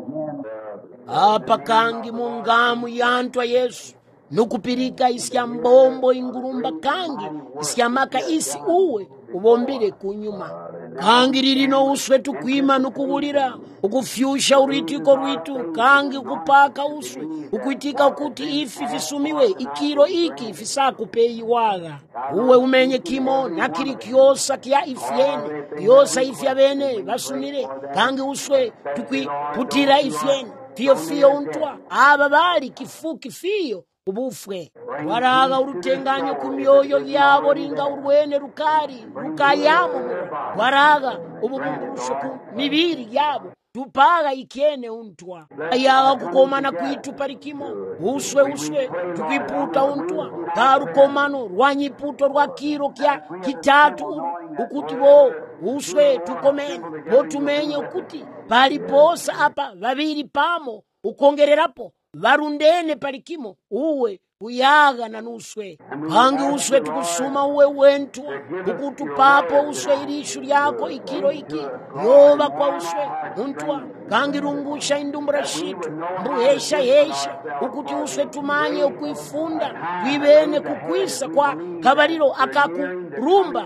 apa kangi mungamu yantwa Yesu nukupirika isya mbombo ingurumba kangi isya maka isi uwe ubombire kunyuma kangi lilino uswe tukwima nukuwulira ukufyusha uritiko rwitu kangi kupaka uswe ukwitika kuti ifi visumiwe ikiro iki visakupeyiwaga uwe umenye kimo nakili kyosa kya ifyene kyosa ifya bene basumire kangi uswe tukwiputira ifyene fiyo untwa aba bali kifuki fiyo ubufwe waraga urutenganyo ku myoyo yabo ringa urwene rukayamo waraga ububungurusho ku mibiri yabo tupaga ikene untwa yaga kukomana kwitu parikimo uswe tukwiputa untwa karukomano rwanyiputo rwa kiro kya kitatu ukuti bo uswe tukomene bo tumenye ukuti paliposa apa babiri pamo ukongererapo varundene palikimo uwe uyaga na nuswe kangi uswe tukusuma uwe wentu ukutu papo uswe ilishu lyako ikiro iki yoba kwa uswe untwa kangi rungusha indumbura shitu mbuhesha ukuti uswe tumanye ukuifunda kwibene kukwisa kwa kabaliro akakurumba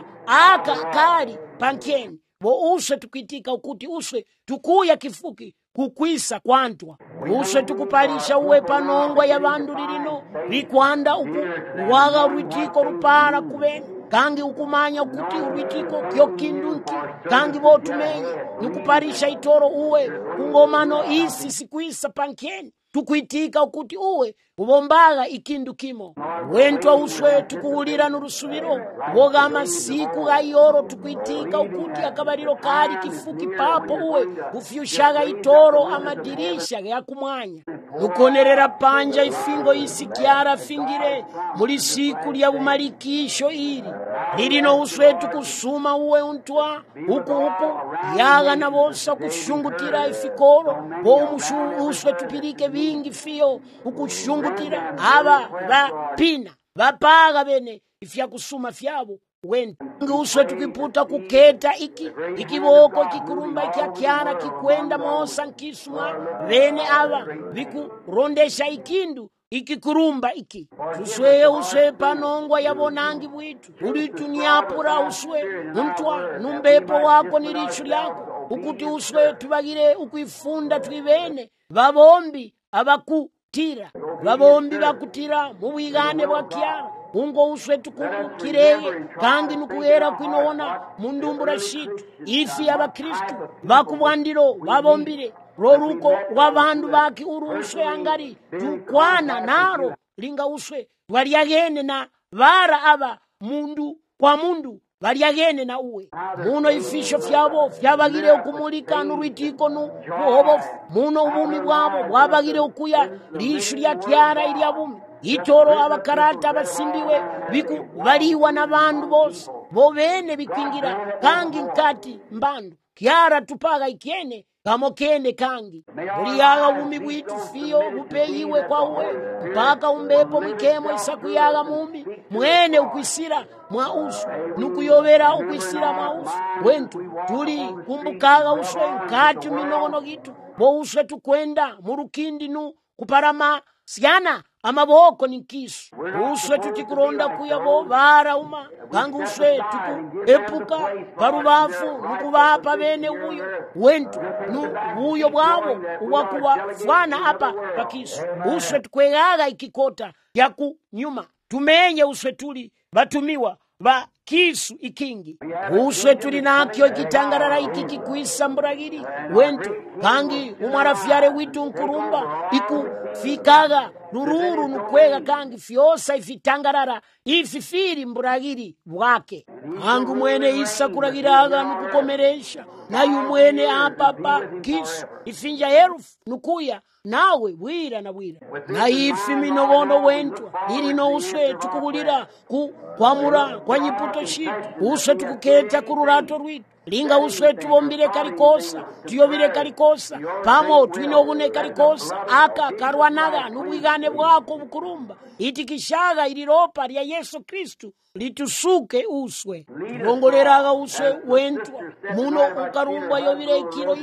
kali pankeni bo uswe tukwitika ukuti uswe tukuya kifuki kukwisa kwantwa uswe tukupalisha uwe panongwa ya bandu lilino likwanda uku waga rwitiko rupara kubene kangi ukumanya ukuti urwitiko kyo kindunki kangi botumenye nukupalisha itoro uwe kungomano isi sikwisa pankeni tukwitika ukuti uwe ubombaga ikindu kimo wentwa uswe tukuwulira n'urusubiro boga amasiku gayoro tukwitika ukuti akabaliro kali kifuki papo uwe ufyushaga itoro amadirisha yakumwanya nukonerera panja ifingo isi kyara fingire muri siku lya bumalikisho iri lirino uswe tukusuma uwe untwa uku yaga na bosa kushungutira ifikoro bo uswe tupirike bingi fiyo ukushungutira aba bapina bapaga bene ifya kusuma fyabo wentu uswe tukiputa kuketa ikiboko kikurumba kyakyana kikwenda mosa nkisuma bene aba bikurondesha ikindu ikikurumba iki uswe panongwa yabonangi bwitu ulitunyapura uswe untwa numbepo wako nilishu lyako ukuti uswe tubagire ukwifunda twibene babombi abakutira babombi bakutira mu bwigane bwa kyara ungo uswe tukukireye kandi nukuhera kwinona mundumbura shitu ifi y'abakristu bakubwandiro babombire roruko rw'abandu baki uruswe angari tukwana naro linga uswe walyagene na bara aba mundu kwa mundu valyagene na uwe muno ifisho fyabo fyabagire okumulika n'urwitiko n'ubuhobofu muno ubumi bwabo bwabagire okuya lishu lya kyara ilya bumi itoro abakarata abasimbiwe baliwa n'abandu bose bo bene bikwingira kangi nkati mbandu kyara tupaga ikene kamokene kangi uliyaga bumi bwitu fiyo bupeyiwe kwa uwe mpaka umbepo mwikemo isakuyaga mumi mwene ukwisira mwa usu nukuyobera ukwisira mwa usu wentu tuli kumbukaga uswe nkati minono gitu bo uswe tukwenda murukindi nu kuparama siana amaboko ni kisu uswe tutikuronda kuyabo bara uma kangu uswe tukuepuka parubafu nukubapa bene uyo wentu uyo bwabo uwakuwa fwana apa pakisu uswe tukwegaga ikikota yaku nyuma tumenye uswe tuli batumiwa ba kisu ikingi uswe tuli nakyo ikitangarara ikikwisa mburagiri wentu kangi umwarafyare witu nkurumba ikufikaga rururu nukwega kangi fyosa ifitangarara ififiri mburagiri bwake kangu mwene isa kuragiraga nukukomeresha nayu mwene apapa kisu ifinja herufu nukuya nawe bwira na bwira na ifi minobono wentu irino uswe tukubulira kwamura kwa nyiputo shitu uswe tukuketa kururato rwitu linga uswe tuvombire kalikosa tuyovire kalikosa pamo twinogune kalikosa aka karwanaga nubwigane bwako bukurumba itikishaga iliropa lya Yesu Kristu litusuke uswe tulongoleraga uswe wentwa muno ukarumba yovire ikiro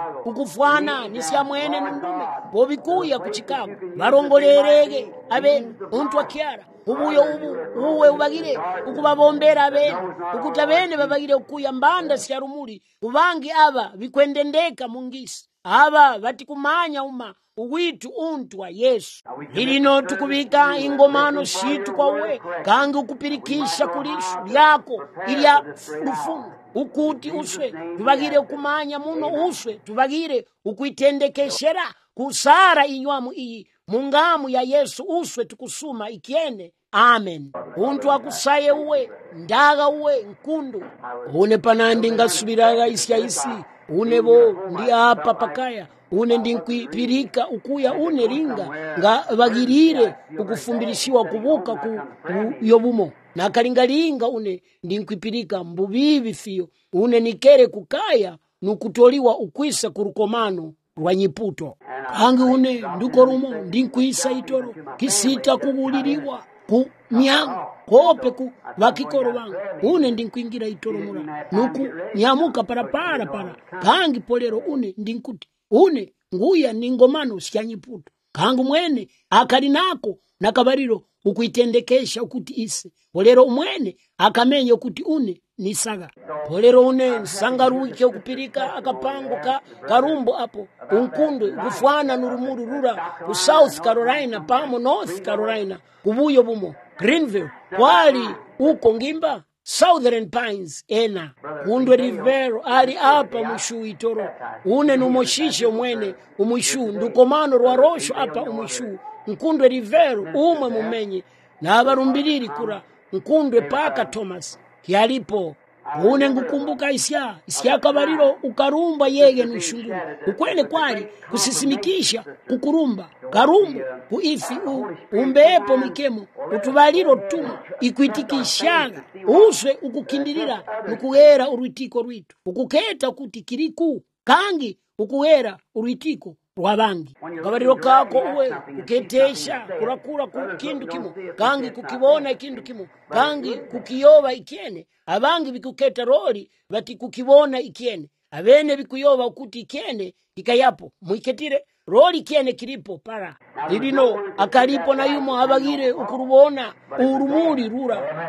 ukufwana nisya mwene nundume bobikuya ku Chicago barongolerege abe untwa kyara ubuyo uwe ubagire ukubabombera abene ukuta bene babagire ukuya mbanda sya rumuri ubangi aba bikwendendeka mungisi aba batikumanya uma uwitu untwa Yesu ilino tukubika ingomano shitu kwa uwe kangi ukupirikisha kulishu lyako ilya lufungu ukuti uswe tubagire kumanya muno uswe tubagire ukuitendekeshera kusara inywamu iyi mungamu ya Yesu uswe tukusuma ikiene amen untu akusaye uwe ndaga uwe nkundu une panandi ngasubiraga isya isi une bo ndi apa pakaya une ndinkwipirika ukuya une linga nga bagirire ukufumbirishiwa kubuka ku yobumo nakalingalinga une ndinkwipirika mbubibi fiyo une nikere kukaya nukutoliwa ukwisa kurukomano rwa nyiputo kangi une ndukorumo ndinkwisa itoro kisita kubuliriwa ku nyango kope ku bakikoro bangu une ndinkwingira itoro mura nuku nyamuka para kangi polero une ndinkuti une nguya ningomano syanyiputo kangi mwene akali nako nakabariro ukuitendekesha ukuti ise polero mwene akamenye ukuti une nisaga polero une nsangaruke ukupirika akapango karumbo apo unkundu kufwana nurumuru rura ku South Carolina pamo North Carolina kubuyo bumo Greenville kwali uko ngimba Southern Pines ena Kundwe Rivero ali apa mushu itoro une numoshishe mwene umushu ndukomano rwa rosho apa umushu Nkundwe Rivero umwe mumenye na abarumbiriri kura Nkundwe paka Thomas kialipo une ngukumbuka isya kabariro ukarumba yege nushunguru ukwene kwali kusisimikisha kukurumba karumbu kuifi umbeepo mikemo utubaliro tumu ikuitikishaga uswe ukukindirira nukuwera urwitiko rwitu ukuketa kuti kiriku kangi ukuwera urwitiko rwabangi kabariro kako uwe uketesha kurakura ku kindu kimo kangi kukibona kindu kimo kangi kukiyoba ikiene abangi bikuketa roli bati kukibona ikiene abene bikuyoba ukuti ikiene ikayapo muiketire roli ikiene kilipo para lilino akalipo na yumo abagire ukurubona urumuri rura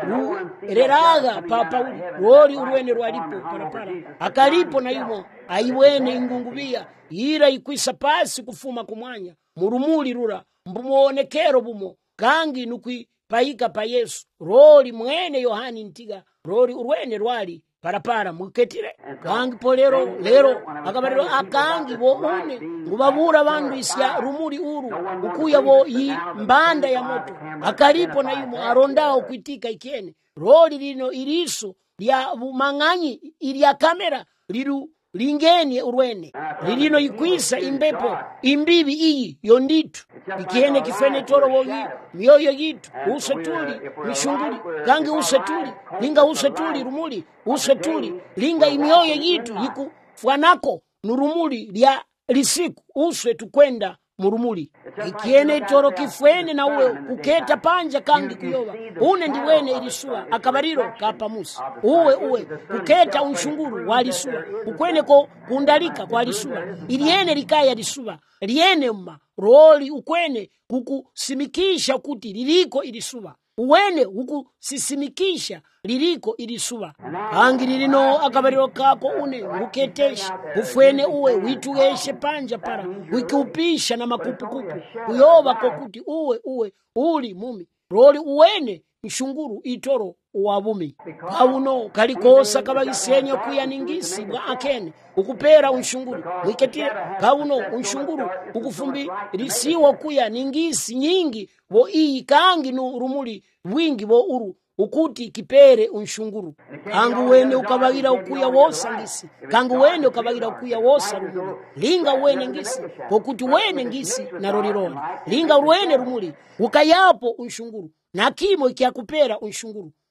reraga papa roli urwene rwalipo para akalipo na yumo aiwene ingungubia ira ikwisa pasi kufuma kumwanya murumuri rura mbumuonekero bumo kangi nukwi paika pa Yesu roli mwene Yohani ntiga roli urwene rwali para muketire kangi polero lero akabariro akangi bo une ngubabura bandu isya rumuri uru ukuya bo yi mbanda ya moto akalipo na yumo arondao kwitika ikiene roli lino iriso lya bumanganyi ilya kamera liru lingenie urwene lilino ikwisa imbepo imbibi iyi yonditu ikiene kifene toro wogi mioyo yitu usetuli mishunguli kangi usetuli linga usetuli rumuli usetuli linga imioyo yitu yiku fwanako nurumuli lya lisiku uswe tukwenda murumuli ikiene toro kifwene na uwe kuketa panja kangi kuyoba une ndiwene ilisua akabariro kapamusi uwe kuketa unshunguru walisua ukwene ko kundalika kwa lisua iliene likaya lisua liene mma roli ukwene kukusimikisha kuti liliko ilisua uwene ukusisimikisha liliko ilisuba kangi lilino akabariro kako une nguketesha ufwene uwe witugeshe panja para wikiupisha na makupukupu uyoba kokuti uwe uli mumi roli uwene mshunguru itoro uwabumi kauno kalikosa kabagisenya kuyaningisi bwa akene ukupera unshunguru wiketire kauno unshunguru ukufumbi risiwa kuyaningisi nyingi bo iyi kangi no rumuli wingi bo uru ukuti kipere unshunguru kangu wene ukabagira ukuya wosa ngisi kangu wene ukabagira ukuya wosa rumuli linga wene ngisi kokuti wene ngisi na roliroli linga wene rumuli ukayapo unshunguru na kimo ikiakupera unshunguru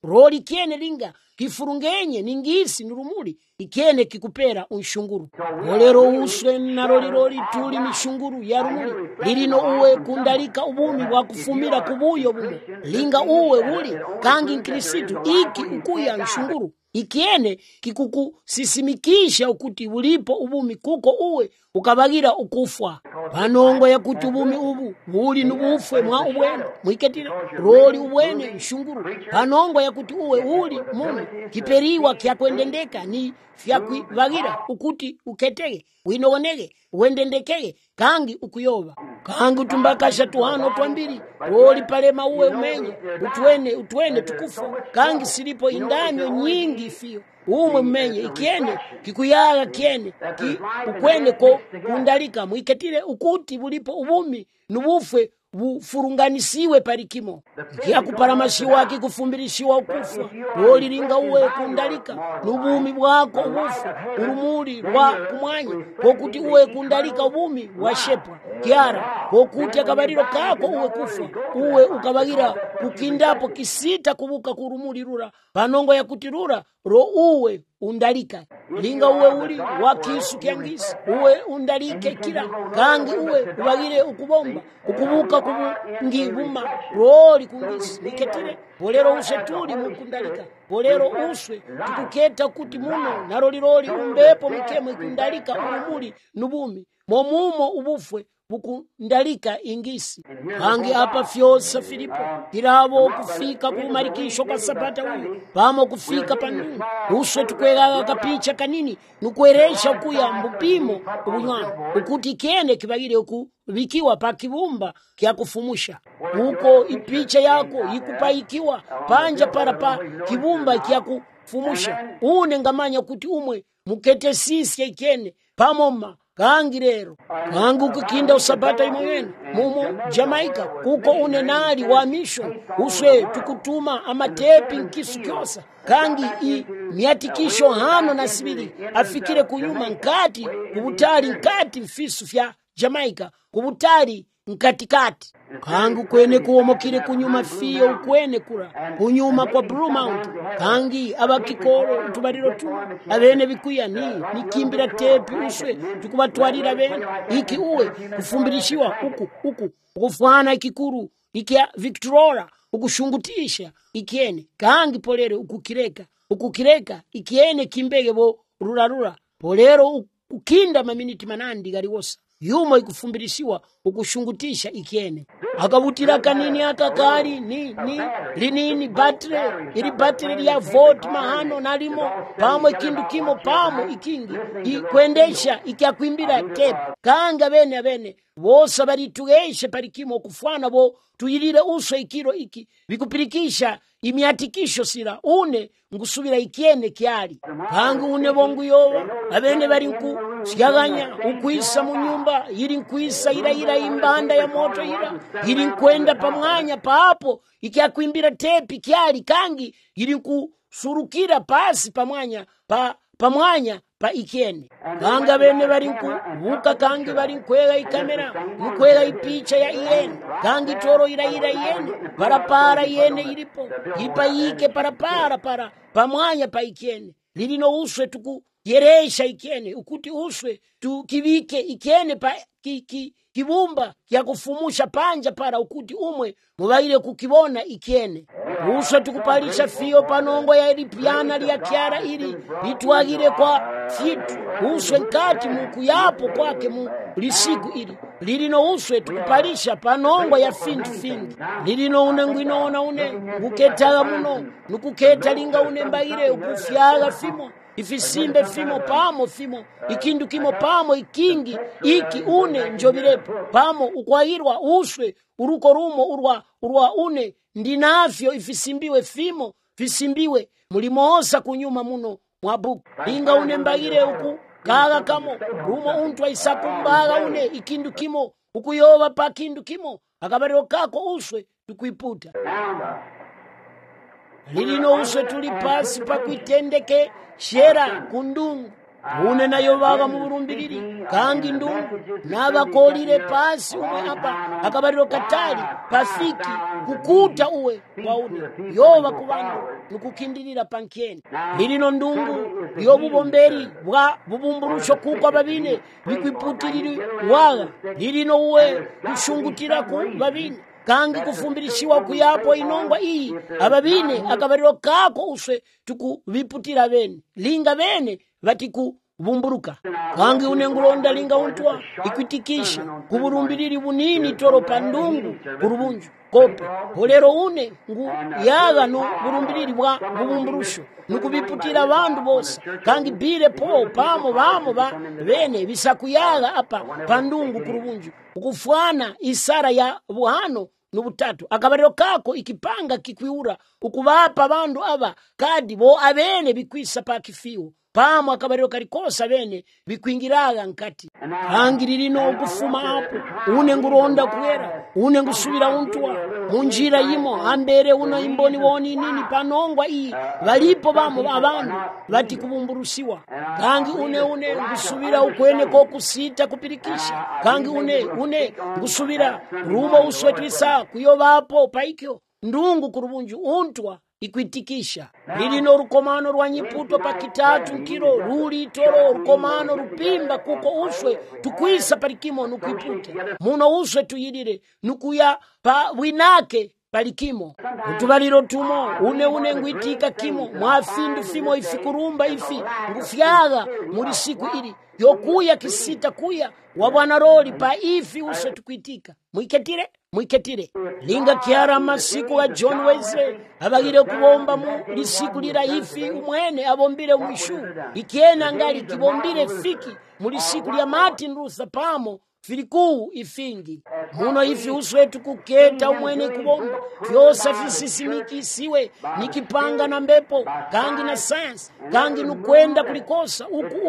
roli ikene linga kifurungenye ningisi nurumuli ikene kikupera unshunguru. Olero uswe naro liroli tuli mishunguru ya rumuli lilino uwe kundalika ubumi wa kufumira kubuyo bumo linga uwe uli kangi Kristu iki ukuya nshunguru ikene kikukusisimikisha ukuti ulipo ubumi kuko uwe ukabagira ukufwa panongo ya kuti ubumi ubu buli nubufwe mwa ubwene mwiketire roli ubwene nshunguru panongo ya kuti uwe uli mumu kiperiwa kya kwendendeka ni fyakwibagira ukuti uketege winonege wendendekege kangi ukuyoba kangi tumbakasha tuhano twambiri roli palema uwe umenye utwene tukufa kangi silipo indamyo nyingi fio umwe mmenye ikiene kikuyaga kiene ukwene ko kundalika mwiketire ukuti bulipo ubumi nubufwe bufurunganisiwe parikimo kiyakuparamashiwa kikufumbirishiwa ukufa roli linga uwe kundalika nubumi bwako ubufa urumuri rwa kumwanya kokuti uwe kundalika ubumi washepwa kiara kokuti akabariro kako uwe kufa uwe ukabagira kukindapo kisita kubuka kurumuri rura panongo ya kutirura ro uwe undalika linga uwe uli wakisu kyangisi uwe undalike kila kangi uwe ubagire ukubomba ukubuka kubungibuma roli kungisi niketire polero uswe tuli mukundalika polero uswe tukuketa kuti muno naroliroli umbepo mikemo ikundalika urumuri nubumi momumo ubufwe bukundalika ingisi kangi apa fyosa Filipo kirabo kufika kumarikisho kwa sapata uyu pamo kufika panini uswe tukwegaga kapicha kanini nukweresha ukuya mbupimo ubunywana ukuti kene kibagire bikiwa pa kibumba kya kufumusha uko ipicha yako ikupaikiwa panja para pa kibumba kya kufumusha une ngamanya kuti umwe mukete sisi ikene pamoma kangi rero kangi ukikinda usabata imoyeni mumo Jamaica kuko unenali wa mission uswe tukutuma amatepi nkisu kyosa kangi miatikisho hano na sibili afikire kunyuma nkati kubutali nkati mfisu fya Jamaica kubutali nkatikati kangi kwene kuomokire kunyuma fiyo ukwene kura kunyuma kwa Blue Mountain kangi abakikoro tubariro tu abene bikuya nikimbira tepi uswe tukubatwarira bene iki uwe kufumbirishiwa uku ukufana ikikuru ikia Victoria ukushungutisha ikiene kangi polere ukukireka ikiene kimbege bo rurarura polero ukinda maminiti manandi gariwosa yumo ikufumbirishiwa ukushungutisha ikiene akabutira kanini akakari linini battery ili battery ya volt mahano nalimo pamo ikindu kimo pamo ikingi ikwendesha ikyakwimbira tape kanga bene bosa baritugeshe parikimo kufana bo tuyirire uso ikiro iki bikupirikisha imiatikisho sira une ngusubira ikiene kyali kangi une bongu yoba abene bari nku syaganya ukwisa mu nyumba yiri nkwisa ira imbanda ya moto yiri nkwenda pamwanya papo ikyakwimbira tepi kyali kangi yiri nkusurukira pasi pamwanya pa ikiene kanga bene bari nkubuka kangi bari nkwega ikamera nkwega ipicha ya iene kangi toro ira iene parapara iene ilipo ipayike para pamwanya pa ikiene lilino uswe tukuyeresha ikiene ukuti uswe tukivike ikiene pa kibumba kya kufumusha panja para ukuti umwe mubaire kukibona ikiene uswe tukupalisha fio panongo ya ilipiana liya kiara ili litwagire kwa fitu uswe nkati mukuyapo kwake mu lisiku ili lilino uswe tukupalisha panongo ya findu lilino une ngwinona une nguketaga muno nukuketa linga une mbaire ukufyaga fimo ifisimbe fimo ikindu kimo pamo ikingi iki une njobirepo pamo ukwahirwa uswe uruko rumo urwa une ndinavyo ifisimbiwe fisimbiwe mulimosa kunyuma muno mwabuku linga une mbagire uku kaga kamo rumo untwa isakumbaga une ikindu kimo ukuyoba pa kindu kimo akabariro kako uswe tukuiputa lilino uswe tulipasi pa kuitendeke shera kundungu une nayo vaga mu burumbiriri kangi ndungu navakolile pasi umwe apa akabaliro katali pafiki kukuta uwe waune yova kuvandu nukukindilila pankyeni lilino ndungu lyobubomberi bwa bubumburusho kuko babine bikwiputilili waga lilino uwe kushungutila ku babine kangi kufumbilishiwa kuyapo inongwa iyi ababine akabaliro kako uswe tukubiputila bene linga bene batiku bumburuka kangi unengulonda linga untwa ikwitikisha kuburumbiriri bunini toro pandungu kurubunju kope olero une ngu yaga no burumbiriri bwa bubumburusho nukubiputila bandu bose kangi bile po pamo bamo ba bene bisakuyaga apa pandungu kurubunju ukufwana isara ya buhano nubutatu akabaliro kako ikipanga kikwiura ukubapa bandu aba kadi bo abene bikwisa pa kifiwo pamo akabaliro kalikosa bene bikwingiraga nkati hangirino okufuma apo une nguronda kuwera une ngusubira untwa munjira yimo ambere uno imboni woni nini panongwa iyi balipo bamo abantu bati kubumburusiwa kangi une ngusubira ukwene ko kusita kupirikisha kangi une ngusubira rumo uswetisa kuyobapo paikyo ndungu kurubunju untwa ikwitikisha lilino rukomano rwa nyiputo pakitatu nkiro ruli toro rukomano rupimba kuko uswe tukwisa palikimo nukwiputa muno uswe tuyidire nukuya pa winake palikimo utubaliro tumo une ngwitika kimo mwafindu fimo ifikurumba ifi ngufyaga muri siku ili yokuya kisita kuya wabwana roli pa ifi uswe tukwitika mwiketire linga kiara masiku wa John Wesley abagire kubomba mu lisiku lira ifi umwene abombire umwishu ikiena ngali kibombire fiki muri siku lya Martin Luther pamo filiku ifingi muno ifi uswetu kuketa umwene kubomba vyosa visisimiki isiwe nikipanga na mbepo kangi na science kangi nukwenda kulikosa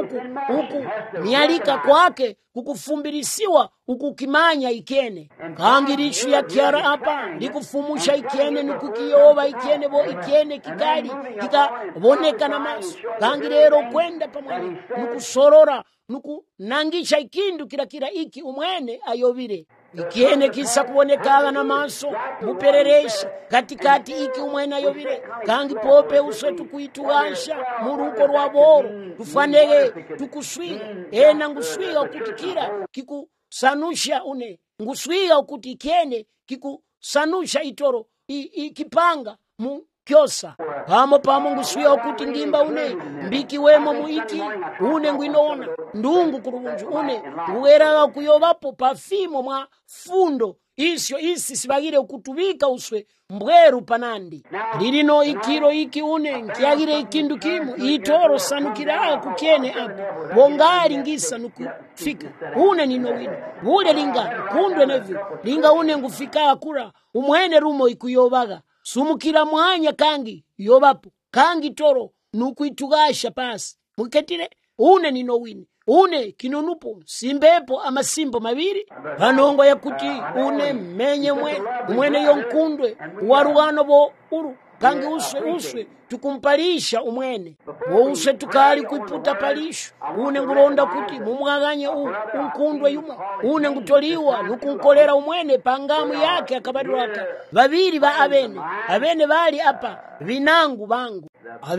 uku mialika kwake kukufumbilisiwa ukukimanya ikene kangi lishu ya kiara apa likufumusha ikene nukukiyoba ikene bo ikene kikali kikaboneka na maso kangi lero kwenda pamwe nukusorora nukunangisha ikindu kila iki umwene ayobire ikene kisa kubonekaga na maso mupereresha katikati iki umwene ayobire kangi pope uswe tukuitugasha muruko rwa boro tufanege tukuswiga ena nguswiga ukutikira kikusanusha une nguswiga ukuti ikene kikusanusha itoro ikipanga mu kyosa pamo nguswiga ukuti ngimba une mbiki wemo muiki une ngwinona ndungu kurubunju une nguweraga kuyobapo pafimo mwa fundo isyo isi sibagire ukutubika uswe mbweru panandi lilino ikiro iki une nkiagire ikindu kimu itoro sanukiraga kukene apa bongari ngisa nukufika une nino wino ule linga kundwe nevyo linga une ngufika akura umwene rumo ikuyobaga sumukira mwanya kangi yobapo kangi toro nukuitugasha pasi muketire une nino wini une kinonupo simbepo amasimbo mabiri panongo yakuti une menye mwene yonkundwe warugano bo uru kangi uswe tukumpalisha umwene bo uswe tukali kuiputa palisho une nguronda kuti mumwaganye unkundwe yumo une ngutoliwa nukunkolera umwene pangamu yake akabadirwaka babiri ba abene bali apa vinangu bangu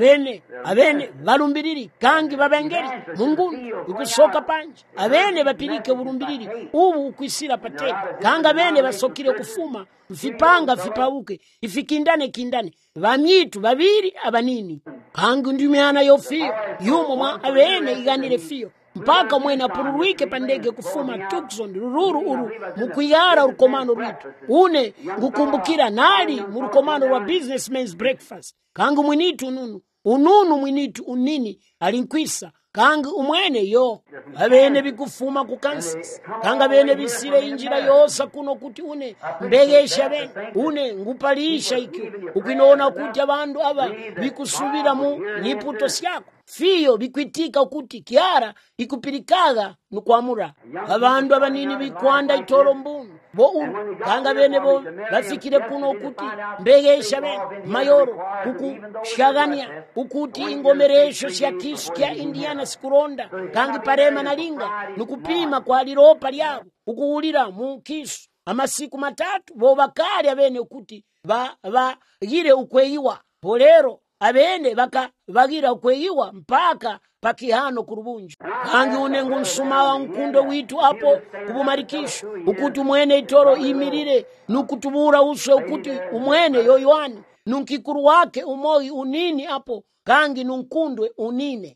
abene balumbiriri kangi babengeri munguni ukusoka panje abene bapirike burumbiriri ubu ukwisira pateka kanga abene basokire kufuma mfipanga fipauke ifikindane bamyitu babiri abanini kangi ndimiana yofio yumo mwa abene iganire fio mpaka mwena pururuike pandege kufuma Tucson rururu uru mukuyara urukomano rwitu une ngukumbukira nali mu rukomano rwa Businessman's Breakfast kangi mwinitu ununu mwinitu unini alinkwisa kangi umwene yo abene bikufuma ku Kansas kanga abene bisire injira yosa kuno kuti une mbegesha bene une ngupalisha ikyo ukinona kuti abantu aba bikusubira mu nyiputo syako fiyo bikwitika kuti kiara ikupirikaga nukwamura abantu abanini bikwanda itoro mbunu boulu kanga bene bo bafikire kuno kuti mbegesha bene mayoro kukushagania ukuti ingomeresho sya kisu kya Indiana sikulonda kangi parema nalinga nikupima kwa liropa lyabo ukuwulira mu kisu amasiku 3 bo bakali abene ukuti bagire ukweyiwa polero abene bagira ukweyiwa mpaka pakihano kurubunju kangi unengu nsumawa nkundo witu apo kubumarikisho ukuti umwene itoro imirire nukutubura uswe ukuti umwene yoyoani nunkikuru wake umoyi unini apo kangi nunkundwe unine.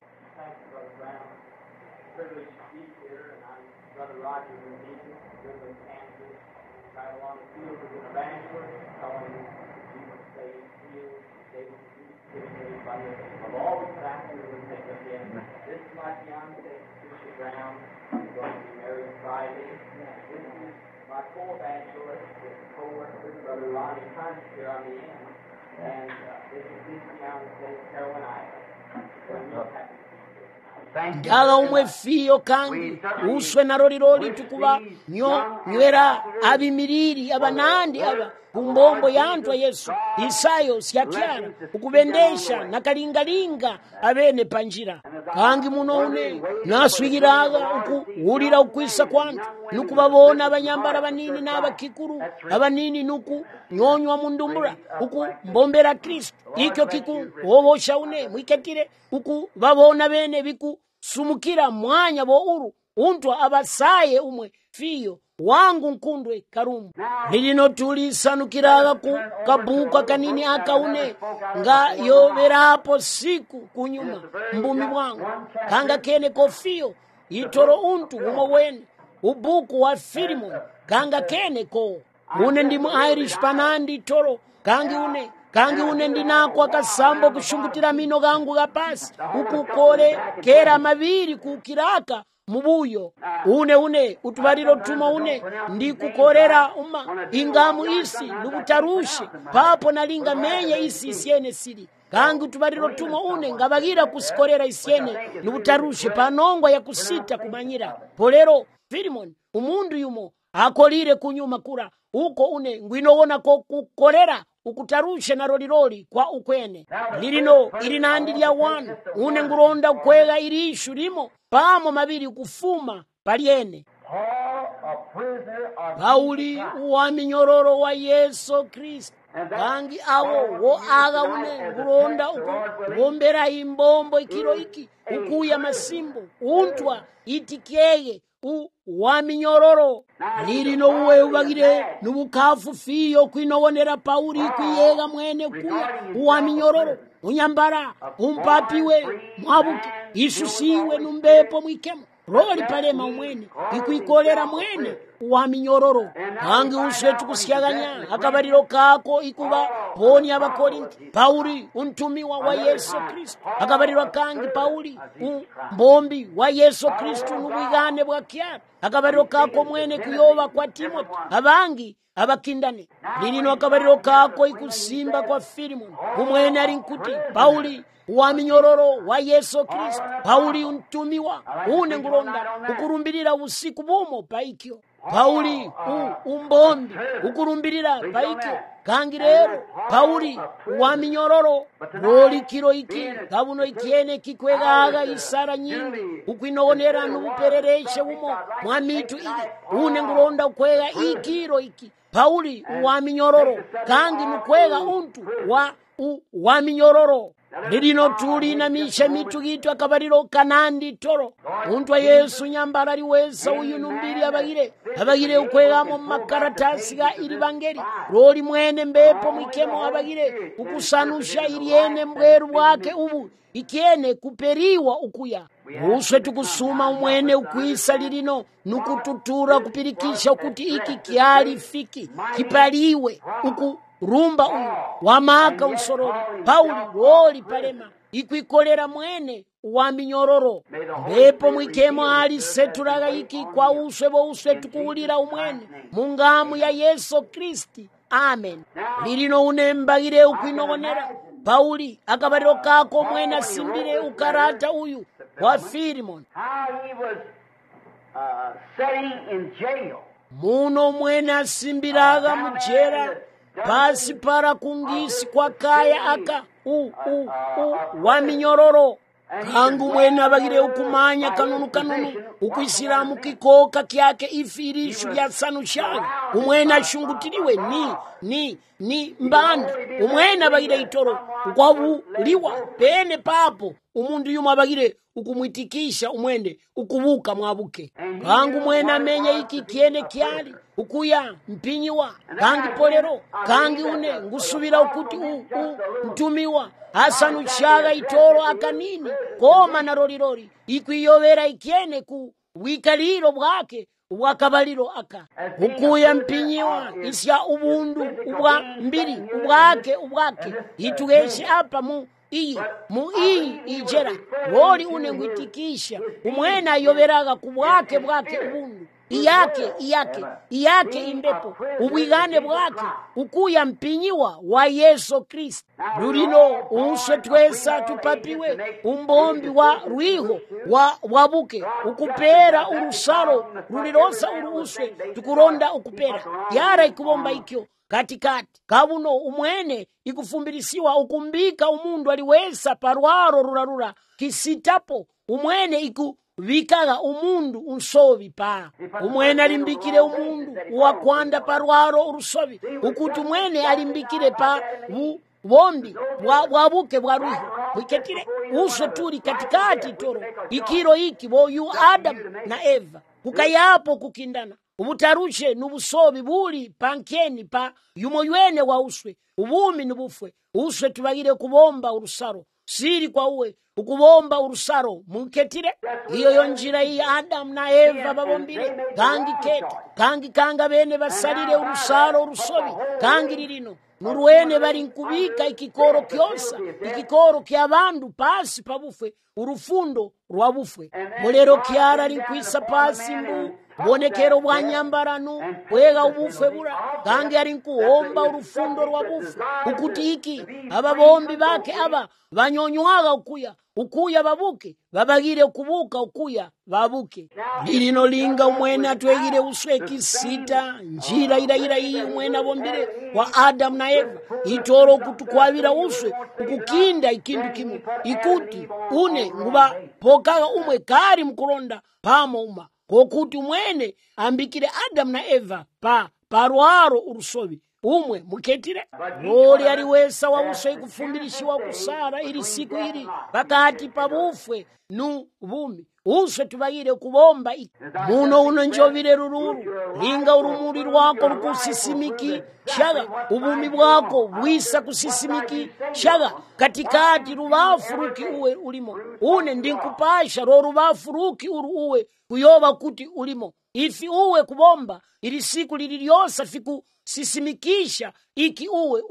My co-evangelist is co-worker, Brother Ronnie Hunt here on the end, and this is Eastern United States, Carolina. Ndala umwe fiyo kangi uswe na roliroli tukuba nywera abimiriri abanandi aba kumbombo yantwa Yesu isayo syakyana ukubendesha nakalingalinga abene panjira kangi muno une naswigiraga ukuwulira ukwisa kwantu nukubabona abanyambara banini n'abakikuru abanini nuku nyonywa mundumbura uku mbombera Kristo ikyo kiku wobosha une mwiketire uku babona bene biku sumukira mwanya bo uru untwa abasaye umwe fiyo wangu nkundwe karumbu lilino tulisanukiraga ku kabuka kanini akaune nga yoverapo siku kunyuma mbumi bwangu kanga kene kofiyo itoro untu umo wene ubuku wa Filimoni kanga kene ko une ndimu Irish panandi toro kangi une ndinako akasambo kushungutira mino gangu gapasi ukukole kera mabiri kukiraka mubuyo une utubaliro tumo une ndikukorera ingamu isi nukutarushe papo nalinga menye isi isyene siri kangi utubaliro tumo une ngabagira kusikorera isyene nukutarushe panongwa ya kusita kumanyira polero Filimoni umundu yumo akolire kunyuma kura uko une ngwinowona ko kukorera ukutarushe na roliroli kwa ukwene lilino ilinandi lya wanu une nguronda ukwega ilishu limo pamo mabiri kufuma palyene Pauli wa minyororo wa Yesu Kristo kangi awo wo aga une nguronda ukubombera imbombo ikiro iki ukuya masimbo untwa itikeye wa minyororo lilino uwe ubagire nubukafu fiyo kwinobonera Pauli kwiyega mwene kuya wa minyororo unyambara umpapiwe mwabuke isusiwe numbepo mwikemo roli palema umwene ikwikolera mwene wa minyororo kangi uswe tukusyaganya akabaliro kako ikuba poni abakorinti Pauli untumiwa wa Yesu Kristo akabaliro kangi Pauli mbombi wa Yesu Kristo nubwigane bwa kyara akabaliro kako mwene kuyoba kwa Timoti abangi abakindane lilino akabaliro kako ikusimba kwa Filimoni umwene ali nkuti Pauli wa minyororo wa Yesu Kristo Pauli untumiwa une nguronda ukurumbirira usiku bumo paikyo Pauli umbombi ukurumbirira paikyo kangi rero Pauli wa minyororo roli kiro iki kabuno ikiene kikwegaga isara nyingi ukwinonera nubuperereshe bumo mwamitu ili une nguronda ukwega ikiro iki Pauli wa minyororo kangi nukwega untu wa minyororo lilino tulina misha mitu gitu akabaliro kanandi toro untwa Yesu nyambara liweza uyu numbiri abagire ukwegamo makaratasi ga ilibangeri roli mwene mbepo mwikemo abagire ukusanusha iliene mbweru bwake ubu ikiene kuperiwa ukuya uswe tukusuma umwene ukwisa lilino nukututura kupirikisha kuti iki kiali fiki kipaliwe rumba uyu wamaka usorori Pauli roli palema ikwikolera mwene wa minyororo mbepo mwikemo ali setulaga iki kwa uswe bo uswe tukuulira umwene mungamu ya Yesu Kristi amen lilino unembagire ukwinongonera Pauli akabaliro kako mwene asimbire ukarata uyu wa Filimoni how he was sitting in jail muno mwene asimbiraga mujera pasi para kungisi kwa kaya aka wa minyororo kangu mwene abagire ukumanya kanunu ukwisiramu kikoka kyake ifirishu lya sanushaga umwene ashungutiriwe ni mbanda umwene abagire itoro ukwabuliwa pene papo umundu yuma abagire ukumwitikisha umwende ukubuka mwabuke kangu mwene amenya iki kiene kyali ukuya mpinyiwa kangi polero kangi une ngusubira ukuti mtumiwa asanushaga itoro akanini koma na rorirori ikwiyobera ikiene ku wikaliro bwake ubwakabaliro aka ukuya mpinyiwa isya ubundu ubwa mbiri ubwake itugeshe apa mu iyi ijera woli une ngwitikisha umwena ayoberaga kubwake ubundu iyake imbepo ubwigane bwake ukuya mpinyiwa wa Yesu Kristo lulino uswe twesa tupapiwe umbombi wa rwiho wabuke ukupera urusaro rulirosa uruswe tukuronda ukupera yara ikubomba ikyo katikati kabuno umwene ikufumbirisiwa ukumbika umundu aliwesa parwaro rurarura kisitapo umwene ikubikaga umundu unsobi pa umwene alimbikire umundu wakwanda parwaro urusobi ukuti umwene alimbikire pa bombi wabuke bwa ruho wiketire uswe turi katikati toro ikiro iki boyu Adam na Eva kukayapo kukindana ubutarushe nubusobi buli pankeni pa yumoywene wa uswe ubumi nubufwe uswe tubagire kubomba urusaro siri kwa uwe ukubomba urusaro muketire iyo yonjira iyi Adam na Eva babombire kangi keto kangi kanga bene basalire urusaro urusobi kangi lirino nuruwene bari nkubika ikikoro kyosa ikikoro ky'abandu pasi pabufwe urufundo rwabufwe mulero kyara linkwisa pasi mbu bonekero bwa nyambarano wega ubufwe bura kangi ari nkuhomba urufundo rwabufwe ukuti iki ababombi bake aba banyonywaga ukuya babuke babagire kubuka ukuya babuke lirino linga umwene atwegire usweki sita njira ira iyi umwene abombire wa Adam na Eva itoro kutukwabira uswe ukukinda ikindu kimu ikuti une nguba pokaga umwe kari mkulonda pamo kokuti umwene ambikire Adam na Eva parwaro urusobi umwe muketire loli aliwesa wa uswe kufumbirishiwa kusara ili siku ili pakati pabufwe nu bumi uswe tubagire kubomba muno uno njovire rururu linga urumuri rwako rukusisimiki shaga ubumi bwako bwisa kusisimiki shaga katikati rubafuruki uwe ulimo une ndinkupasha ro rubafuruki uwe kuyoba kuti ulimo ifi uwe kubomba ili siku lililyosa fiku sisimikisha iki uwe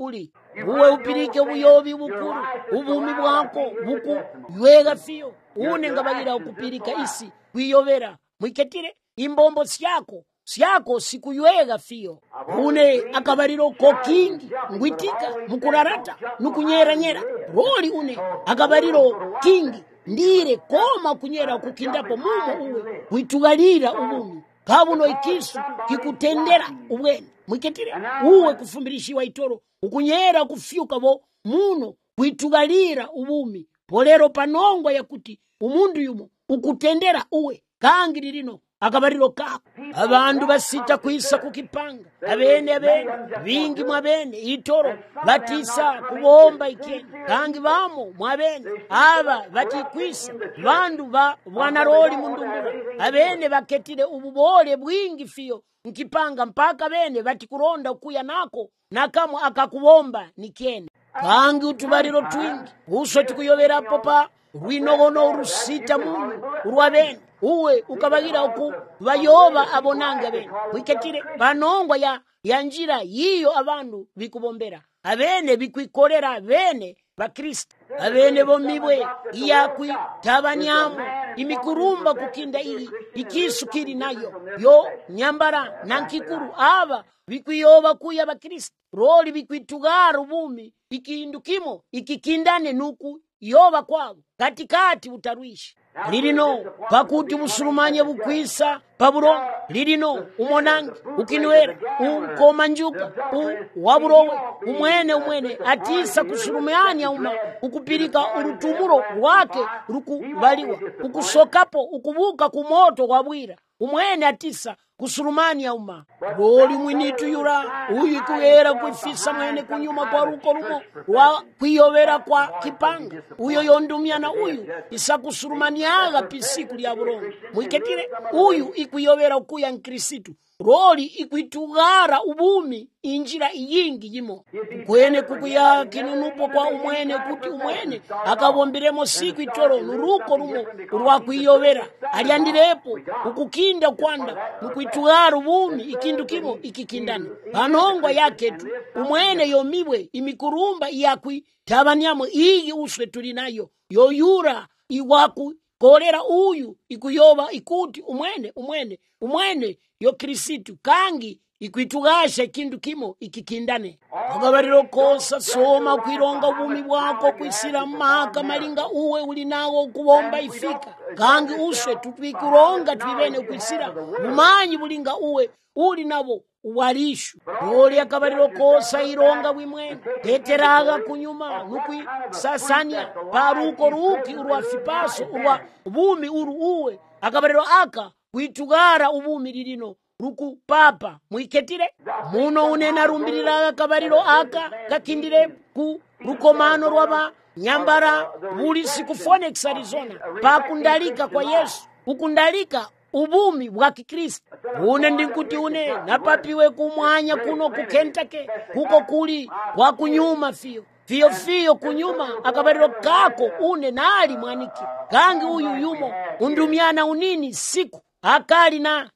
upirike ubuyobi bukuru ubumi bwako buku ywega fiyo une ngabagira ukupirika isi kwiyobera mwiketire imbombo syako sikuywega fiyo une akabariro kokingi ngwitika mukurarata nukunyeranyera roli une akabariro kingi ndire koma kunyera kukindapo mumo uwe witugalira ubumi kabuno ikisu kikutendera ubwene mwiketire uwe kufumbirishiwa itoro ukunyera kufyuka bo muno kwitugalira ubumi polero panongwa yakuti umundu yumo ukutendera uwe kangi lirino akabariro kako abandu basita kwisa kukipanga abene bingi mwabene itoro batisa kubomba ikene kangi bamo mwabene aba batikwisa bandu bwanaroli mundumbura abene baketire ububole bwingi fiyo nkipanga mpaka bene batikuronda kuya nako nakamwe akakubomba nikene kangi utubariro twingi uswe tukuyoberapo pa rwinogono urusita mundu urwabene uwe ukabagira uku bayoba abonanga bene wiketire banongwa ya njira yiyo abantu bikubombera abene bikwikorera bene bakristo abene bomibwe iyakwi tabanyamu imikurumba kukinda iyi ikisukiri nayo yo nyambara nankikuru aba bikwiyoba kuya bakristo roli bikwitugara ubumi ikindukimo ikikindane nuku yoba kwabo katikati utarwishi lilino pakuti busulumanye bukwisa pabulongo lilino umonangi ukinwera ukomanjuka wabulowe umwene atisa kusulumania uma ukupilika urutumulo lwake lukubaliwa ukusokapo ukubuka kumoto kwabwira umwene atisa kusulumania uma loli mwinitu yula uyu ikuyera kwifisa mwene kunyuma kwa ruko lumo wa kwiyovera kwa kipanga uyo yondumyana uyu isa kusulumaniaga pisiku lya bulongo mwiketile uyu ikuyovera ukuya nkirisitu loli ikwitugara ubumi injira iyingi yimo kwene kukuya kinunupo kwa umwene kuti umwene akabombiremo siku itoro nuruko lumo lwakwiyovera aliandirepo ukukinda kwanda nukwitugara ubumi ikindu kimo ikikindana panongwa yaketu umwene yomibwe imikurumba iyakwi tabanyamo iyi uswe tulinayo yoyura iwaku kolera uyu ikuyoba ikuti umwene yo Kristu kangi ikwitugasha kindu kimo ikikindane akabariro kosa soma kwironga ubumi bwako kwisira maka malinga uwe uli nawo kubomba ifika kangi uswe tutwikuronga twibene kwisira mumanyi bulinga uwe uli nabo uwalishu oli akabariro kosa ironga wimwene teteraga kunyuma nukwi sasanya paruko ruki urwa fipaso urwa ubumi uru uwe akabariro aka kwitugara ubumi lilino ruku papa mwiketire muno unena rumbirira akabariro aka kakindire ku rukomano rwaba nyambara buli siku Phoenix Arizona pakundalika kwa Yesu ukundalika ubumi bwa Kikristo une ndikuti une napapiwe kumwanya kuno ku Kentucky kuko kuli kwa kunyuma fiyo kunyuma akabariro kako une nali mwaniki kangi uyu yumo undumyana unini siku akali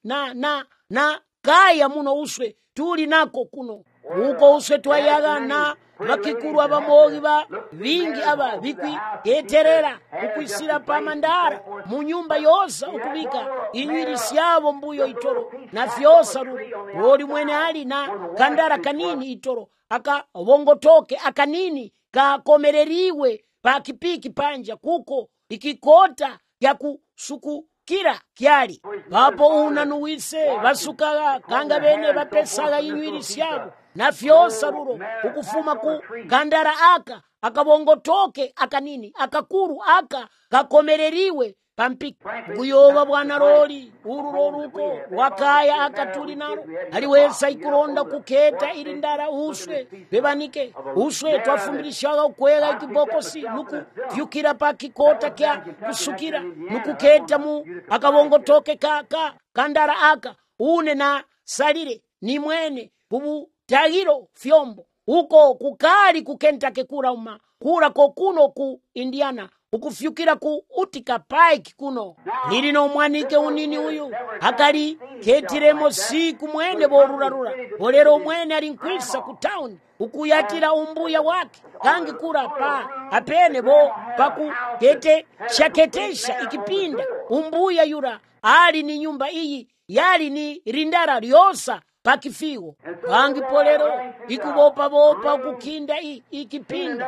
na kaya muno uswe tuli nako kuno uko uswe twayaga na bakikuru abamogi ba vingi aba bikwi eterera ukwisira pamandara mu nyumba yosa ukubika inywirisi yabo mbuyo itoro na fyosa ruri mwene ali na kandara kanini itoro akabongotoke akanini kakomereriwe pakipiki panja kuko ikikota ya kusuku kira kyali papo unanuwise basukaga kanga bene bapesaga inywirisi yabo na fyosa ruro ukufuma ku kandara akabongotoke akanini akakuru kakomereriwe pampiki kuyoba bwana roli ururuko wakaya akatuli naro aliwesa ikuronda kuketa ilindara uswe bebanike uswe twafumbirishaga ukwega ikibokosi nuku vyukira pakikota kya kusukira nuku keta mu akabongotoke kandara une na salire ni mwene kubu tagiro fyombo uko kukali kukentake kura kokuno ku Indiana ukufyukira ku Utica Pike kuno lilino mwanike unini uyu akali ketiremo siku mwene borurarura bolero mwene alinkwisa ku town ukuyatira umbuya wake kangi kura pa apene bo paku kete shaketesha ikipinda umbuya yura ali ni nyumba iyi yali ni rindara lyosa pakifiwo kangi polero ikubopa kukinda ikipinda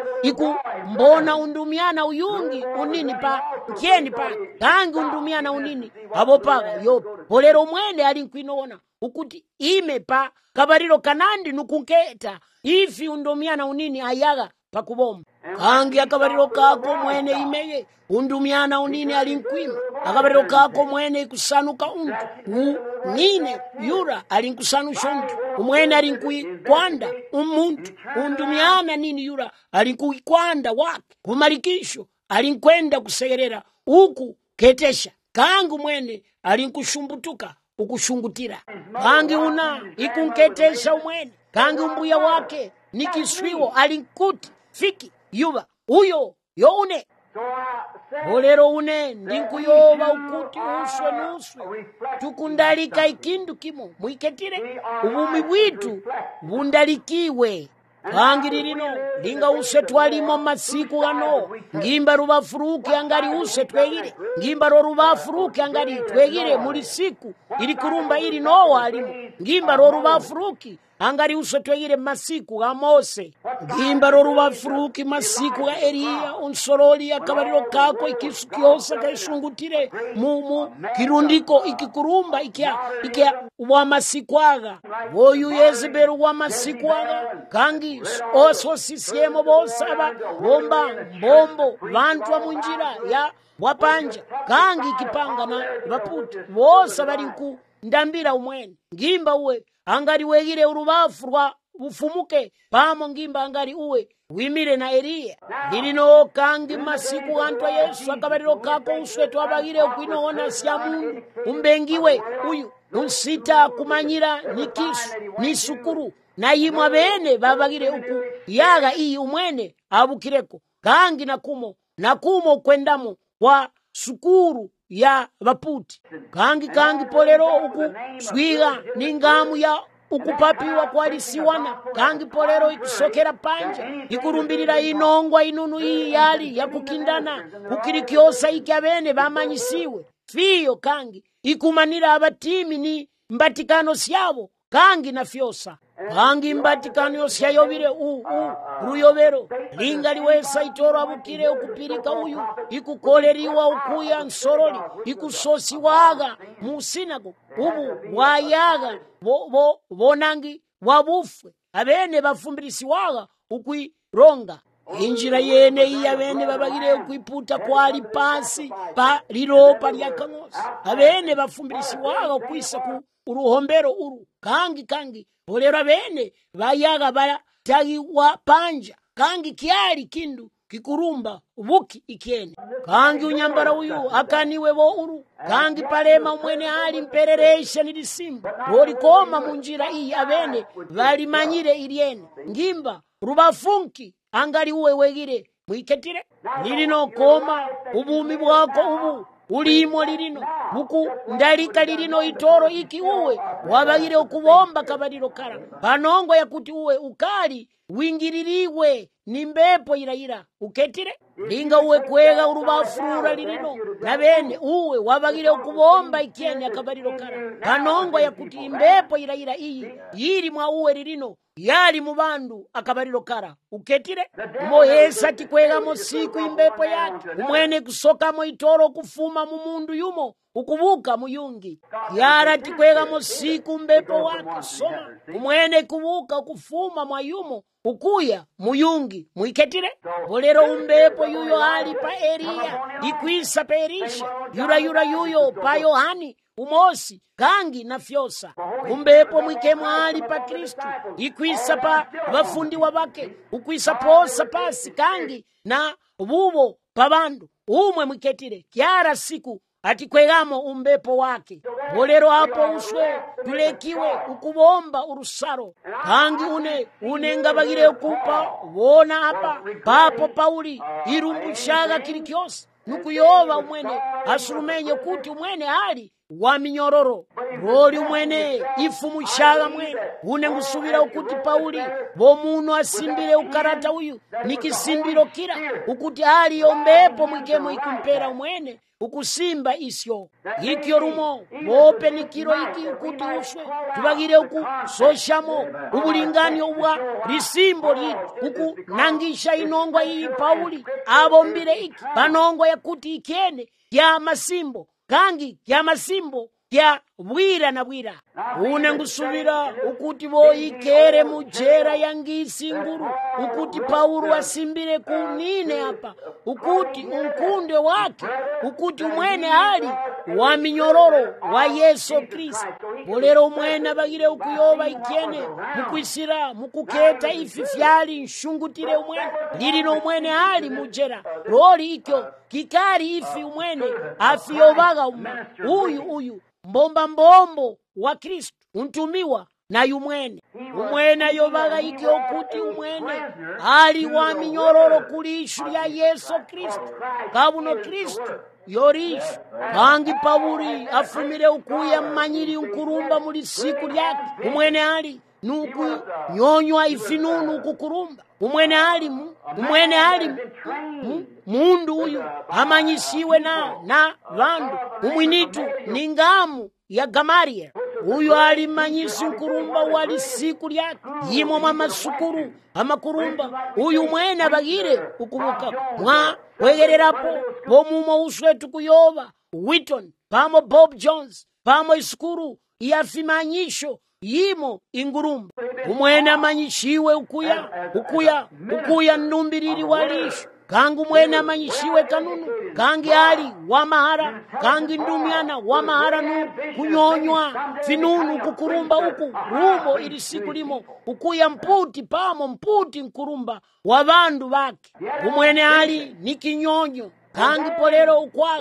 mbona undumyana uyungi unini pa kyeni pa kangi undumyana unini abopaga yo polero mwene alinkwinona ukuti ime pa kabariro kanandi nukunketa ifi undumyana unini ayaga pakubomba kangi akabariro kako mwene imeye undumyana unini alinkwima akabariro kako mwene ikusanuka untu nine yura alinkusanusha untu umwene alinkuikwanda umuntu undumyana nini yura alinkuikwanda wake kumalikisho alinkwenda kusegerera uku ketesha kangi mwene alinkushumbutuka ukushungutira kangi una ikunketesha umwene kangi umbuya wake nikiswiwo alinkuti fiki yuba uyo youne olero une ndinkuyoba ukuti uswe nuswe tukundalika ikindu kimo mwiketire ubumi bwitu bundalikiwe kangi lilino linga use twalimo masiku gano ngimba rubafuruke angali use twegire ngimba ro rubafuruke angali twegire muri siku ili kurumba ili Nowa alimo ngimba ro rubafuruki angali use twegire masiku ga Mose ngimba ro rubafuruki masiku ga Eliya unsoroli akabariro kako ikisukyosa kaishungutire mu kirundiko ikikurumba ikia wa masiku aga woyu Yezeberu wa masiku aga kangi oso sisiemo bosaba bomba mbombo bantu wa munjira ya wapanja kangi kipanga na baputi bosa bali nku ndambira umwene ngimba uwe angari wegire urubafu rwa ufumuke pamo ngimba angari uwe wimire na Eliya lilino kangi masiku antwa Yesu akabariro kako uswe twabagire kwinoona sya mundu umbengiwe uyu unsita kumanyira nikisu ni sukuru na yimwa bene babagire uku yaga iyi umwene abukireko kangi nakumo kwendamo kwa sukuru ya baputi kangi polero uku swiga ningamu ya ukupapiwa kwalisiwana kangi polero ikusokera panja ikurumbirira inongwa inunu iyi yali ya kukindana kukirikyosa ikya bene bamanyisiwe fiyo kangi ikumanira abatimi ni mbatikano syabo kangi na fyosa kangi mbatikano yosyayobire ruyobero linga liwesa itoro abukire ukupirika uyu ikukoleriwa ukuya nsoroli ikusosiwaga musinago ubu wayaga bonangi wabufwe abene bafumbirisiwaga ukwironga injira yene iya bene babagire ukwiputa kwali pasi pa liropa lya kangosi abene bafumbirisiwaga ukwisa ku uruhombero uru kangi bolera bene bayaga batagi wa panja kangi kiali kindu kikurumba ubuki ikiene kangi unyambara uyu akaniwe bo uru kangi palema mwene ali mpereresha nilisimba bolikoma munjira iyi abene balimanyire iliene ngimba rubafunki angali uwe wegire mwiketire lilino koma ubumi bwako ubu ulimo lilino buku ndalika lilino itoro iki uwe wabagire ukubomba kabaliro kara panongo yakuti uwe ukali wingiririwe nimbepo irayira uketire linga uwe kwega urubafurura lilino nabene uwe wabagire ukubomba ikiene akabaliro kara panongo yakuti imbepo irayira iyi yiri mwa uwe lilino yali mubandu akabaliro kara uketire moyesa tikwega mosiku imbepo yake umwene kusoka mo itoro kufuma mu mundu yumo ukubuka muyungi yara tikwega mosiku mbepo wake soma umwene kubuka kufuma mwa yumo ukuya muyungi mwiketire bolero umbepo yuyo ali pa Eliya ikwisa pa Elisha yura yuyo pa Yohani umosi kangi na fyosa umbepo mwikemo ali pa Kristu ikwisa pa bafundi wabake ukwisa posa pasi kangi na bubo pa bandu umwe mwiketire kiara siku atikwegamo umbepo wake bolero hapo uswe tulekiwe ukubomba urusaro kangi unengabagire ukupa wona hapa papo Pauli irumbushaga kilikyose nukuyoba umwene asurumenye kuti umwene hali wa minyororo roli umwene ifumushaga mwene unengusubira ukuti Pauli bo muntu asimbire ukarata uyu nikisimbiro kira ukuti hali yombepo mwikemo ikumpera umwene ukusimba isyo ikyo rumo bope nikiro iki ukuti uswe tubagire uku soshamo ubulinganyo bwa lisimbo litu uku nangisha inongwa iyi Pauli abombire iki panongwa yakuti ikene ya masimbo kangi ya masimbo ya bwira na bwira unengusubira ukuti boyikere mujera yangisi nguru ukuti Paulo asimbire kunine hapa ukuti unkunde wake ukuti umwene hali wa minyororo wa Yesu Kristo bolero umwene bagire ukuyoba ikene mukwisira mukuketa ifi fyali nshungutire umwene lilino umwene hali mujera roli ikyo kikari ifi umwene afiyobaga uyu mbombo wa Kristo untumiwa na yumwene umwene yobaga ikyo kuti umwene ali wa minyororo kulishu lya Yesu Kristo kabuno Kristo yorishu kangi Pauli afumire ukuya mmanyiri unkurumba muri siku lyake umwene ali nukunyonywa ifinunu kukurumba. Umwene ali mundu uyu amanyisiwe na vandu umwinitu ni ngamu ya Gamalieli. Uyu ali manyisi nkurumba wali siku lyake yimo mwa masukuru amakurumba. Uyu mwene abagire ukubuka mwa wegererapo bomumo uswetu kuyoba Wheaton pamo Bob Jones pamo isukuru yafimanyisho yimo ingurumba. Umwene amanyishiwe ukuya ndumbiriri walisho kangu mwene amanyishiwe kanunu kangi ali wamahara kangi ndumyana wamahara nu kunyonywa finunu kukurumba uku rumo ili siku limo ukuya mputi pamo mputi nkurumba wa vandu vake. Umwene ali ni kinyonyo kangi polero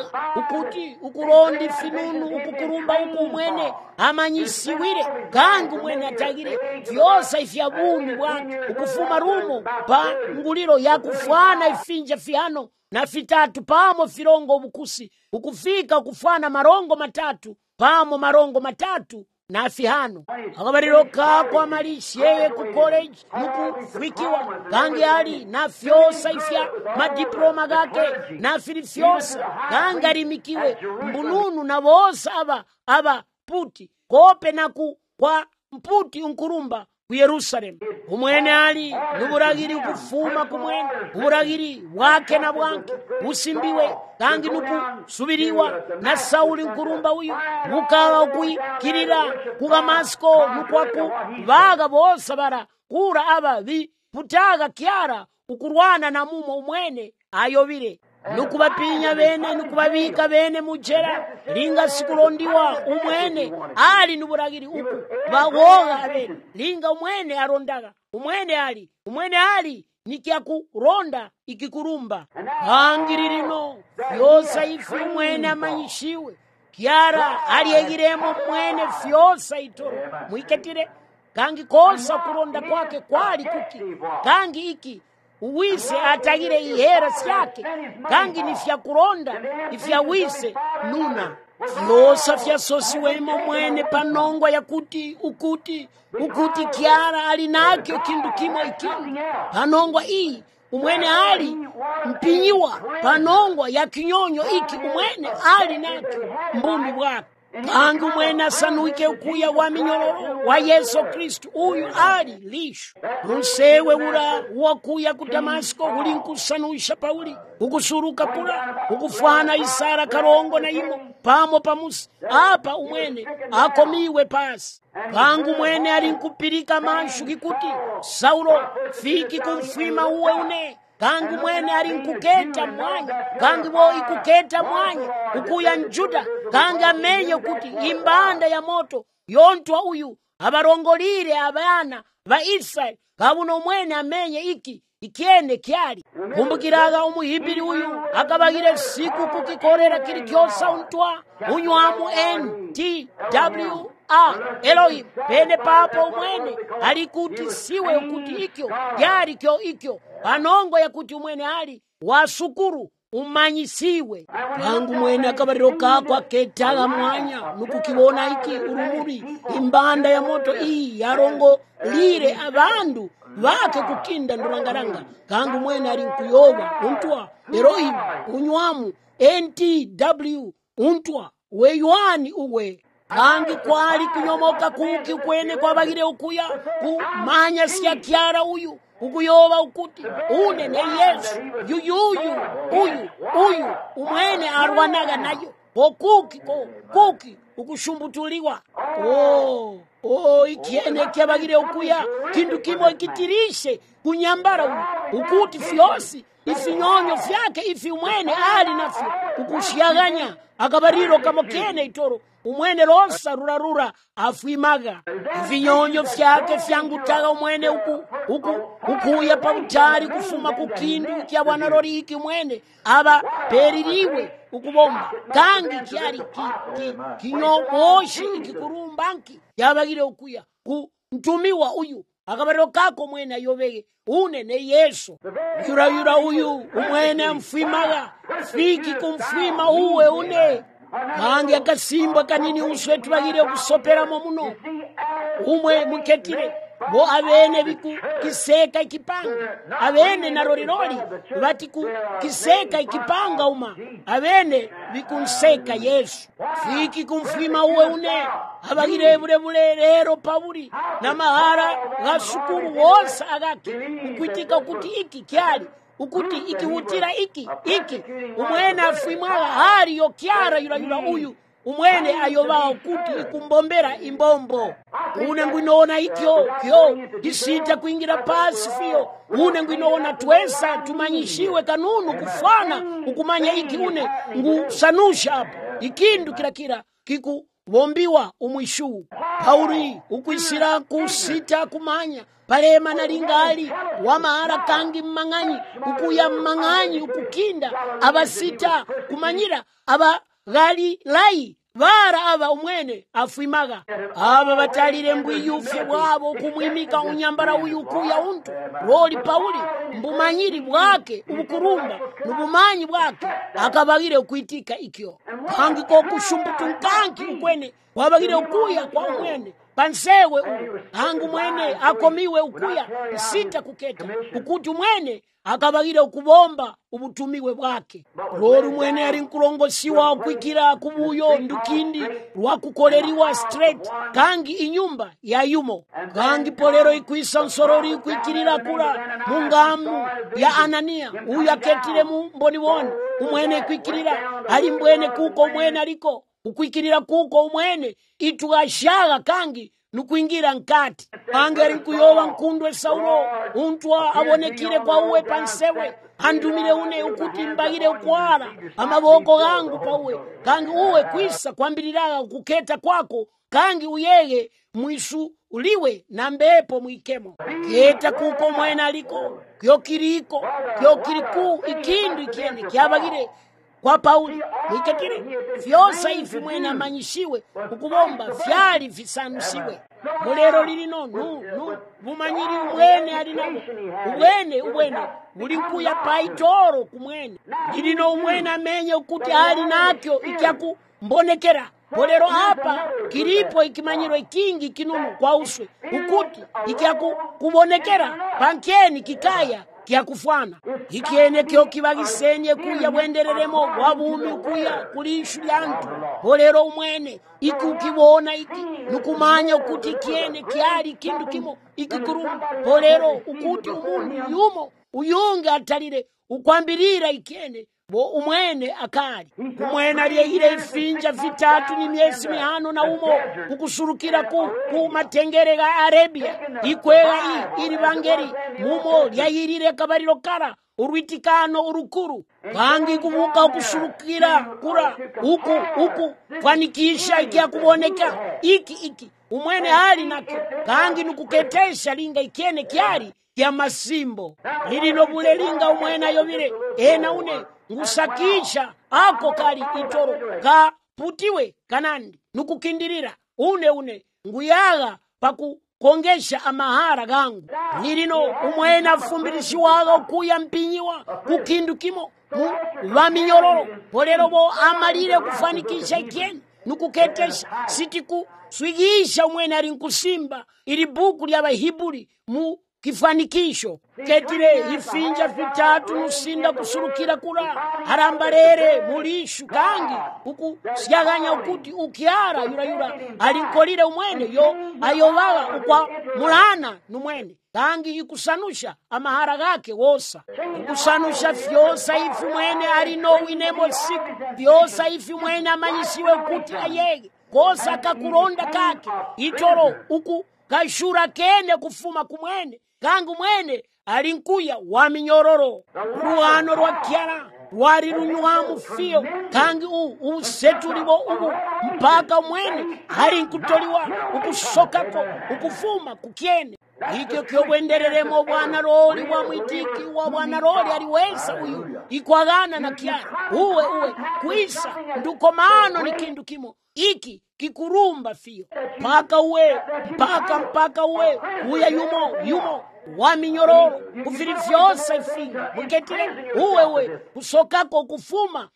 ukuti ukurondi finunu ukukurumba uku umwene amanyisiwire kangi umwene atagire vyosa ifya bumi bwake ukufuma rumo pa nguliro ya kufana ifinja fihano na fitatu pamo firongo bukusi ukufika ukufana marongo matatu pamo marongo matatu na fihano. Akabariro kako amalishi yeye ku college nukufikiwa kangi ali na fyosa ifya madiploma gake na filifyosa kangi arimikiwe mbununu na bosa aba puti kope na kwa mputi unkurumba ku Yerusalemu. Umwene ali nuburagiri kufuma kumwene uburagiri wake na bwanke usimbiwe kangi nukusubiriwa na Sauli nkurumba uyu bukawa ukuyikirira ku Damasko nukwaku baga bosa bara kura aba putaga kyara ukurwana na mumo umwene ayobire nukubapinya bene nukubabika bene mujera linga sikulondiwa umwene ali nuburagiri uku bawoga bene linga umwene arondaga umwene ali nikia kuronda ikikurumba kangiririno fyosa ifi umwene amanyishiwe kyara aliyegiremo mwene fyosa itoro mwiketire kangi kosa kuronda kwake kwali kuki kangi iki uwise atagire ihera syake kangi nifya kuronda ifya wise nuna fyosa fya sosi wemo mwene panongwa ya ukuti kyara alinakyo kindu kimo ikini panongwa iyi umwene ali mpinyiwa panongwa ya kinyonyo iki umwene ali nakyo mbundu bwake kangi umwene asanuike ukuya wa minyororo wa Yesu Kristu uyu ali lisho rusewe ura wakuya ku Damasko uli nkusanusha Pauli ukusuruka pula ukufana Isara karongo na imo pamo pamusi apa umwene akomiwe pasi kangu umwene ali nkupirika manshu kikuti Saulo fiki kumfima uwe une kangu mwene ali nkuketa mwanya kangi boi kuketa mwanya ukuya njuda kanga menye kuti imbanda ya moto yontwa uyu abarongolire abana ba Israeli kabuno mwene amenye ikiene kyali kumbukiraga umuhibiri uyu akabagire siku kukikorera kiri kyosa untwa unywamu NTW Elohim pene papo umwene alikuti siwe ukuti ikyo yari kyo ikyo panongo ya kuti umwene ali wasukuru umanyisiwe kangu mwene akabariro kako aketaga mwanya nukukibona iki urumuri imbanda ya moto iyi yarongo lire abandu bake kukinda ndurangaranga kangu mwene ali nkuyoba untwa Elohim unywamu NTW untwa weyuani uwe kangi kwali kunyomoka kuki kwene kwabagire ukuya kumanya siya kyara uyu ukuyoba ukuti une ne Yesu uyu umwene arwanaga nayo kuki ukushumbutuliwa ikiene kyabagire ukuya kindu kimo ikitirishe kunyambara ukuti fyosi ifinyonyo fyake ifi umwene ali nafyo ukushiyaganya akabariro kamokene itoro umwene rosa rurarura afuimaga ifinyonyo fyake fyangutaga umwene ukuya pabutari kufuma kukindu kya bwana roriki umwene aba peririwe ukubomba kangi kyari kinyomoshi ikikurumbanki yabagire ukuya kuntumiwa uyu akabariro kako mwene ayobege une ne Yesu yura uyu umwene amfuimaga fiki kumfuima uwe une kangi akasimba kanini uswetu bagire kusoperamo muno umwe muketire bo avene vikukiseka ikipanga avene na roliroli vati kukiseka ikipanga uma avene vikunseka Yesu fiki kumfima uwe une avagire vulevule lero pavuli na mahara gasukuru wosa agake ukwitika kuti iki kyali ukuti ikiwutira iki umwene afimwaga hali yo kyara yula uyu umwene ayoba ukuti ikumbombera imbombo une ngwinoona ikyo kyo disita kuingira pasi fiyo une ngwinoona twesa tumanyishiwe kanunu kufana ukumanya iki une ngusanusha hapo ikindu kila kikubombiwa umwishu Pauli ukwisira kusita kumanya palema na lingali wamahara kangi mmang'anyi ukuya mmang'anyi ukukinda abasita kumanyira aba gali lai vara ava umwene afuimaga ava batalire mbwiyufye bwabo kumwimika unyambara uyu kuya untu roli Pauli mbumanyiri bwake ubukurumba nubumanyi bwake akabagire kwitika ikyo kangi ko kushumbutu nkanki ukwene wabagire ukuya kwa umwene pansewe hangu mwene akomiwe ukuya sita kuketa ukuti umwene akabagire ukubomba ubutumiwe bwake rori mwene ari nkulongosiwa ukwikira kubuyo ndukindi rwakukoleriwa straight kangi inyumba ya yumo kangi polero ikwisa nsorori ikwikirira kula mungamu ya Anania uyu aketire mu mboniboni umwene ikwikirira ali mbwene kuko umwene aliko ukwikirira kuko umwene itugashaga kangi nukuingira nkati kangi ari nkuyowa nkundwe Saulo untwa abonekire kwa uwe pansewe handumire une ukuti mbagire ukwara amaboko gangu pauwe kangi uwe kwisa kwambiriraga kuketa kwako kangi uyege mwisu uliwe na mbepo mwikemo keta kuko mwena aliko kyo kiriku ikindu ikiende kyabagire kwa Pauli niketire vyosa ifi mwena amanyishiwe ukubomba vyali visanusiwe mulero lilino bumanyiri umwene alinamo ubwene bulinkuya paitoro kumwene lilino umwene amenye ukuti ali nakyo ikyaku mbonekera polero hapa kilipo ikimanyiro ikingi kinunu kwa uswe ukuti ikyaku kubonekera pankeni kikaya kyakufwana ikiene kyo kibagisenye kuya bwendereremo wabumi ukuya kulishu lyantu polero umwene ikukibona iki nukumanya ukuti kiene kyali kindu kimo ikikurumba polero ukuti umundu yumo uyunga atalire ukwambirira ikiene bo umwene akali umwene aliyehile ifinja vitatu ni miezi mihano na umo kukusurukira ku matengere ga Arabia ikwega ili bangeri mumo lyayirire kabariro kara urwitikano urukuru kangi kuvuka ukusurukira kura uku fanikisha ikia kuboneka iki umwene hali nakyo kangi nukuketesha linga ikiene kyari kya masimbo lilino bule linga umwene ayobire ena une ngusakisha ako kali itoro ka putiwe kanandi nukukindirira une nguyaga pakukongesha amahara gangu lilino umwene afumbirishiwaga ukuya mpinyiwa kukindu kimo vaminyororo polero bo amalire kufanikisha ikieni nukuketesha sitiku swigisha umwene ali nkusimba ili buku lya Bahibuli mu kifanikisho ketire ifinja vitatu nusinda kusurukira kura harambarere mulishu kangi uku syaganya ukuti ukiara yura alinkolire umwene yo ayowaga ukwa mulana numwene kangi ikusanusha amahara gake wosa ikusanusha fyosa ifi mwene alino winemo siku fyosa ifi mwene amanyishiwe ukuti ayege kosa kakuronda kake itoro uku kashura kene kufuma kumwene kangu mwene alinkuya wa minyororo ruhano rwa kyara rwari runywamu fiyo kangi usetuliwo ubu mpaka mwene alinkutoliwa ukusokako ukufuma kukyene ikyo kyobwendereremo bwana roli wa mwitiki wa bwana roli aliweza uyu ikwagana na kyara uwe kwisa ndukomano ni kindu kimo iki kikurumba fiyo mpaka uwe uya yumo wa minyororo kufirifyosa ifinga muketire uwe kusokako kufuma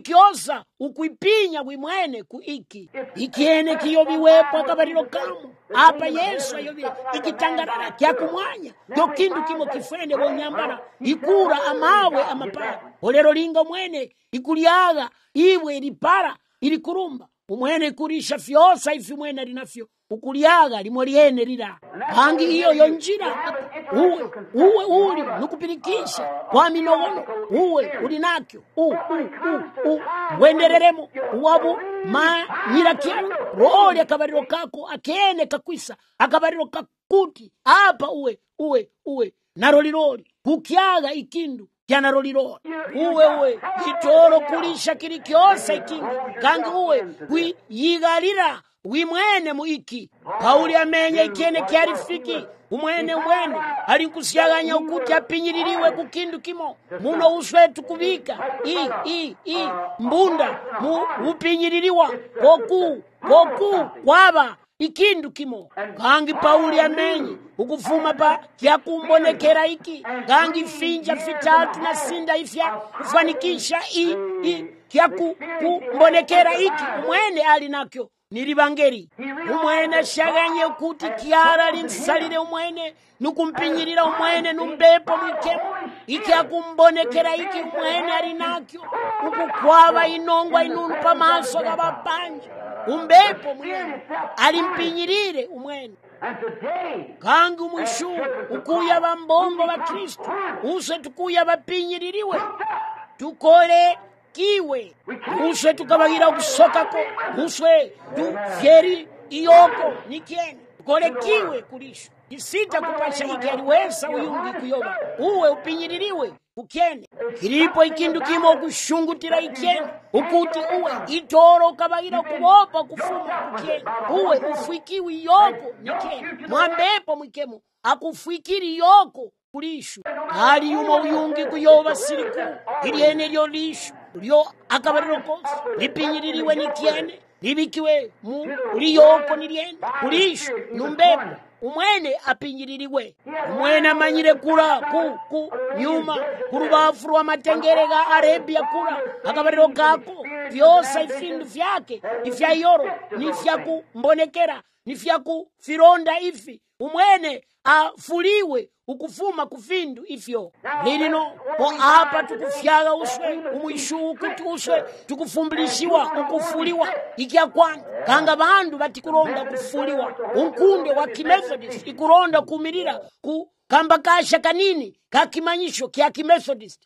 kukirikyosa ukwipinya wimwene ku ikiene kiyobiwepo akabariro kamu apa Yesu ayovile ikitangarara kyakumwanya kyo kindu kimo kifwene wonyambala ikura amawe amapala olero linga mwene ikulyaga iwe ilipara ilikurumba umwene ikurisha fyosa ifi mwene linafyo ukulyaga limwe lyene lila hangi iyo yonjira uwe uli nukupirikisha kwa minogono uwe ulinakyo wendereremo uwabu manyirakera roli akabariro kako akene kakwisa akabariro kakuti apa uwe naroliroli kukyaga ikindu kyanaroliroli uwe itoro kulisha kili kyose ikindu kangi uwe kuyigalira wimwene muiki Pauli amenya ikene kyarifiki umwene alinkusyaganya ukuti apinyiririwe kukindu kimo muno uswetu kubika mbunda upinyiririwa koku kwaba ikindu kimo kangi Pauli amenye ukufuma pa kyakumbonekera iki kangi finja fitatu na sinda ifya kufanikisha kyakumbonekera iki umwene alinakyo nilibangeri umwene shaganye kuti kiara linsalire umwene nukumpinyirira umwene numbepo mwikemo iki akumbonekera iki umwene alinakyo ukukwaba inongwa inunu pamaso gabapanja umbepo mwene alimpinyirire umwene kangi umwishu ukuya bambombo ba Kristo use tukuya bapinyiririwe tukole kiwe uswe tukabagira okusokako uswe tufyeri iyoko nikene tukole kiwe kulisho isita kupasha iki aliwesa uyungi kuyoba uwe upinyiririwe ukene kilipo ikindu kimo okushungutira ikene ukuti uwe itoro ukabagira kubopa kufuma ukene uwe ufwikiwe iyoko nikene mwambepo mwikemo akufwikiri iyoko kulisho hali yumo uyungi kuyoba siriku iliene lyo lisho lyo akabariro kose lipinyiririwe nikyene libikiwe mu liyoko nilyene kulisho numbepo umwene apinyiririwe umwene amanyire kula ku nyuma kurubafu rwa matengere ga Arabia kula akabariro kako vyosa ifindu vyake ifya yoro nifya kumbonekera nifya kufironda ifi umwene afuliwe ukufuma kufindu ifyo lilino po apa tukufyaga uswe umwishu ukuti uswe tukufumbilishiwa ukufuliwa ikya kwanga kanga bandu batikuronda kufuliwa unkunde wa Kimethodist ikuronda kumirira ku kamba kasha kanini kakimanyisho kya Kimethodist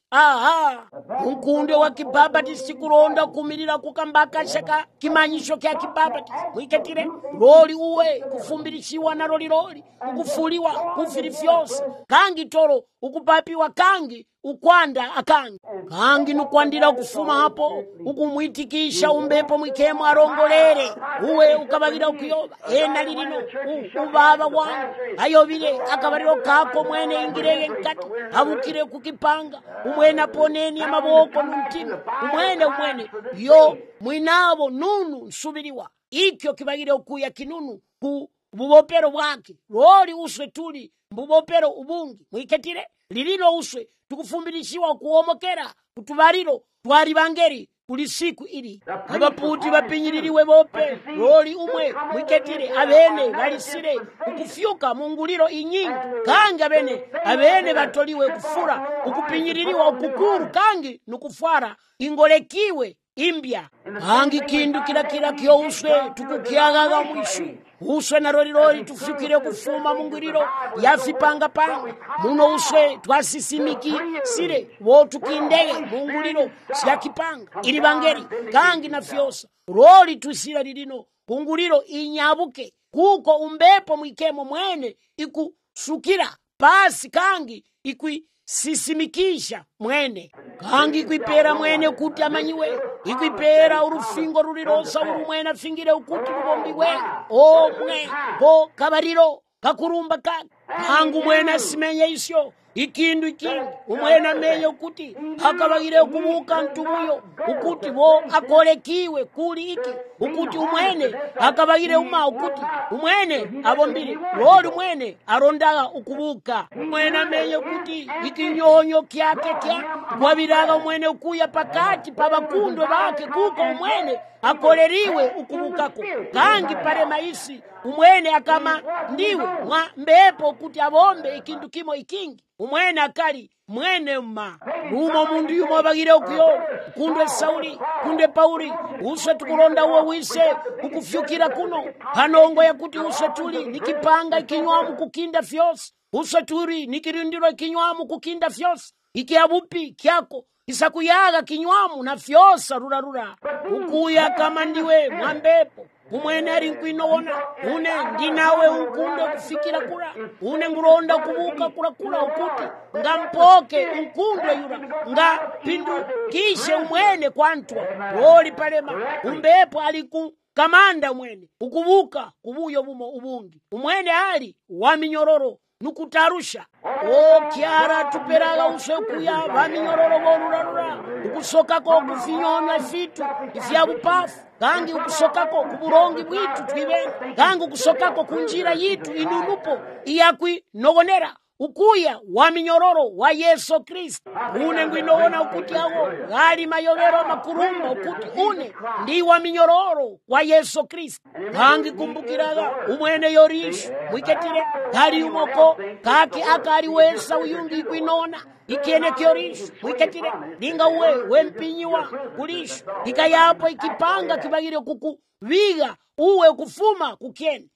unkunde wa Kibaptist kuronda kumirira kukamba kasha ka kimanyisho kya Kibaptist mwiketire roli uwe kufumbilishiwa na roli ukufuliwa kufirifyosa kangi toro ukupapiwa kangi ukwanda akangi kangi nukwandira kufuma hapo ukumwitikisha umbepo mwikemo arongolere uwe ukabagira ukuyoba ena lilino ubaba wangu ayobile akabariro kako mwene ingirege nkati abukire kukipanga umwene aponeni amaboko n'umutima umwene yo mwinabo nunu nsubiriwa ikyo kibagire ukuya kinunu ku bubopero bwake roli uswe tuli mbubopero ubungi mwiketire lilino uswe tukufumbilishiwa kuomokera kutubariro twari bangeri kuli siku ili abaputi bapinyiririwe bope roli umwe mwiketire abene balisire ukufyuka munguliro inyingi kangi abene batoliwe kufura ukupinyiririwa ukukuru kangi nukufara ingolekiwe imbya kangi kindu kila kyo uswe tukukyaga mwishu uswe na roli tufikire kufuma munguliro yafipanga muno uswe twasisimiki sire wotukindege munguliro syakipanga ili bangeri kangi na fyosa roli tusira lilino kunguliro inyabuke kuko umbepo mwikemo mwene ikusukira pasi kangi sisimikisha mwene kangi kwipera mwene kuti amanyiwe ikwipera urufingo rulirosa urumwene afingire ukuti lubombiwe omwe po kabariro kakurumba kake tangu umwene asimenye isyo ikindu ikingi umwene amenye ukuti akabagire kubuka ntumuyo ukuti bo akolekiwe kuli iki ukuti umwene akabagire uma ukuti umwene abombire lori umwene arondaga ukubuka umwene amenye ukuti ikinyonyo kyake kya kwabiraga umwene ukuya pakati pabakundwe bake kuko umwene akoleriwe ukubukako kangi pale maisi umwene akama ndiwe mwa mbepo kuti abombe ikindu kimo ikingi umwene akali mwene mma umo mundu yumo bagire okuyo kundwe Sauli kundwe Pauli uswe tukulonda uwo wise ukufyukira kuno panongo yakuti uswe tuli nikipanga ikinywamu kukinda fyose uswe tuli nikirindiro ikinywamu kukinda fyose ikiabupi kyako isakuyaga kinywamu na fyosa rurarura ukuya kama ndiwe mwambepo umwene ari nkwinowona une ndinawe unkunde kufikira kula une nguronda kubuka kula ukuti ngampoke unkunde yura nga pindu kishe umwene kwantwa woli palema umbepo aliku kamanda umwene ukubuka kubuyo bumo ubungi umwene ali wa minyororo nukutarusha kyara tuperaga usekuya vaminyororo vorurarura ukusokako kufinyona vitu ifyabupafu kangi ukusokako kuburongi bwitu twibene kangi ukusokako kunjira yitu inunupo iyakwi nogonera ukuya wa minyororo wa Yesu Kristo une ngwinowona ukuti awo gali mayovero makurumba ukuti une ndi wa minyororo wa Yesu Kristo kangi kumbukiraga umwene yorishu mwiketire gali umoko kaki akali wesa uyungi kwinona ikene kyorishu mwiketire linga uwe wempinyiwa kulishu ikayapo ikipanga kibagire kuku viga uwe kufuma kukene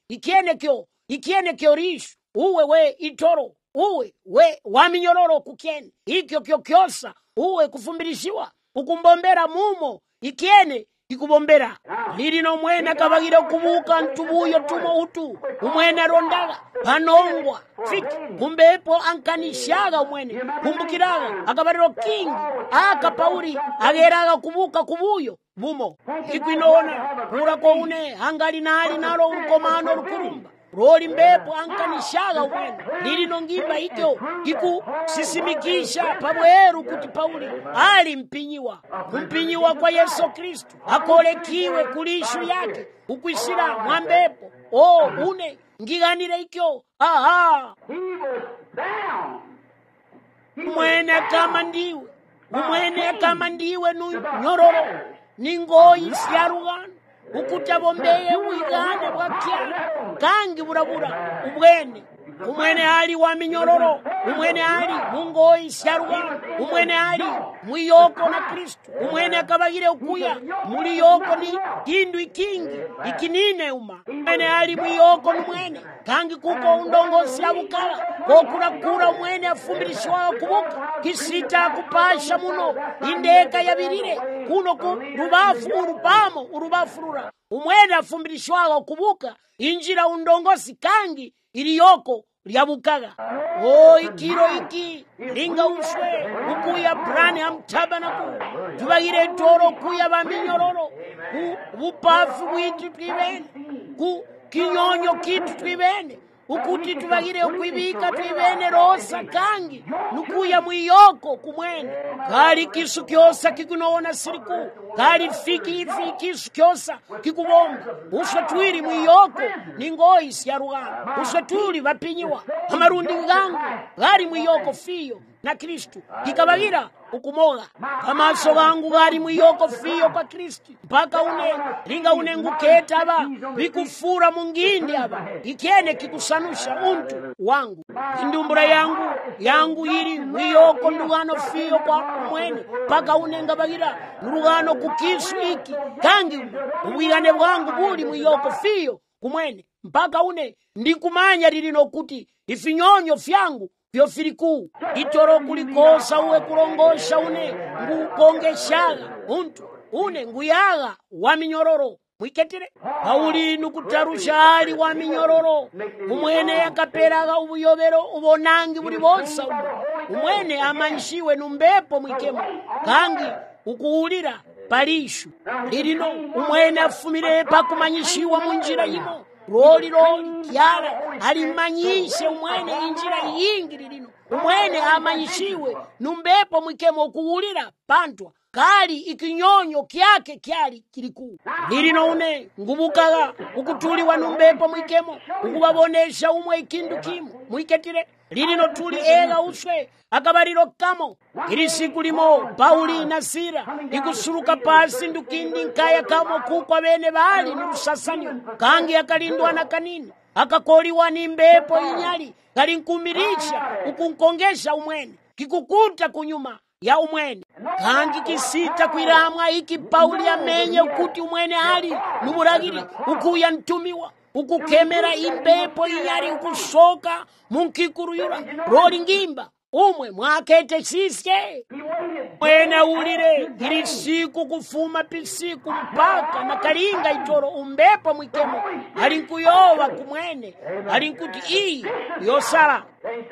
ikene kyorishu uwe we itoro uwe we waminyororo kukene ikyo kyokyosa uwe kufumbirishiwa ukumbombera mumo ikene ikubombera lilino mwene akabagire kubuka ntubuyo tumo utu umwene arondaga panongwa fiti kumbepo ankanishaga umwene kumbukiraga akabariro kingi aka Pauli ageraga kubuka kubuyo bumo ikwinona kura ko une angali nali nalo ukomano lukurumba roli mbepo ankanishaga umwene lilino ngimba ikyo sisimikisha pabweru kuti Pauli ali mpinyiwa kwa Yesu Kristo akolekiwe kulishu yake ukwishira mwambepo une ngiganire ikyo umwene kama ndiwe nyororo ningoyi syarugana ukuti abombeye bwigane bwakyara kangi burabura umwene ali wa minyororo umwene ali mungoyi syarugana umwene ali mwiyoko na Kristo umwene akabagire ukuya muri yoko ni kindu ikingi ikinine umwene ali mwiyoko numwene kangi kuko undongosi abukala kokurakura umwene afumbirishwa kubuka kisita kupasha muno indeka yabirire kuno ku urubafu rura umwene afumbirishwa kubuka injira undongosi kangi iliyoko lyabukaga ikiro iki linga uswe ukuya Branham Tabernacle tubagire toro kuya baminyororo bupafu bwitu twibene ku kinyonyo kitu twibene ukuti tubagire ukwibika twibene rosa kangi nukuya mwiyoko kumwene kali kisu kyosa kikunona siriku kali fiki kisu kyosa kikubomba uswe twiri mwiyoko ningoyi syarugana uswe tuli bapinyiwa amarundi gangu gali mwiyoko fiyo na Kristo kikabagira ukumoga amaso gangu gali mwiyoko fiyo kwa Kristo mpaka linga nguketa aba bikufura mungindi aba ikene kikusanusha muntu wangu indumbura yangu iri mwiyoko ndugano fiyo kwa mwene mpaka ngabagira nurugano kukisu iki kangi ubwigane bwangu buli mwiyoko fiyo kumwene mpaka ndikumanya lilino kuti ifinyonyo fyangu vyofiriku itoro kulikosa uwe kulongosha ngukongeshaga untu nguyaga wa minyororo mwiketire Pauli nukutarusha ali wa minyororo umwene yakaperaga ubuyobero ubonangi buri bonsa umwene amanshiwe numbepo mwikemo kangi ukuulira palishu lilino umwene afumire pakumanyishiwa munjira yimo loli kyala alimanyishe umwene injira yingiri lino umwene amanyishiwe numbepo mwikemo okuwulira pantwa kali ikinyonyo kyake kyali kiliku lilino une ngubukaga ukutuliwa numbepo mwikemo ukubabonesha umwe ikindu kimu mwiketire lilino tuli ega uswe akabaliro kamo ili siku limo Pauli na Sila ikusuluka pasi ndukindi nkaya kamo kukwa bene bali ni rusasanyo kangi akalindwa na kanini akakoliwa ni mbepo inyali kalinkumirisha ukunkongesha umwene kikukuta kunyuma ya umwene kangi kisita kwiramwa iki Pauli amenye ukuti umwene ali nubulagiri ukuya ntumiwa ukukemera imbepo inyali ukusoka munkikuruyura loli ngimba umwe mwakete sisye mwene ulire ili siku kufuma pisiku mpaka na kalinga itoro umbepo mwikemo alinkuyowa kumwene alinkuti iyi yosala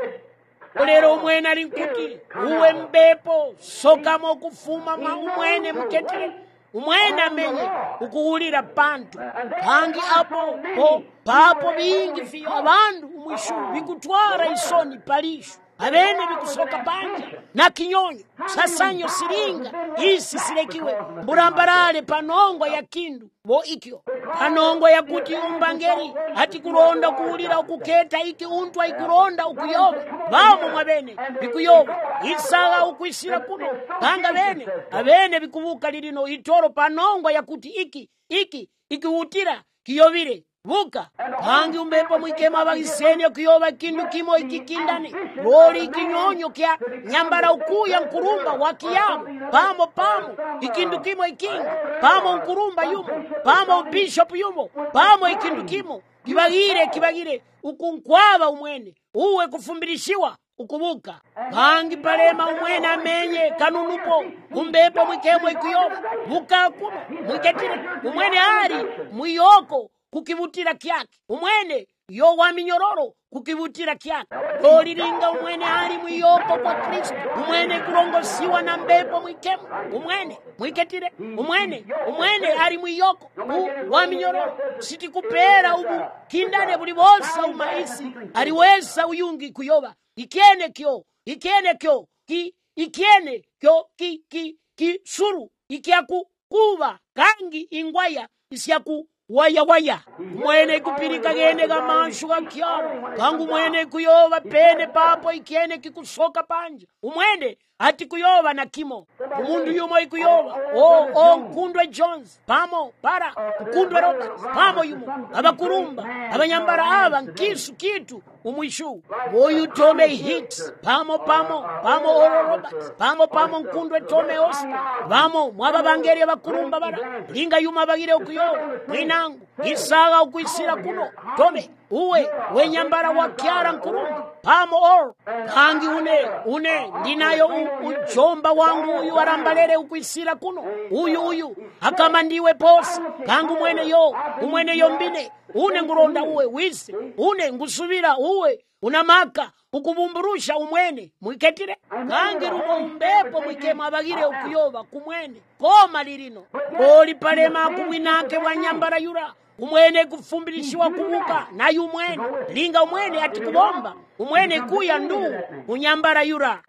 lero umwene alinkuti uwe mbepo sokamo kufuma mwa umwene mketire umwene amenye ukuwulira pantu kangi apo papo bingi fiyo abandu umwishu bikutwara isoni palishu abene bikusoka panja na kinyonyo sasanyo siringa isi silekiwe mburambarale panongwa ya kindu bo ikyo panongwa ya kuti umbangeri hati kulonda kuulira ukuketa iki untwa ikuronda ukuyoba bamo mwabene bikuyoba isaga ukuisira kuno kanga bene abene bikubuka lilino itoro panongwa ya kuti ikiwutira kiyobire buka kangi umbepo mwikema bagisene kuyoba kindu kimo ikikindane loli ikinyonyo kya nyambara ukuya nkurumba wakiyamu pamo ikindu kimo ikingi pamo nkurumba yumo pamo bishop yumo pamo ikindu kimo kibagire ukunkwaba umwene uwe kufumbirishiwa ukubuka kangi palema umwene amenye kanunupo umbepo mwikemo ikuyoba buka kuno mwiketire umwene ali mwiyoko kukivutira kyake umwene yo wa minyororo kukivutira kyake lolilinga umwene ali mwiyoko kwa Kristo umwene kulongosiwa na mbepo mwikemo umwene mwiketire umwene ali mwiyoko wa minyororo sitikupera ubu kindane buli bose umaisi aliwesa uyungi kuyoba ikene kyo ki suru ikyaku kuba kangi ingwaya isyaku waya mwene kupirika gene gamansu gakyalo kangu mwene kuyoba pene papo ikene kikusoka panja umwene ati kuyoba na kimo umundu yumo ikuyoba nkundwe Jones pamo para nkundwe Roberts pamo yumo abakurumba abanyambara aba nkisu kitu umwishu boyu Tome Hicks pamo Oral Roberts pamo nkundwe Tome Oscar pamo mwaba bangeri abakurumba bara linga yuma bagire okuyoba mwinangu isaga ukwisira kuno Tome uwe wenyambara wakyara nkurumba pamo Oral kangi une ndinayo ujomba wangu uyu arambalere ukwisira kuno uyu akama ndiwe posi kangu umwene yo mbine une nguronda uwe wisi une ngusubira uwe unamaka ukubumburusha umwene mwiketire kangi rumo umbepo mwikema abagire ukuyoba kumwene koma lirino koli palema kuwinake wanyambara yura umwene kufumbirishiwa kubuka nayu umwene linga umwene ati kubomba umwene kuya ndu unyambara yura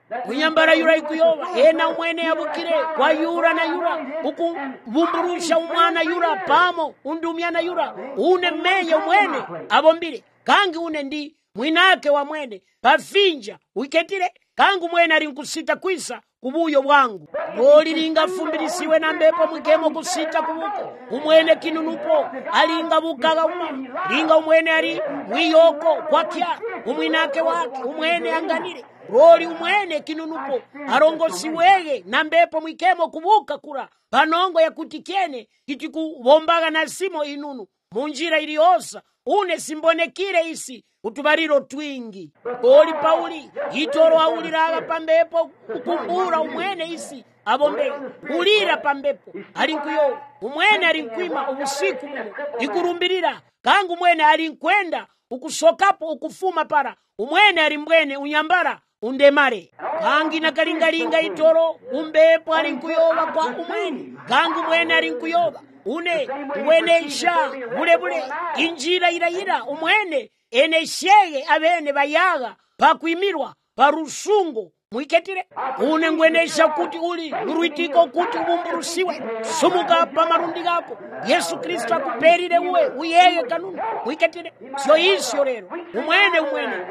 ikuyoba ena umwene yabukire kwa yura na yura ukubumburusha umwana yura pamo undumyana yura une menye umwene abombire kangi une ndi mwinake wa mwene pafinja wiketire kangu mwene ali nkusita kwisa kubuyo bwangu loli linga fumbirisiwe na mbepo mwikemo kusita kubuka umwene kinunupo alinga bukaga linga umwene ali mwiyoko kwa kya umwinake wake umwene anganire loli umwene kinunupo arongosiwege na mbepo mwikemo kubuka kura panongo ya kutikene kitikubombaga na simo inunu munjira iliosa une simbonekire isi utubariro twingi oli Pauli itoro auliraga pambepo ukumbura umwene isi abombe ulira pambepo alinkuyo umwene alinkwima ubusiku ikurumbirira kangu umwene alinkwenda ukusokapo ukufuma para umwene alimbwene unyambara undemare kangi nakalingalinga itoro umbepo alinkuyoba kwa umwene kangu umwene alinkuyoba une ngwenesha bulebule injira irayira umwene eneshege abene bayaga pakwimirwa parusungo mwiketire une ngwenesha kuti uli nurwitiko kuti ubumburusiwe sumuka pa marundi gako Yesu Kristo akuperire uwe uyeye kanuni mwiketire sio isyo rero umwene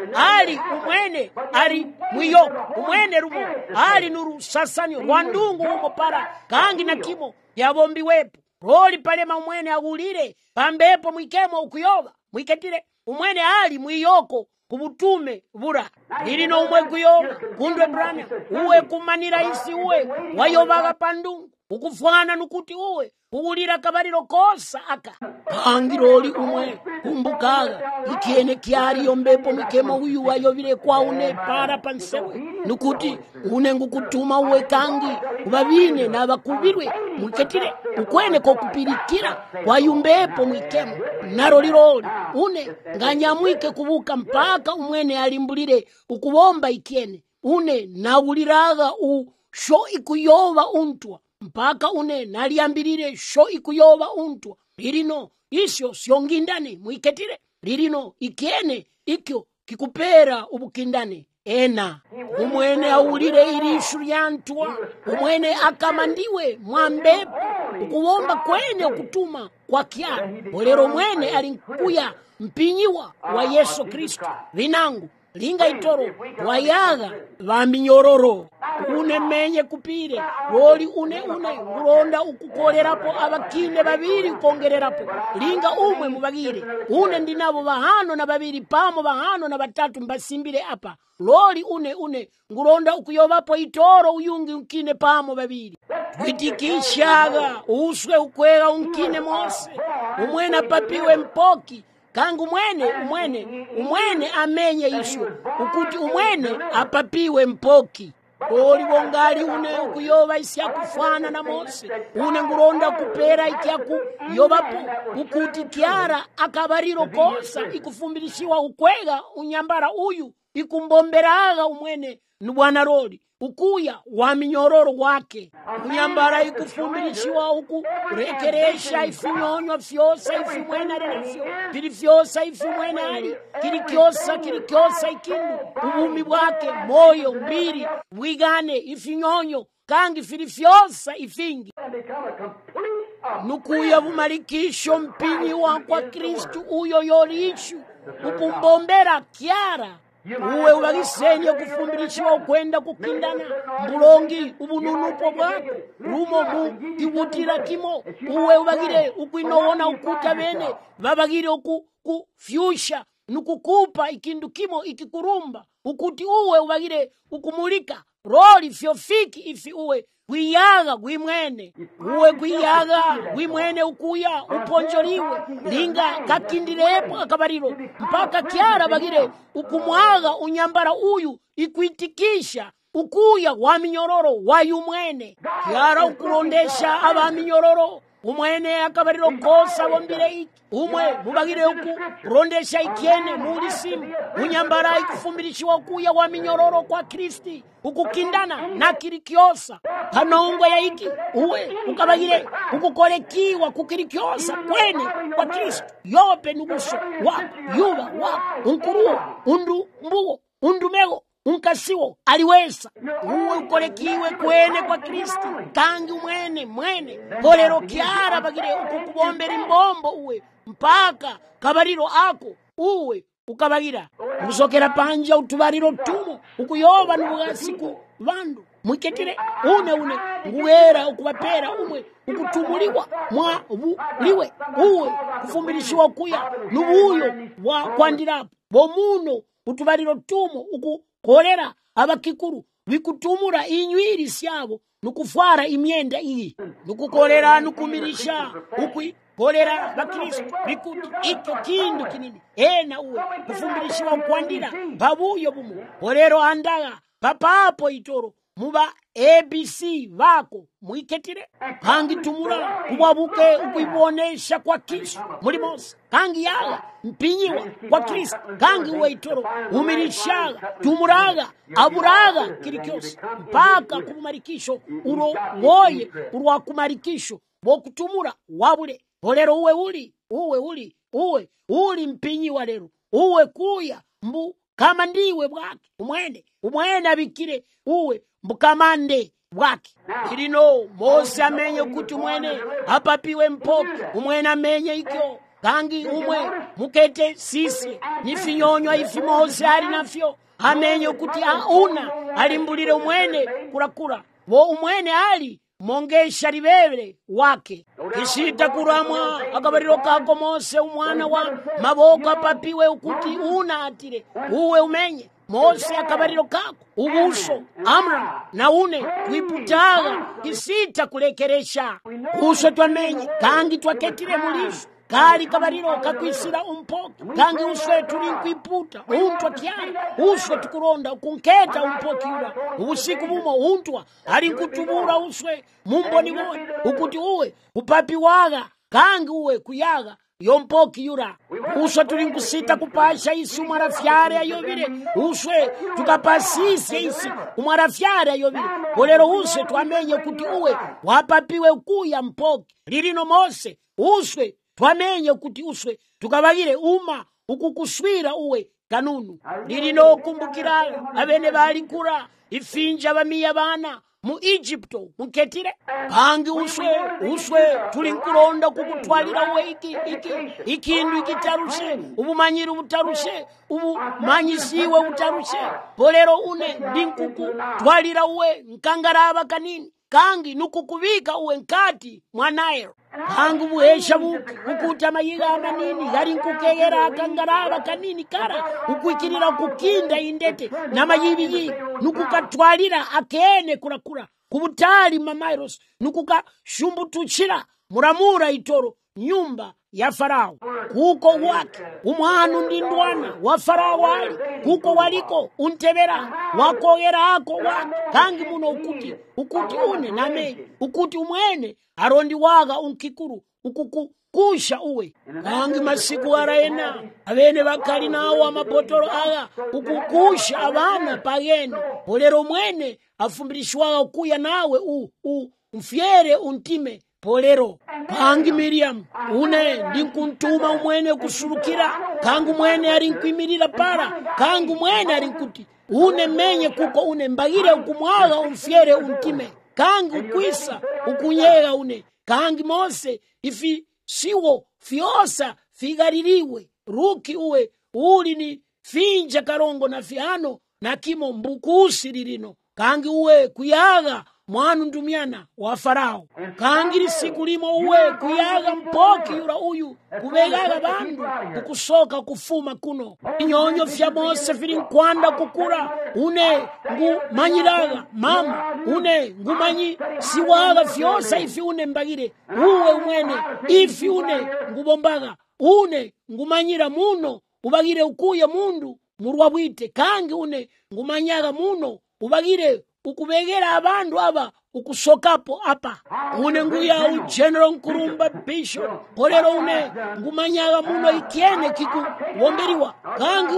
ali mwiyoko umwene rumo ali nurusasanyo rwandungu umo para kangi na kimo yabombiwepo roli palema umwene agulire pambepo mwikemo ukuyoba mwiketire umwene ali mwiyoko kubutume bura lilino umwe kuyoba kundwe brana uwe kumanira isi uwe wayobaga pandungu ukufwana nukuti uwe kuwulira kabaliro kosa aka kangiroli umwe kumbukaga ikiene kyali yombepo mikemo uyu wayobile kwa une para pansewe nukuti une ngukutuma uwe kangi ubabine na bakubirwe mwiketire ukwene ko kupirikira kwa yumbepo mwikemo naroliroli une nganyamwike kubuka mpaka umwene alimbulire ukubomba ikiene une nawuliraga sho ikuyoba untwa mpaka une naliambirire sho ikuyoba untwa lilino isyo syongindane mwiketire lilino ikiene ikyo kikupera ubukindane ena umwene awulire ilishu lyantwa umwene akamandiwe mwambepo ukuwomba kwene okutuma kwa kyalo olero mwene alinkuya mpinyiwa wa Yesu Kristo linangu linga itoro wayaga vaminyororo unemenye kupire loli une uronda ukukolerapo abakine babiri ukongererapo linga umwe mubagire une ndinabo bahano na babiri pamo bahano na batatu mbasimbire apa loli une nguronda ukuyobapo itoro uyungi unkine pamo babiri witikishaga uswe ukwega unkine mose umwena papiwe mpoki kangu umwene amenye isyo ukuti umwene apapiwe mpoki oli bongali une ukuyoba isyakufana na Mose une nguronda kupera ikyaku yobapo ukuti kyara akabariro kosa ikufumbirishiwa ukwega unyambara uyu ikumbomberaga umwene nubwana roli ukuya wa minyororo wake unyambara ikufumbirishiwa uku urekeresha ifinyonyo fyosa ifimwena relefyo kiri fyosa ifimwena ali kiri kyosa ikindu ubumi bwake moyo mbiri bwigane ifinyonyo kangi firi fyosa ifingi nukuya bumalikisho mpinyi wa kwa Kristu uyo yolishu ukumbombera kyara uwe ubagisenye kufumbirishiwa ukwenda kukindana mbulongi ubununupo bwako rumo mu kiwutira kimo uwe ubagire ukwinowona ukuta bene babagire kufyusha nukukupa ikindu kimo ikikurumba ukuti uwe ubagire ukumulika roli fyofiki ifi uwe gwiyaga gwimwene uwe gwiyaga gwimwene ukuya uponjoliwe linga kakindirepo akabariro mpaka kyara bagire ukumwaga unyambara uyu ikwitikisha ukuya wa minyororo wayumwene kyara ukurondesha abaminyororo umwene akabariro kosa bombire iki umwe mubagire uku rondesha ikiene muri simu unyambara ikufumbirishiwa ukuya wa minyororo kwa Kristi ukukindana na kirikyosa hanongwa ya iki uwe ukabagire ukukolekiwa kukirikyosa kwene kwa Kristo yope nuguso wa yuba wa unkuruo undu mbuo undumego unkasiwo aliwesa uwe ukolekiwe kwene kwa Kristo kangi mwene polero kyara bagire ukukubombera imbombo uwe mpaka kabariro ako uwe ukabagira usokera panja utubariro tumo ukuyoba nubugasiku bandu mwiketire une nguwera ukubapera umwe ukutumuliwa mwa liwe uwe kufumbirishiwa kuya nubuyo wa kwandirapo bomuno utubariro tumo ukukolera abakikuru bikutumura inywiri syabo nukufara imyenda iyi nukukolera nukumirisha kolera bakristo bikuti icyo kindu kinini ena uwe kufumbirishiwa kwandira babuyo bumu kolero andaga papapo itoro muba ABC bako mwiketire kangi tumura kubabuke ukuibonesha kwa Kristo muri Mose kangi yaga mpinyiwa kwa Kristo kangi uwe itoro umirishaga tumuraga aburaga kirikyose mpaka kumarikisho uro woye urwa kumarikisho wokutumula wabule polero uwe uli mpinyiwa lero uwe kuya mbu kama ndiwe bwake umwene abikire uwe mbukamande bwake ilino Mose amenye kuti umwene apapiwe mpoki umwene amenye ikyo kangi umwe mukete sisi nifinyonywa ifi Mose ali nafyo amenye kuti auna alimbulire umwene kurakura wo umwene ali mongesha libebele wake kisita kuramwa akabariro kako Mose umwana wa maboko apapiwe ukuti una atire uwe umenye Mose akabariro kako ubuso amra na une kwiputaga kisita kulekeresha uso twamenye kangi twaketire mulisho kali kabariro kakwisira umpoki kangi uswe tuli nkwiputa untwa kyara uswe tukuronda kunketa umpoki ula usiku bumo untwa ali nkutubura uswe mumboni woe ukuti uwe upapi waga kangi uwe kuyaga yompoki yura uswe tuli nkusita kupasha isi umwarafyare ayobire uswe tukapasise isi umwarafyare ayobire polero uswe twamenye kuti uwe wapapiwe ukuya mpoki lilino Mose uswe twamenye kuti uswe tukabagire uma ukukuswira uwe kanunu lilino kumbukira abene balikura ifinja bamiya bana mu Egypto muketire kangi uswe tulinkuronda kukutwalira uwe ikindu ikitarushe ubumanyiri ubutarushe ubumanyisiwe butarushe polero une ndinkuku twalira uwe nkangaraba kanini kangi nukukubika uwe nkati mwanaero kangi buhesha ukuta mayiga amanini yari nkukegera akangaraba kanini kara ukwikirira kukinda indete namayibiyi nukukatwalira akene kurakura kubutali mamairos nukukashumbutuchira muramura itoro nyumba ya Farao kuko wake umwanu ndindwana wa Farao ali kuko waliko untebera wakogera ako wake kangi muno ukuti une name ukuti umwene arondi waga unkikuru ukukusha uwe kangi masiku araena abene bakali nawo amabotoro aga ukukusha abana pagene polero mwene afumbirishwaga ukuya nawe mfyere untime polero kangi Miriam une ndinkuntuma umwene kusurukira kangu mwene ari nkwimirira para kangu mwene ari nkuti une menye kuko une mbagire ukumwaga umfyere untime kangi ukwisa ukunyega une kangi Mose ifi siwo fiosa figaririwe ruki uwe uli ni finja karongo na fiano na kimo mbukusi lilino kangi uwe kuyaga mwanu ndumyana wa Farao kangi lisiku limo uwe kuyaga mpoki yura uyu kubegaga bandu kukusoka kufuma kuno inyonyo fya Mose fili nkwanda kukura une ngumanyiraga mama une ngumanyi siwaga fyosa ifi une mbagire uwe umwene ifi une ngubombaga une ngumanyira muno ubagire ukuye mundu murwa bwite kangi une ngumanyaga muno ubagire ukubegera abandu aba ukusokapo apa une nguya general nkurumba bishop polero une ngumanyaga muno ikiene kiku womberiwa kangi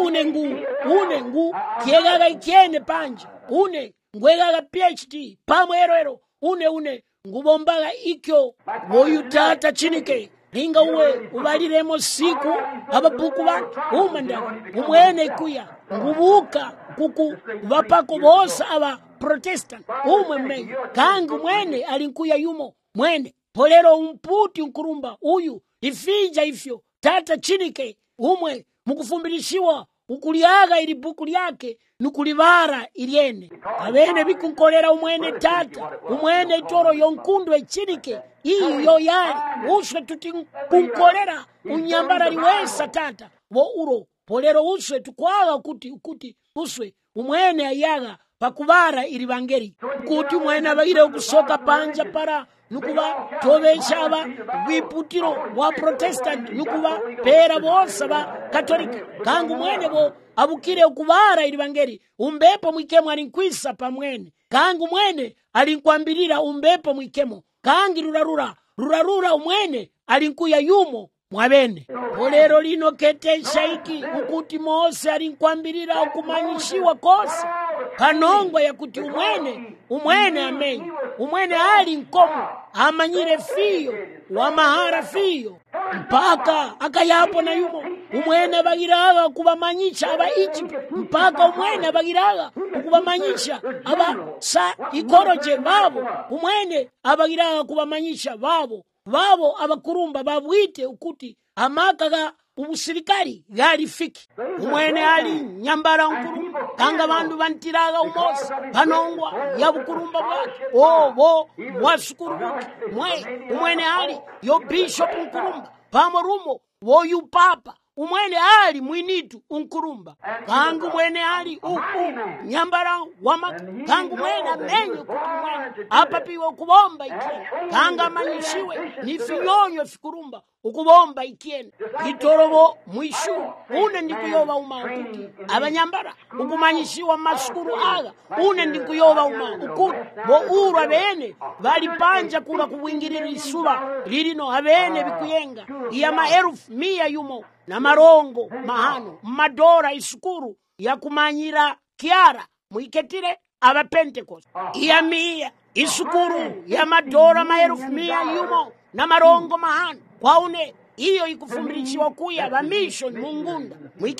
une ngu kiegaga ikiene panje une ngwegaga PhD pamwerero une ngubombaga ikyo woyutata chinike linga uwe ubaliremo siku ababuku bake umanda umwene kuya ngubuka kuku bapako bose aba Protestant umwe mmenye kangi mwene alinkuya yumo mwene polero umputi nkurumba uyu ifinja ifyo tata chinike umwe mukufumbirishiwa ukuliaga ili buku lyake nukulivara iliene abene bikunkolera umwene tata umwene itoro yonkundwe chinike iyo yoyali uswe tuti kunkolera unyambara liwesa tata wo uro polero uswe tukwaga kuti uswe umwene ayaga pakubara ili bangeri kuti umwene abagire ukusoka panja para nukuba tobesha aba bwiputiro wa Protestant nukuba pera bose ba Katolika kangu mwene bo abukire ukubara ili bangeri umbepo mwikemo alinkwisa pa mwene kangu mwene alinkwambirira umbepo mwikemo kangi rurarura umwene alinkuya yumo mwabene polero lino ketesha iki ukuti Mose alinkwambirira ukumanyishiwa kosa kanongwa ya kuti umwene amenye umwene ali nkomo amanyire fiyo wamahara fiyo mpaka akayapo na yumo umwene bagiraga kubamanyisha aba Egypt mpaka umwene bagiraga kubamanyisha aba sa ikoroje babo umwene abagiraga kubamanyisha babo abakurumba babwite ukuti amakaga ubusirikari gari fiki umwene ali nyambara nkurumba kanga bandu bantiraga umosi panongwa yabukurumba bwake bo wasukurubuki umwene ali yo bishop nkurumba pamorumo wo yu papa umwene ali mwinitu unkurumba kangu mwene ali nyambara wama kangu mwene amenye kuti mwene apapiwe kubomba ikienda kanga manyishiwe ni finyonyo fikurumba ukubomba ikienda itorobo mwishu une ndikuyoba kuti abanyambara ukumanyishiwa masukuru aga une ndikuyoba ukuti bo urwa bene bali panja kula kubwingirira isuba lirino abene bikuyenga iya maelfu 100 yumo na marongo mahano madora isukuru ya kumanyira kiara muiketire aba Pentecost iya 100 isukuru ya madora maelfu 100 yumo na marongo mahano kwaune iyo ikufumbirishiwa kuya ba mission mungunda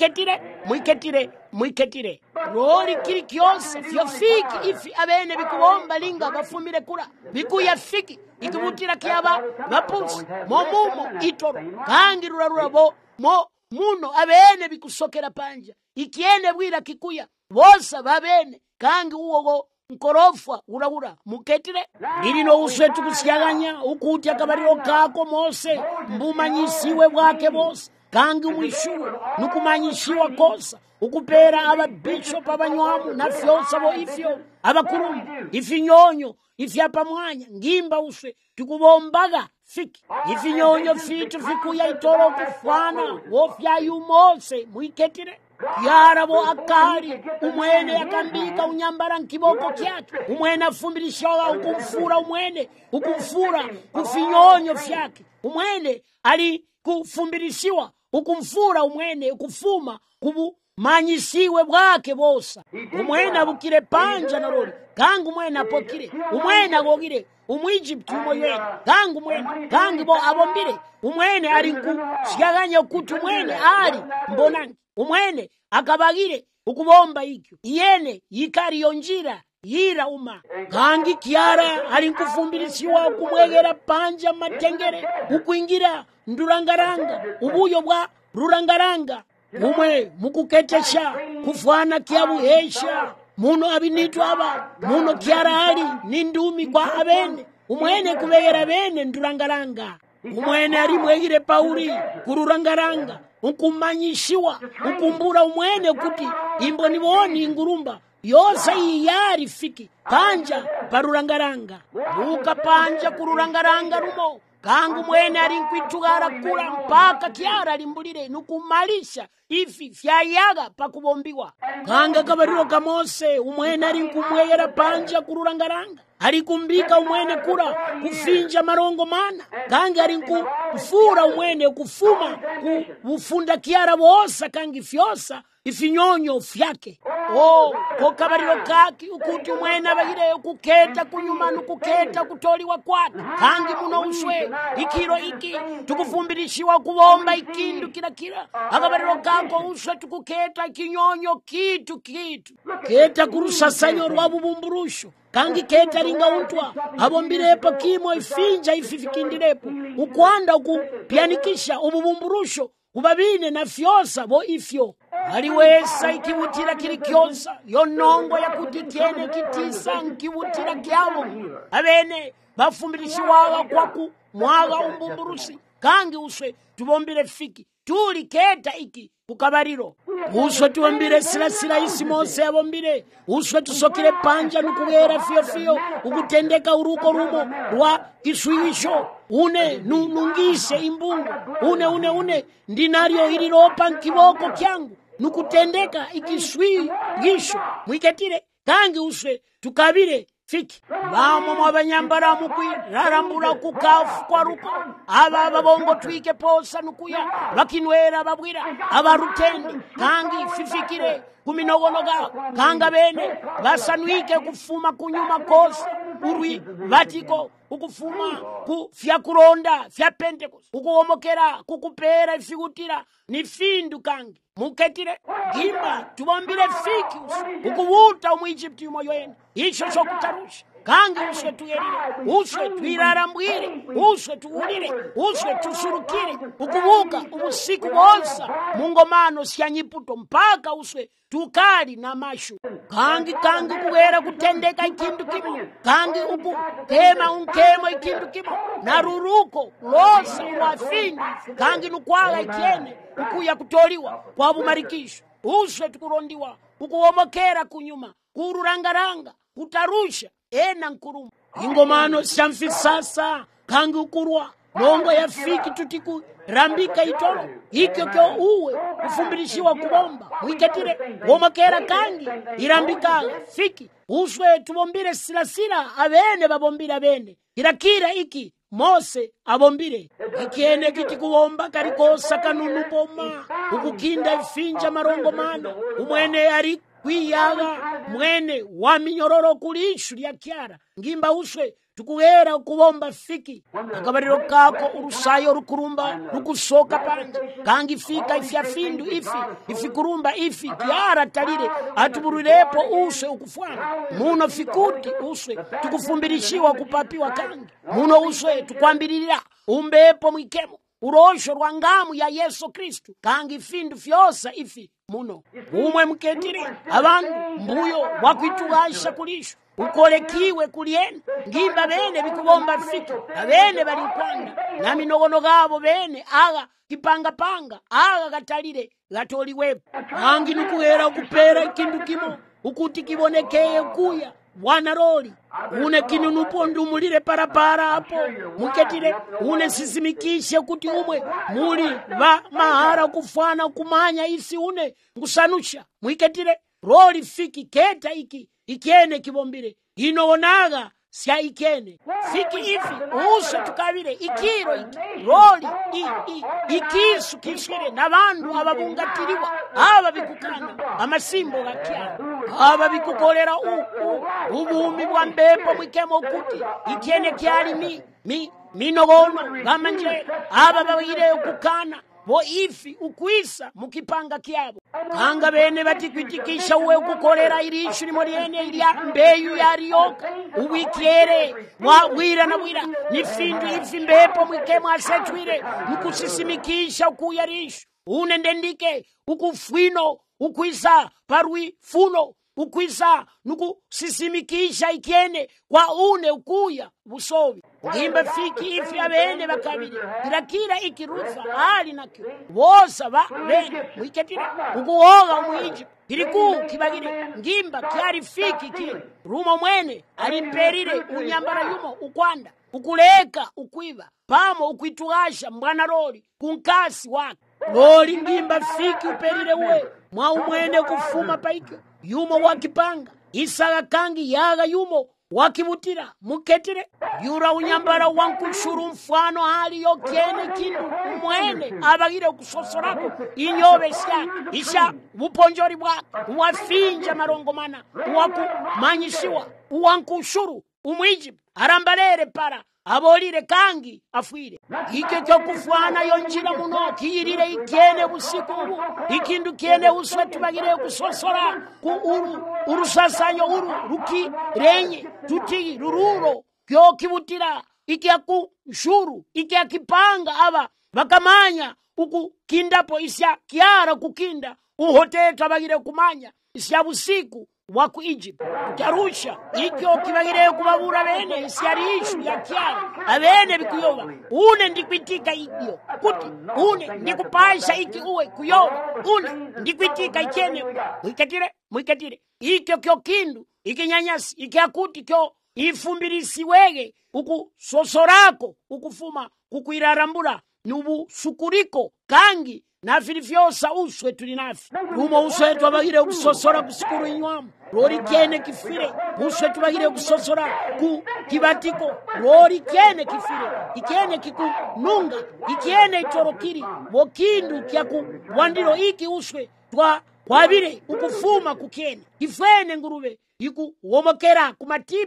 muiketire rori kiri kyose fyofiki ifi abene bikubomba linga bafumire kura bikuya fiki ikibutira kyaba bapusi momumo itoro kangi rurarura bo muno abene bikusokera panja ikiene bwira kikuya bosa babene kangi uwo nkorofwa urabura muketire lirino uswe tukusyaganya ukuti akabariro kako Mose mbumanyisiwe bwake bose kangi umwishuwe nukumanyishiwa kosa ukupera aba bishop abanywamu na fyosa bo ifyo abakurumba ifinyonyo ifyapa mwanya ngimba uswe tukubombaga fiki ifinyonyo fitu fikuya itoro kufana wofya yu Mose muiketire yarabo akali umwene yakambika unyambara nkiboko kyake umwene afumbirishaga ukumfura kufinyonyo fyake umwene ali kufumbirishiwa ukumfura umwene ukufuma manyisiwe bwake bosa umwene abukire panja narori kangu umwene apokire umwene agogire umwijipti umoywe kangu umwene kangu bo abombire umwene ari kushaganya kuti umwene ari mbonani umwene akabagire ukubomba ikyo iyene yikari yonjira yira uma kangi kiara ali nkufumbirishiwa kumwegera panja matengere ukuingira ndurangaranga ubuyo bwa rurangaranga umwe mukuketesha kufana kiabuhesha muno abinitwa aba muno kiara ali nindumi kwa abene umwene kubegera bene ndurangaranga umwene ari mwegire pauri kururangaranga ukumanyishiwa ukumbura umwene kuti imboni boni ingurumba yose yari fiki panja parurangaranga buka panja kururangaranga rumo kangu mwene ari nkwitugara kula mpaka kiara limbulire nukumalisha ifi fyayaga pakubombiwa kanga kabariro ka Mose umwene ari nkumwegera panja kururangaranga ari kumbika umwene kura kufinja marongo mana kanga ari nkufura umwene kufuma kufunda kiara bosa kangi fyosa ifinyonyo fyake ko kabariro kaki ukuti umwene abagire kuketa kunyuma nukuketa kutoliwa kwake kangi muno uswe ikiro iki tukufumbirishiwa kubomba ikindu kira akabariro kako uswe tukuketa kinyonyo kitu keta kurusasanyo rwabubumburusho kangi keta ringa untwa abombirepo kimo ifinja ififikindirepo ukwanda ukupianikisha ububumburusho kubabine na fyosa bo ifyo aliwesa ikibutira kiri kyosa yonongo yakutitiene kitisa nkibutira kyabo abene bafumbirishiwaga kwaku mwaga umbumburusi kangi uswe tubombire fiki tuli keta iki kukabariro uswe tubombire silasila isi Mose yabombire uswe tusokire panja nukugera fiyo ukutendeka uruko rumo rwa kiswiwisho une nungishe imbungu une ndinario iliropa nkiboko kyangu nukutendeka ikiswiwisho mwiketire kangi uswe tukabire fiki bamo mwabanyambara mukwi rarambura kukafu kwa ruko aba bongo twike posa nukuya bakinwera babwira abarutendi kangi fifikire kuminogonoga kanga bene basanwike kufuma kunyuma kosa urwi vatiko ukufuma ku fyakulonda fya Pentekoste ukuwomokera kukupera ifikutira ni findu kangi muketire gimba tubombile fiki ukuvuta umwijipti umoyo yenu icho chokutarusha kangi uswe tuyerire uswe twirarambwire uswe tuulire uswe tusurukire ukuvuka ubusiku bosa mungomano syanyiputo mpaka uswe tukali na mashu kangi kuwera kutendeka ikindu kimo kangi ukukema unkemo ikindu kimo na ruruko losa uwafindi kangi nukwala ikiene ukuya kutoliwa kwa bumarikisho uswe tukurondiwa ukuwomokera kunyuma kururangaranga kutarusha ena nkuruma ingomano shamfisasa kangi ukurwa nongo ya fiki tutiku rambika itolo ikyo kyo uwe kufumbirishiwa kubomba mwiketire womokera kangi irambika fiki uswe tubombire silasila abene babombira bene kirakira iki Mose abombire ikiene kiti kuwomba karikosa kanunu boma ukukinda ifinja marongo mana umwene ari kwiyaga mwene wa minyororo kulishu lya kyara ngimba uswe tukuwera kubomba fiki akabariro kako urusayo rukurumba rukusoka panje kangi fika ifya findu ifi kurumba ifi kyara talire atuburirepo uswe ukufwana muno fikuti uswe tukufumbirishiwa kupapiwa kangi muno uswe tukwambirira umbepo mwikemo urosho rwa ngamu ya Yesu Kristu kangi findu fyosa ifi muno umwe mketire abantu mbuyo wakwitugasha kulisho ukolekiwe kuliena ngimba bene bikubomba fiki abene bali kwanda na minogono gabo bene aga kipanga aga gatalire gatoliwepo kangi nukuwera kupera ikindu kimo ukuti kibonekeye kuya Bwana roli une kinunupo ndumulire parapara hapo muketire une sisimikishe kuti umwe muli va mahara kufana kumanya isi une ngusanusha mwiketire roli fiki keta iki ikene kibombire inowonaga sya ikene fiki ifi use tukabire ikiro iki roli ikisu kishire n'abantu ababungatiriwa aba bikukana amasimbo gakyara aba bikukolera ubumi bwa mbepo mwikemo kuti ikene kyali minogono gamanje aba babire kukana bo ifi ukwisa mukipanga kyabo kanga bene batikwitikisha uwe ukukolera irishu limoriene ilya mbeyu yariyoka uwikiere wira na wira nifindu ifi mbepo mwikemo asetwire nukusisimikisha ukuya rishu unendendike ukufwino ukwisa parwi funo ukwisa nukusisimikisha ikene kwa une ukuya busovi ngimba fiki ifi abene bakabiri kirakira ikirufa hali nakyo bosa ba bene mwiketira ukuwoga mwiji kiriku kibagire ngimba kyari fiki kile rumo mwene alimperire unyambara yumo ukwanda ukuleka ukwiba pamo ukwitugasha mbwana roli kunkasi wake roli ngimba fiki uperire uwe mwa umwene kufuma paikyo yumo wakipanga isaga kangi yaga yumo wakibutira muketire yura unyambara wankushuru mfano hali yokene kindu umwene abagire kusosorako inyobe isha buponjori bwa uwafinja marongomana uwakumanyishiwa uwankushuru umwiji arambalere para abolire kangi afwire ike kyo kufwana yonjira muno kiyirire ikene busiku ikindu kene uswe tubagire kusosora ku urusasanyo ruki renye tuti rururo kyo kibutira ikya kushuru ikya kipanga aba bakamanya ukukindapo isya kyara kukinda uhoteta bagire kumanya isya busiku waku Egypt utarusha ikyo kibagire kubabura bene isyarishu ya kyara abene bikuyoba une ndikwitika ibyo kuti une ndikupasha iki uwe kuyoba une ndikwitika ikene mwikatire ikyo kyo kindu ikinyanyasi ikyakuti kyo ifumbirisiwege ukusosorako ukufuma kukwirarambura nubusukuriko kangi nafiri vyosa uswe tulinafi rumo uswe twabagire kusosora kusikuru inywamu rori kene kifire uswe twabagire kusosora ku kibatiko rori kene kifire ikene kikununga ikene itorokiri bokindu kyaku wandiro iki uswe twabire ukufuma kukene kifene ngurube iku womokera kumatipa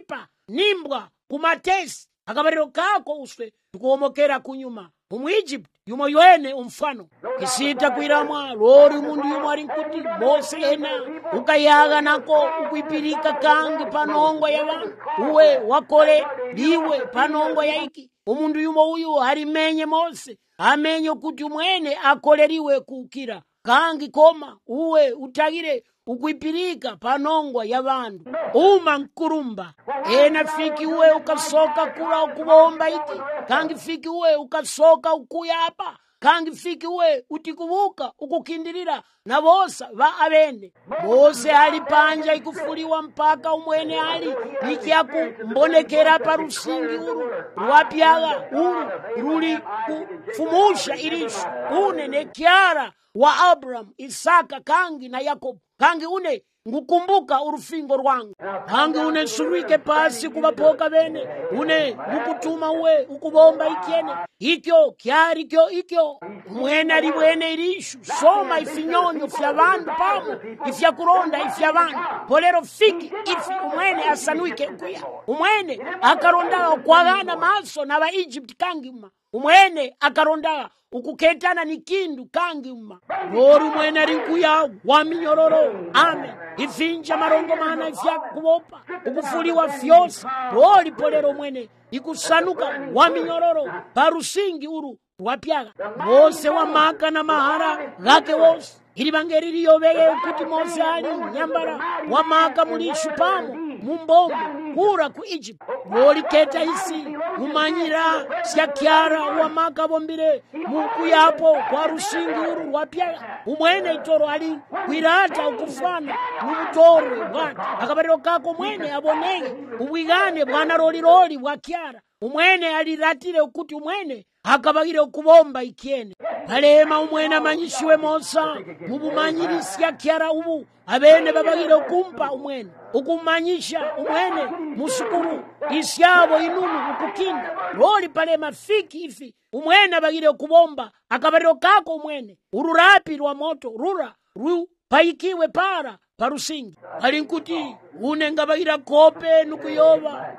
nimbwa kumatesi akabariro kako uswe tukuomokera kunyuma Egypt yumo yoene umfano kisita kwiramwa lori mundu yumo ari nkuti Mose ena ukayaga nako ukuipirika kangi panongo ya vanhu uwe wakole liwe panongo ya iki umundu yumo uyu harimenye Mose amenye kuti umwene akoleriwe kukira kangi koma uwe utagire ukuipirika panongwa ya vandu uma nkurumba ena fiki uwe ukasoka kula ukubomba iki kangi fiki uwe ukasoka ukuyapa kangi fiki uwe utikubuka ukukindirira na bosa va avene Mose ali panja ikufuliwa mpaka umwene ali nikiaku mbonekera parusingi uru rwapyaga uru ruli kufumusha ilishu une ne Kyara wa Abraham Isaka kangi na Yakobo kangi une ngukumbuka urufingo rwangu kangi une surike pasi kubapoka bene une ngukutuma uwe ukubomba ikiene ikyo kyari kyo ikyo mwene ali bwene ilishu soma ifinyonyo fya bandu pamo ifya kuronda ifya bandu polero fiki ifi umwene asanuike kuya umwene akaronda kwagana maso na ba Egypt kangi umwene akaronda ukuketana ni kindu kangi lori umwene ari kuya wa minyororo amen ifinja marongo mana ifya kubopa ukufuliwa fyosa lori polero umwene ikusanuka wa minyororo parusingi uru rwapyaga Mose wa maka na mahara gake wose ili bangeri liyobeye kuti Mose ali nyambara wa maka mulishu pamo mumbombo kura ku Egypt lori keta isi umanyira sya Kyara wa maka bombire mukuyapo kwa rusingi uru rwapyaga umwene itoro ali kwirata ukufana n'ubutoro bwake akabariro kako mwene aboneye ubwigane bwana roli bwa Kyara umwene aliratire ukuti umwene akabagire ukubomba ikiene palema umwene amanyishiwe Mosa mubumanyirisi Kyara ubu abene babagire ukumpa umwene ukumanyisha umwene musukuru isyabo inunu ukukinda loli palema fiki ifi umwene abagire ukubomba akabariro kako umwene ururapi rwa moto rura paikiwe parusingi ali nkuti unengabagira kope nukuyoba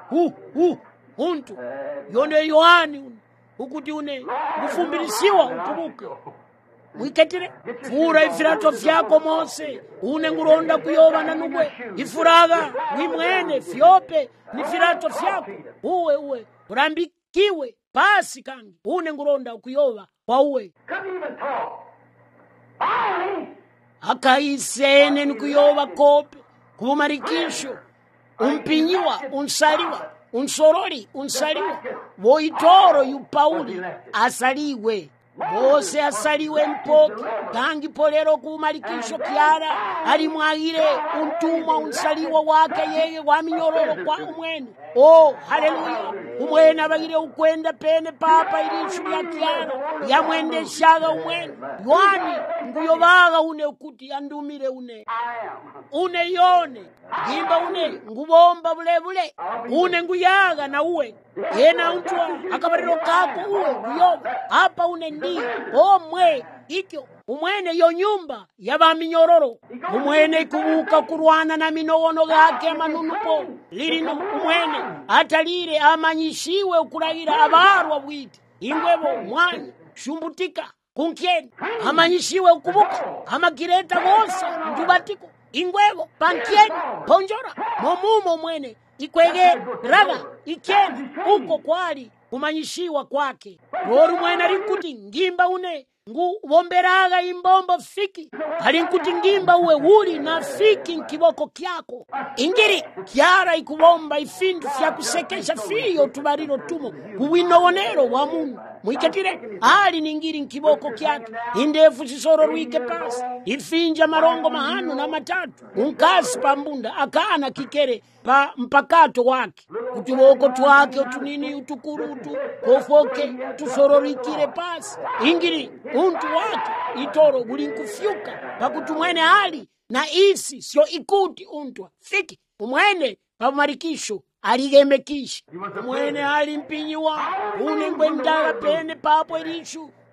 untu yone Yohani ukuti une kufumbirisiwa ukubuka mwiketire fura ifirato fyako Mose une nguronda kuyoba na nugwe ifuraga wimwene fyope ni firato fyako uwe urambikiwe pasi kangi une nguronda kuyoba kwa uwe akaisene nukuyoba kope kumarikisho umpinyiwa unsaliwa unsorori unsaliwa voitoro yu Pauli asaliwe Mose asaliwe mpoki kangi polero kumalikisho Kyara alimwagire untumwa unsaliwa wake yeye wa minyororo kwa umwene haleluya umwene abagire ukwenda pene papa ilishu ya Kyara yamwendeshaga umwene Yohani nguyobaga une ukuti andumire une yone gimba une ngubomba bule une nguyaga na uwe ena untwa akabariro kako uwe nguyoba hapa une ndi omwe ikyo umwene yo nyumba yabaminyororo umwene kubuka kurwana na minowono gake manunupo lirino umwene atalire amanyishiwe ukurahira abarwa bwite ingwebo mwanya shumbutika kunkyeni amanyishiwe ukubuka amakireta bose ndubatiko ingwebo pankyeni ponjora momumo mwene ikwege raga ikeni uko kwali kumanyishiwa kwake lori mwene alinkuti ngimba une ngubomberaga imbombo fiki alinkuti ngimba uwe wuli na fiki nkiboko kyako ingiri Kyara ikubomba ifindu fyakusekesha fiyo tubariro tumo kuwinowonero wa Mungu mwiketire ali ningiri nkiboko kyake indefu sisoro rwike pasi ifinja marongo mahanu na matatu unkasi pambunda akana kikere pa mpakato wake utuboko twake utunini utukurutu kofoke tusororikire pasi ingiri untu wake itoro gulinkufyuka pakuti umwene ali na isi sio ikuti untwa fiki umwene pamarikisho aligemekisha umwene ali mpinyiwa unengwe ndala pene papo ilishu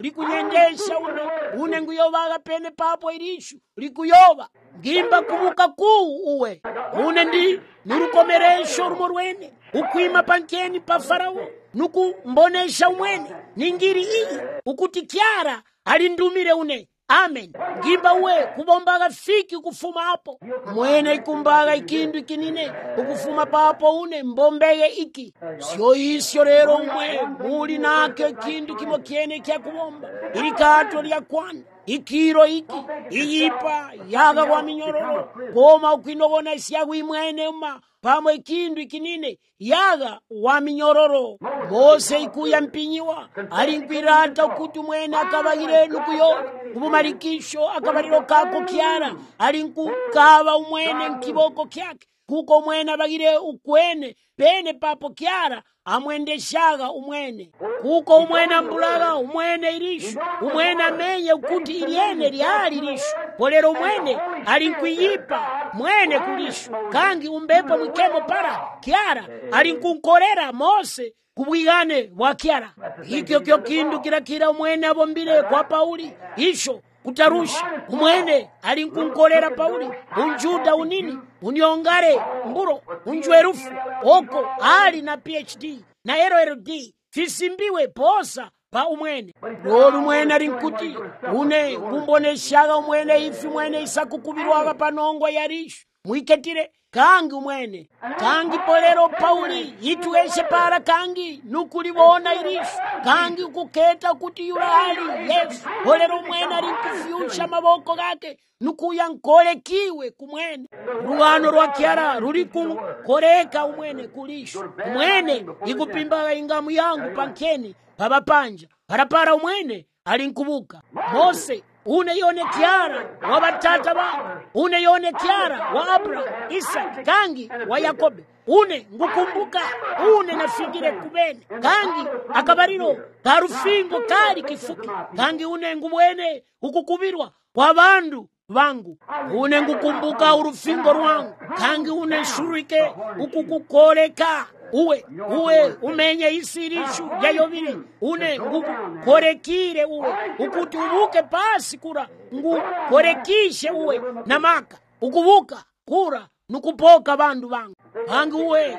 likunyendesha une nguyovaga pene papo ilishu likuyova ngimba kuvuka kuu uwe une ndi nurukomeresho rumo rwene ukwima pankeni pa Farao nukumbonesha umwene ningiri iyi ukuti Kyara alindumire une. Amen. Ngimba uwe kubombaga fiki ukufuma hapo mwene ikumbaga ikindu ikinine ukufuma papo une mbombeye iki sio isyo rero umwe muli nake ikindu kimo kiene kya kubomba ilikato lya kwana ikiro iki iyipa yaga kwa minyororo goma ukwinobona isyagu imwene uma pamwe ikindu ikinine yaga wa minyororo Mose ikuya mpinyiwa alinkwirata ukuti mwene akabagire nukuyo kubumarikisho akabariro kako Kyara alinkukava umwene nkiboko kyake kuko mwene abagire ukwene pene papo Kyara amwendeshaga umwene kuko umwene ambulaga umwene ilishu umwene amenye ukuti iliene lyali lishu polero umwene alinkwiyipa mwene kulishu kangi umbepo mwikemo para Kyara alinkunkorera Mose kubwigane bwa Kyara ikyo kyo kindu kirakira umwene abombile kwa Pauli isho kutarusha umwene alinkunkolera Pauli unjuda unini unyongare mburo unjwerufu oko ali na PhD na LLD fisimbiwe posa pa umwene lolu mwene alinkuti une ngumboneshaga umwene ifi mwene isakukubirwaga panongwa yarishu mwiketire kangi umwene kangi polero Pauli itueshe para kangi nukulibona irishu kangi ukuketa kuti yulali Yesu polero umwene alikufyusha maboko gake nukuya nkolekiwe kumwene ruwano rwa Kyara ruli kukoreka umwene kulishu umwene ikupimbaga ingamu yangu pankeni pabapanja parapara umwene alinkubuka Mose une yone Kyara wa batata ba une yone Kyara wa Abraham Isaac kangi wa Yakobe une ngukumbuka une nafingire kubene kangi akabariro karufingo kali kifuki kangi une ngubwene ukukubirwa kwa bandu vangu une ngukumbuka urufingo rwangu kangi une shurike ukukukoleka uwe umenye isirishu yayovili une ngukorekire uwe ukuti ubuke pasi kura ngukorekishe uwe namaka ukubuka kura nukupoka bandu bangu kangi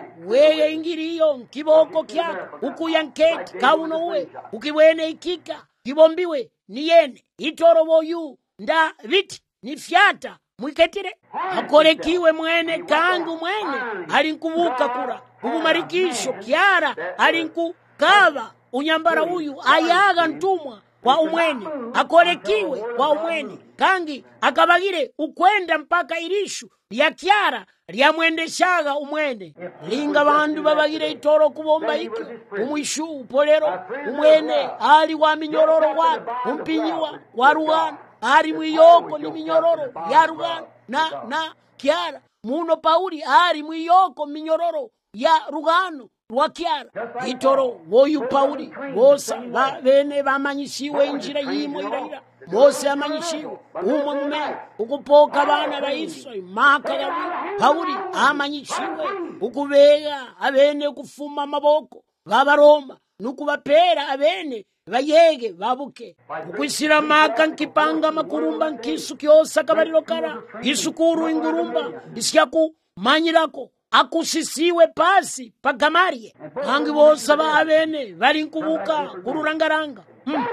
weye ingiriyo nkiboko kyako ukuya nketi kauno uwe ukibwene ikika kibombiwe niyene itorobo yu nda viti nifyata mwiketire akorekiwe mwene kangi mwene alinkubuka kura ubumarikisho Kyara alinkukava unyambara uyu ayaga ntumwa kwa umwene akorekiwe kwa umwene kangi akabagire ukwenda mpaka irishu lya Kyara lyamwendeshaga umwene linga bandu babagire itoro kubomba iki umwishu upolero umwene ali wa minyororo wake umpinyiwa wa rugano ari mwiyoko ni minyororo ya rugano na Kyara muno Pauli ari mwiyoko minyororo ya rugano rwa Kyara itoro woyu Pauli bosa bene bamanyishiwe injira yimo irahira Mose amanyishiwe umwe mume ukupoka abana ba Israeli maka gabi Pauli amanyishiwe ukubega abene kufuma amaboko b'Abaroma nukubapera abene bayege babuke ukwisira maka nkipanga makurumba nkisu kyosa kabariro kara isukuru ingurumba isyaku manyirako akusisiwe pasi pagamarie kangi bosa ba abene bali nkubuka kururangaranga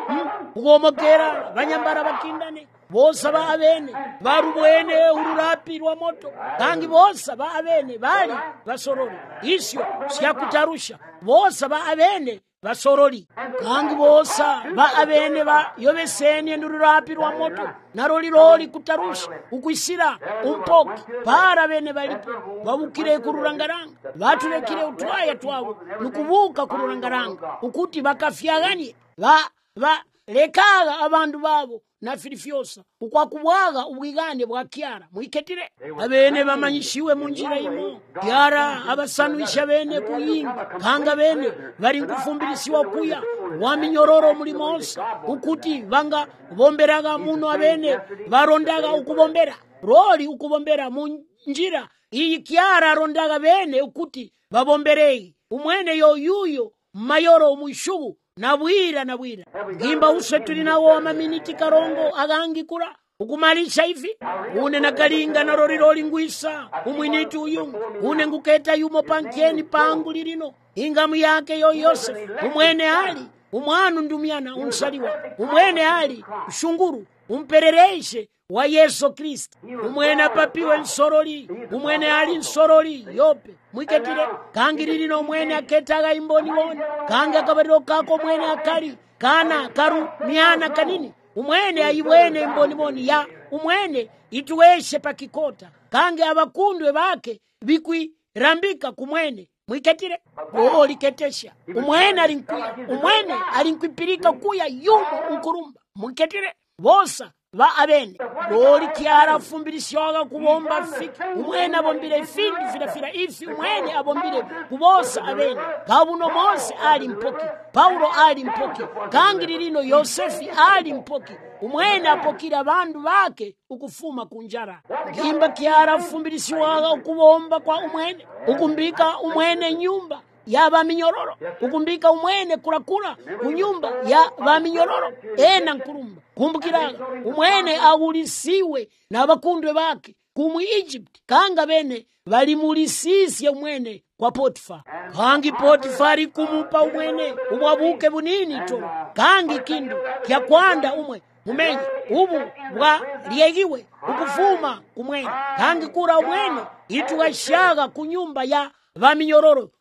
ugomokera banyambara bakindane bosa ba abene barubwene ururapi rwa moto kangi bosa ba abene bali basorori isyo syakutarusha bosa ba abene basorori kangi bosa ba abene ba yobesene ndururapi rwa moto naroliroli kutarusha ukwisira umpoki para bene balipo babukire kururangaranga baturekire utwaya twabo nukubuka kururangaranga ukuti bakafyaganye lekaga abandu babo na filifyosa ukwakubwaga ubwigane bwa Kyara mwiketire abene bamanyishiwe mu njira imo Kyara abasanuisha bene kuyinga kanga bene bari ngufumbirisiwa kuya wa minyororo muri Mose ukuti banga bomberaga muno abene barondaga ukubombera roli ukubombera mu njira iyi Kyara arondaga bene ukuti babomberei umwene yoyuyo mayoro mwishubu nabwira ngimba uswe tuli nawo amaminiti karongo akangikula ukumalisha ivi une nakalinga naloliloli ngwisa umwiniti uyu une nguketa yumo pankeni pangu lilino ingamu yake yo Yosefu umwene ali umwanu ndumyana unsaliwa umwene ali ushunguru umperereshe wa Yesu Kristo umwene apapiwe nsoroli umwene ali nsoroli yope mwiketile kangi lilino umwene aketaga imboniwoni kangi akabalilo kako umwene akali kana karu myana kanini umwene ayiwene imbonimoni ya umwene ituweshe pakikota kange abakundwe bake bikwirambika kumwene mwiketile liketesha umwene alinkwipirika kuya yumo unkurumba mwiketile bosa ba abene loli kiara fumbirisyoga kubomba fiki umwene abombile ifindu filafila ifi umwene abombile kubosa abene kabuno Mose ali mpoki Paulo ali mpoki kangi lilino Yosefi ali mpoki umwene apokira bandu bake ukufuma kunjara ngimba kiara fumbirisyoga kubomba kwa umwene ukumbika umwene nyumba ya baminyororo ukumbika umwene kurakura kunyumba ya baminyororo ena nkurumba kumbukiraga umwene awulisiwe n'abakundwe bake kumu Egypt kanga bene balimulisisye umwene kwa Potifa kangi Potifa ali kumupa umwene ubwabuke bunini to kangi kindu kya kwanda umwe mumenye ubu bwa liegiwe ukufuma umwene kangi kura umwene itugashaga kunyumba ya baminyororo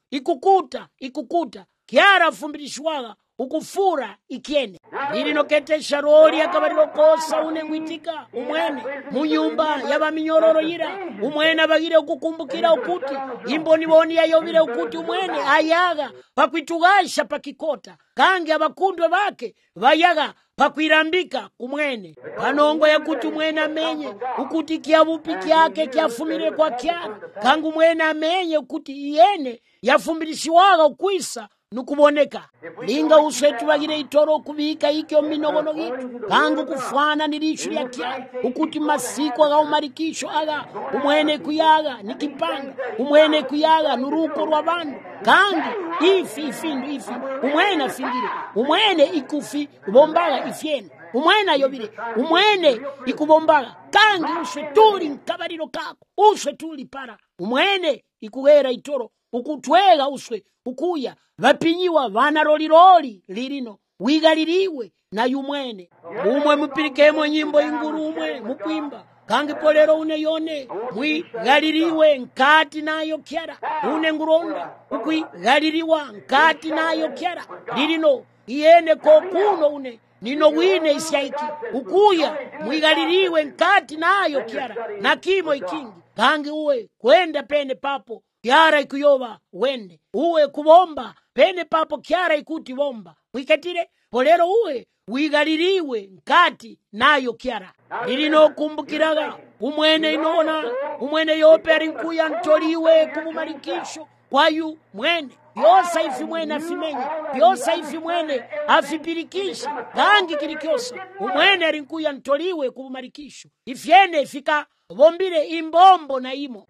ikukuta kiara fumbirishwaga ukufura ikiene lilino ketesha roli akabalilo kosa unengwitika umwene munyumba yabaminyororo yira umwene abagire ukukumbukira ukuti imboniboni yayobile ukuti umwene ayaga pakwitugasha pakikota kange abakundwe bake bayaga pakwirambika kumwene panongo yakuti umwene amenye ukuti kiabupi kyake kyafumire kwa kyara kange umwene amenye ukuti iyene yafumbirishiwaga ukwisa nukuboneka linga uswetu bagire itoro kubika ikyo minogono gitu kangu kufana nilishu ya kia ukuti masiku aga umarikisho aga umwene kuyaga nikipanga umwene kuyaga nuruko rwa bandu kangi ifindu umwene afingire umwene ikufi bombaga ifyene umwene ayobire umwene ikubombaga kangi uswe tuli nkabalilo kako uswe tuli para umwene ikugera itoro ukutwega uswe ukuya vapinyiwa vana loliloli lilino wigaliliwe na yumwene umwe mupirikemo nyimbo inguru umwe mukwimba kangi polero une yone mwigaliliwe nkati nayo kyara une nguronda ukwigaliliwa nkati nayo kyara lilino iyene kokuno une nino wine isyaiki ukuya mwigaliliwe nkati nayo kyara na kimo ikingi kangi uwe kwenda pene papo kyara ikuyoba wende uwe kubomba pene papo kyara ikuti bomba mwikatire polero uwe wigaliliwe nkati nayo kyara lilino kumbukiraga umwene inona umwene yope arinkuya ntoliwe kumumalikisho kwayu mwene yosa ifi mwene afimenye yosa ifi mwene afipirikisha kangi kilikyosa umwene arinkuya ntoliwe kumumalikisho ifyene ifika bombile imbombo na imo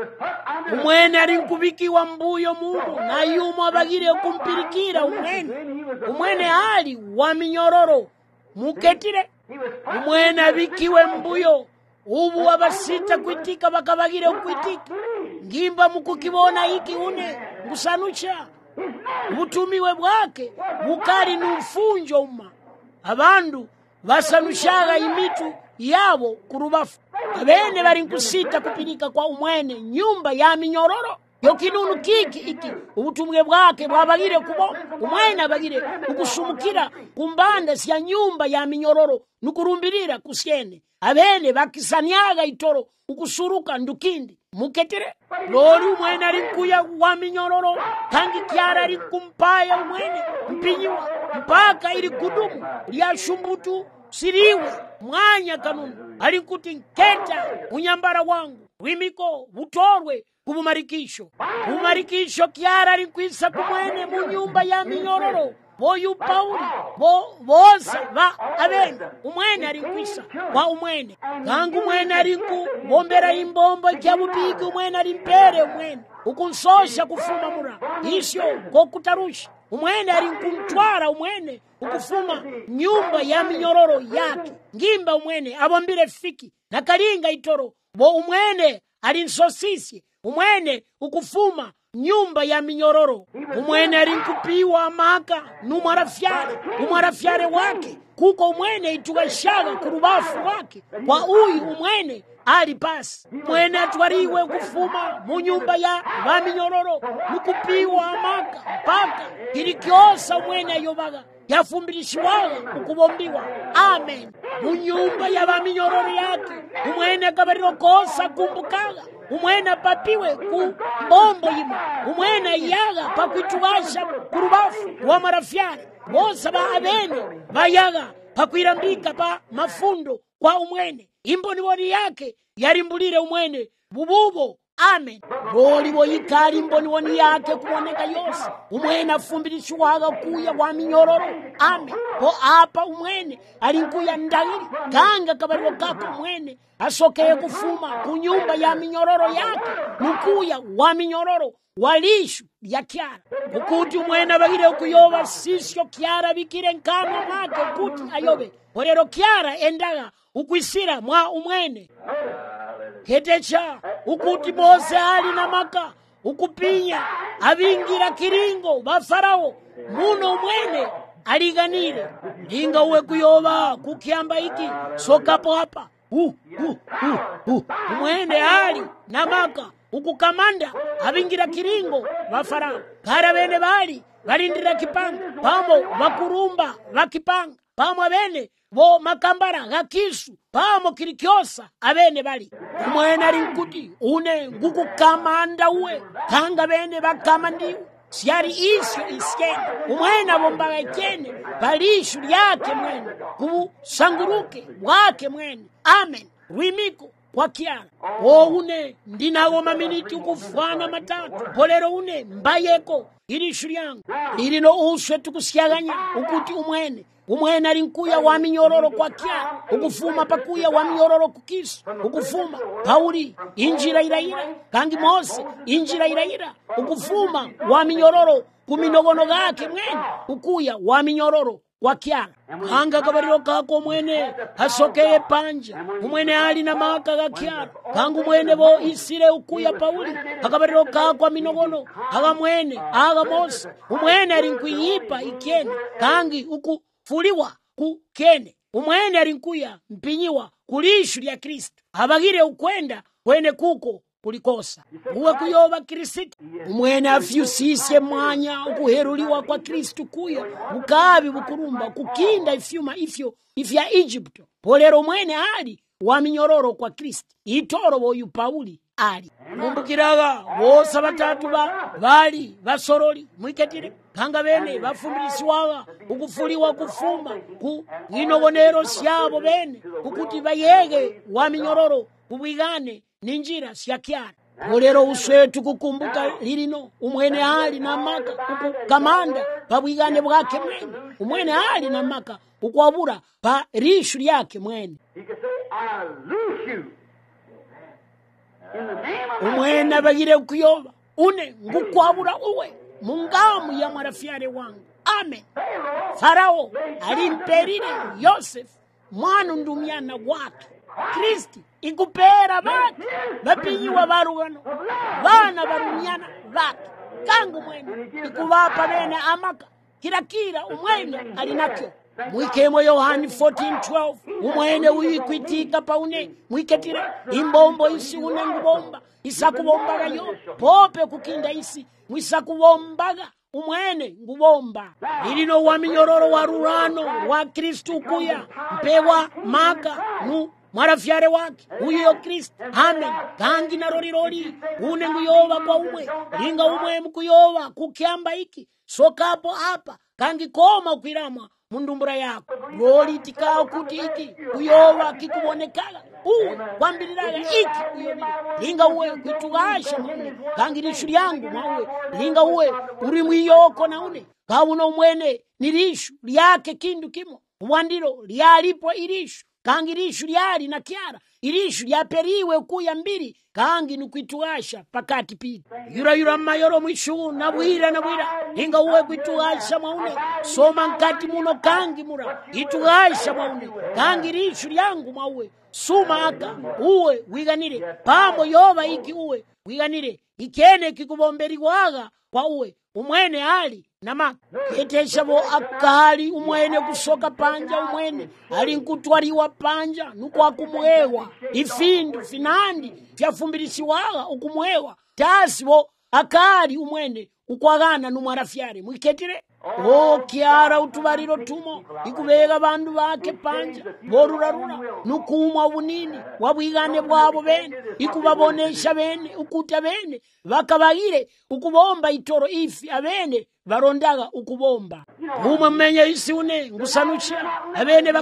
umwene alinkubikiwa mbuyo mumu na yumo abagire kumpirikira umwene ali wa minyororo muketire umwene abikiwe mbuyo ubu abasita kwitika bakabagire kwitika ngimba mukukibona iki une ngusanucha ubutumiwe bwake bukali n'ufunjo uma abandu basanushaga imitu yabo kurubafu abene bari nkusita kupirika kwa umwene nyumba ya minyororo yokinunu kiki iki ubutumwe bwake bwabagire kubo umwene abagire ukusumukira kumbanda sya nyumba ya minyororo nukurumbirira kusyene abene bakisanyaga itoro ukusuruka ndukindi muketire lori umwene alinkuya wa minyororo kangi kyara alinkumpaya umwene mpinyiwa mpaka ili kudumu lyashumbutu siriwe mwanya kanunu alinkuti nketa unyambara wangu wimiko butorwe kubumarikisho bumarikisho kyara alinkwisa kumwene mu nyumba ya minyororo boyu Pauli bose ba abenga umwene alinkwisa kwa umwene kangu umwene alinku bombera imbombo ikyabupiki umwene alimpere umwene ukunsosha kufuma mura isyo kokutarusha umwene ali nkumtwala umwene ukufuma nyumba ya minyororo yake ngimba umwene abombile fiki na kalinga itoro bo umwene ali nsosisye umwene ukufuma nyumba ya minyororo umwene ali nkupiwa amaka numwarafyale wake kuko umwene itugashaga kurubafu wake kwa uyu umwene ali pasi mwene atwaliwe kufuma mu nyumba ya baminyororo nukupiwa amaka mpaka kilikyosa umwene ayobaga yafumbilishiwaga ukubombiwa amen mu nyumba ya baminyororo yake umwene akabalilo kosa kumbukaga umwene apapiwe ku mbombo yimo umwene ayaga pakwitugasha kurubafu wa marafyale bosa ba abene bayaga pakwirambika pa mafundo kwa umwene imboniboni yake yalimbulile umwene bububo amen bolibo yikali imboniboni yake kuboneka yose umwene afumbilishiwaga kuya wa minyororo amen po apa umwene alinkuya ndalili kanga kabalilo kako umwene asokeye kufuma ku nyumba ya minyororo yake nukuya wa minyororo walishu lya kyara ukuti umwene abagire kuyoba sisyo kyara bikire nkamwa mwake kuti ayobe porero kyara endaga ukwisira mwa umwene ketecha ukuti Mose ali na maka ukupinya abingira kiringo bafarao muno umwene aliganire linga uwe kuyoba kukyamba iki sokapo hapa umwene ali na maka ukukamanda abingira kiringo bafarao kara bene bali balindira kipanga pamo bakurumba bakipanga pamo abene bo makambara gakisu pamo kilikyosa abene bali umwene ali nkuti une ngukukamanda uwe kanga bene bakamandiwe siyari isyo iskene umwene abombaga ikene balishu lyake mwene kubusanguruke bwake mwene amen rwimiko kwa kyara une ndinago maminiti ukufwana matatu polero une mbayeko ilishu lyangu lilino uswe tukusyaganya ukuti umwene ali nkuya wa minyororo kwa kyara ukufuma pakuya wa minyororo kukisu ukufuma Pauli injira iraira kangi Mose injira iraira ukufuma wa minyororo kuminogono gake mwene ukuya wa minyororo kwa kyara kanga kabalilo kako mwene hasokeye panja umwene ali na maka ga kyara kangu mwene bo isire ukuya Pauli akabalilo kako minogono aga mwene aga Mose umwene ali nkuyipa ikene kangi ukufuliwa ku kene umwene ali nkuya mpinyiwa kulishu lya Kristo abagire ukwenda kwene kuko kulikosa uwe kuyoba Kristo umwene afyusisye mwanya ukuheruliwa kwa Kristo kuya bukabi bukurumba kukinda ifya Egypto polero umwene ali wa minyororo kwa Kristo itoro boyu Pauli ali mumbukiraga bosa batatu bali basoroli mwiketire kanga bene bafumbiliswaga ukufuliwa kufuma ku inobonero syabo bene ukuti bayege wa minyororo kubwigane ninjira syakyara polero uswetu kukumbuka lilino umwene ali na maka ukukamanda pabwigane bwake mwene umwene ali na maka ukwabura pa rishu lyake mwene umwene abagire kuyoba une ngukwabura uwe mungamu ya marafyale wangu amen Farao alimperire Yosef mwana ndumyana wake Kristi ikupera bake bapinyiwa barugano bana barumyana bake kangu mwene ikubapa bene amaka kirakira umwene alinakyo mwikemo Yohani 14:12 umwene uyikwitika paune mwiketire imbombo isi une ngubomba isakubombaga yo pope kukinda isi mwisakubombaga umwene ngubomba lilino wa minyororo wa rurano wa Kristu kuya mpewa maka marafyare wake uyo Kristo amen kangi na rorirori une nguyoba kwa umwe linga umwe mkuyoba kukyamba iki sokapo hapa kangi koma kwiramwa mundumbura yako roli tikao kuti iki kuyoba kikubonekala uwe kwambiliraga iki kuyobile linga uwe kwitugasha mwene kangi lishu lyangu mwawe linga uwe uri mwiyoko na une kauno umwene nilishu lyake kindu kimo uwandiro lyalipo ilishu kangi lishu lyali na kyara ilishu lyaperiwe ukuya mbiri kangi nukwitugasha pakati piti yurayura mmayoro mwishu na bwira inga uwe kwitugasha mwaune soma nkati muno kangi mura itugasha mwaune kangi lishu lyangu mwauwe suma aka uwe wiganire pamo yoba iki uwe wiganire ikene kikubomberiwaga kwa uwe umwene ali nama ketesha bo akali umwene kusoka panja umwene ali nkutwaliwa panja nuko akumwewa ifindu finandi fyafumbilisiwaga ukumwewa tasi bo akali umwene ukwagana numwarafyare mwiketire kyara utubariro tumo ikubega bandu bake panja borurarura nukumwa bunini wabwigane bwabo bene ikubabonesha bene ukuta bene bakabagire ukubomba itoro ifi abene barondaga ukubomba umwe mmenye isi une ngusanusha abene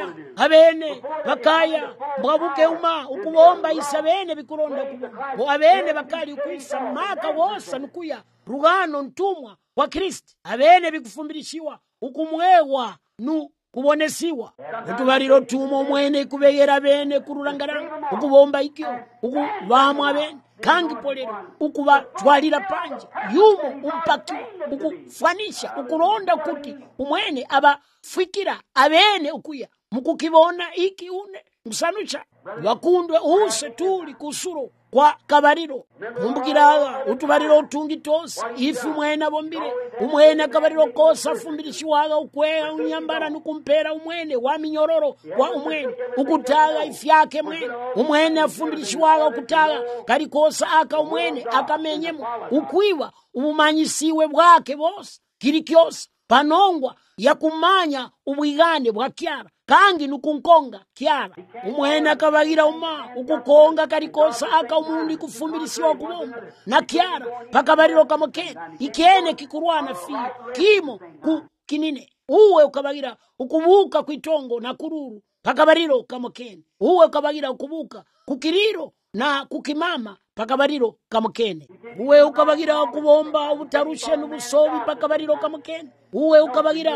bakaya mwabuke uma ukubomba isabene bikuronda kubomba abene bakali ukwisa maka wosa nukuya rugano ntumwa wa Kristo abene bikufumbirishiwa ukumwewa nu kubonesiwa utubariro tumo mwene kubegera bene kururangaranga ukubomba ikyo ukubamwa bene kangi polero ukubatwalira panja yumo umpaki ukufanisha ukuronda kuti umwene abafikira abene ukuya mukukibona iki une musanusha bakundwe use tuli kusuro kwa kabariro mumbukiraga utubariro utungi tose ifi umwene bombire umwene kabariro kosa fumbirishiwaga ukwega unyambara nukumpera umwene wa minyororo wa umwene ukutaga ifyake mwene umwene afumbirishiwaga ukutaga kari kosa aka umwene akamenyemo ukwiwa ubumanyisiwe bwake bose kiri kyose panongwa ya kumanya ubwigane bwa kyara kangi nukunkonga kyara umwene akabagira uma ukukonga karikosa aka umundi kufumbilisiwa kubomba na kyara pakabariro kamokene ikene kikurwana fi kimo ku kinine uwe ukabagira ukubuka kwitongo na kururu pakabariro kamokene uwe ukabagira ukubuka kukiriro na kukimama pakabariro kamokene uwe ukabagira kubomba ubutarushe n'ubusobi pakabariro kamokene uwe ukabagira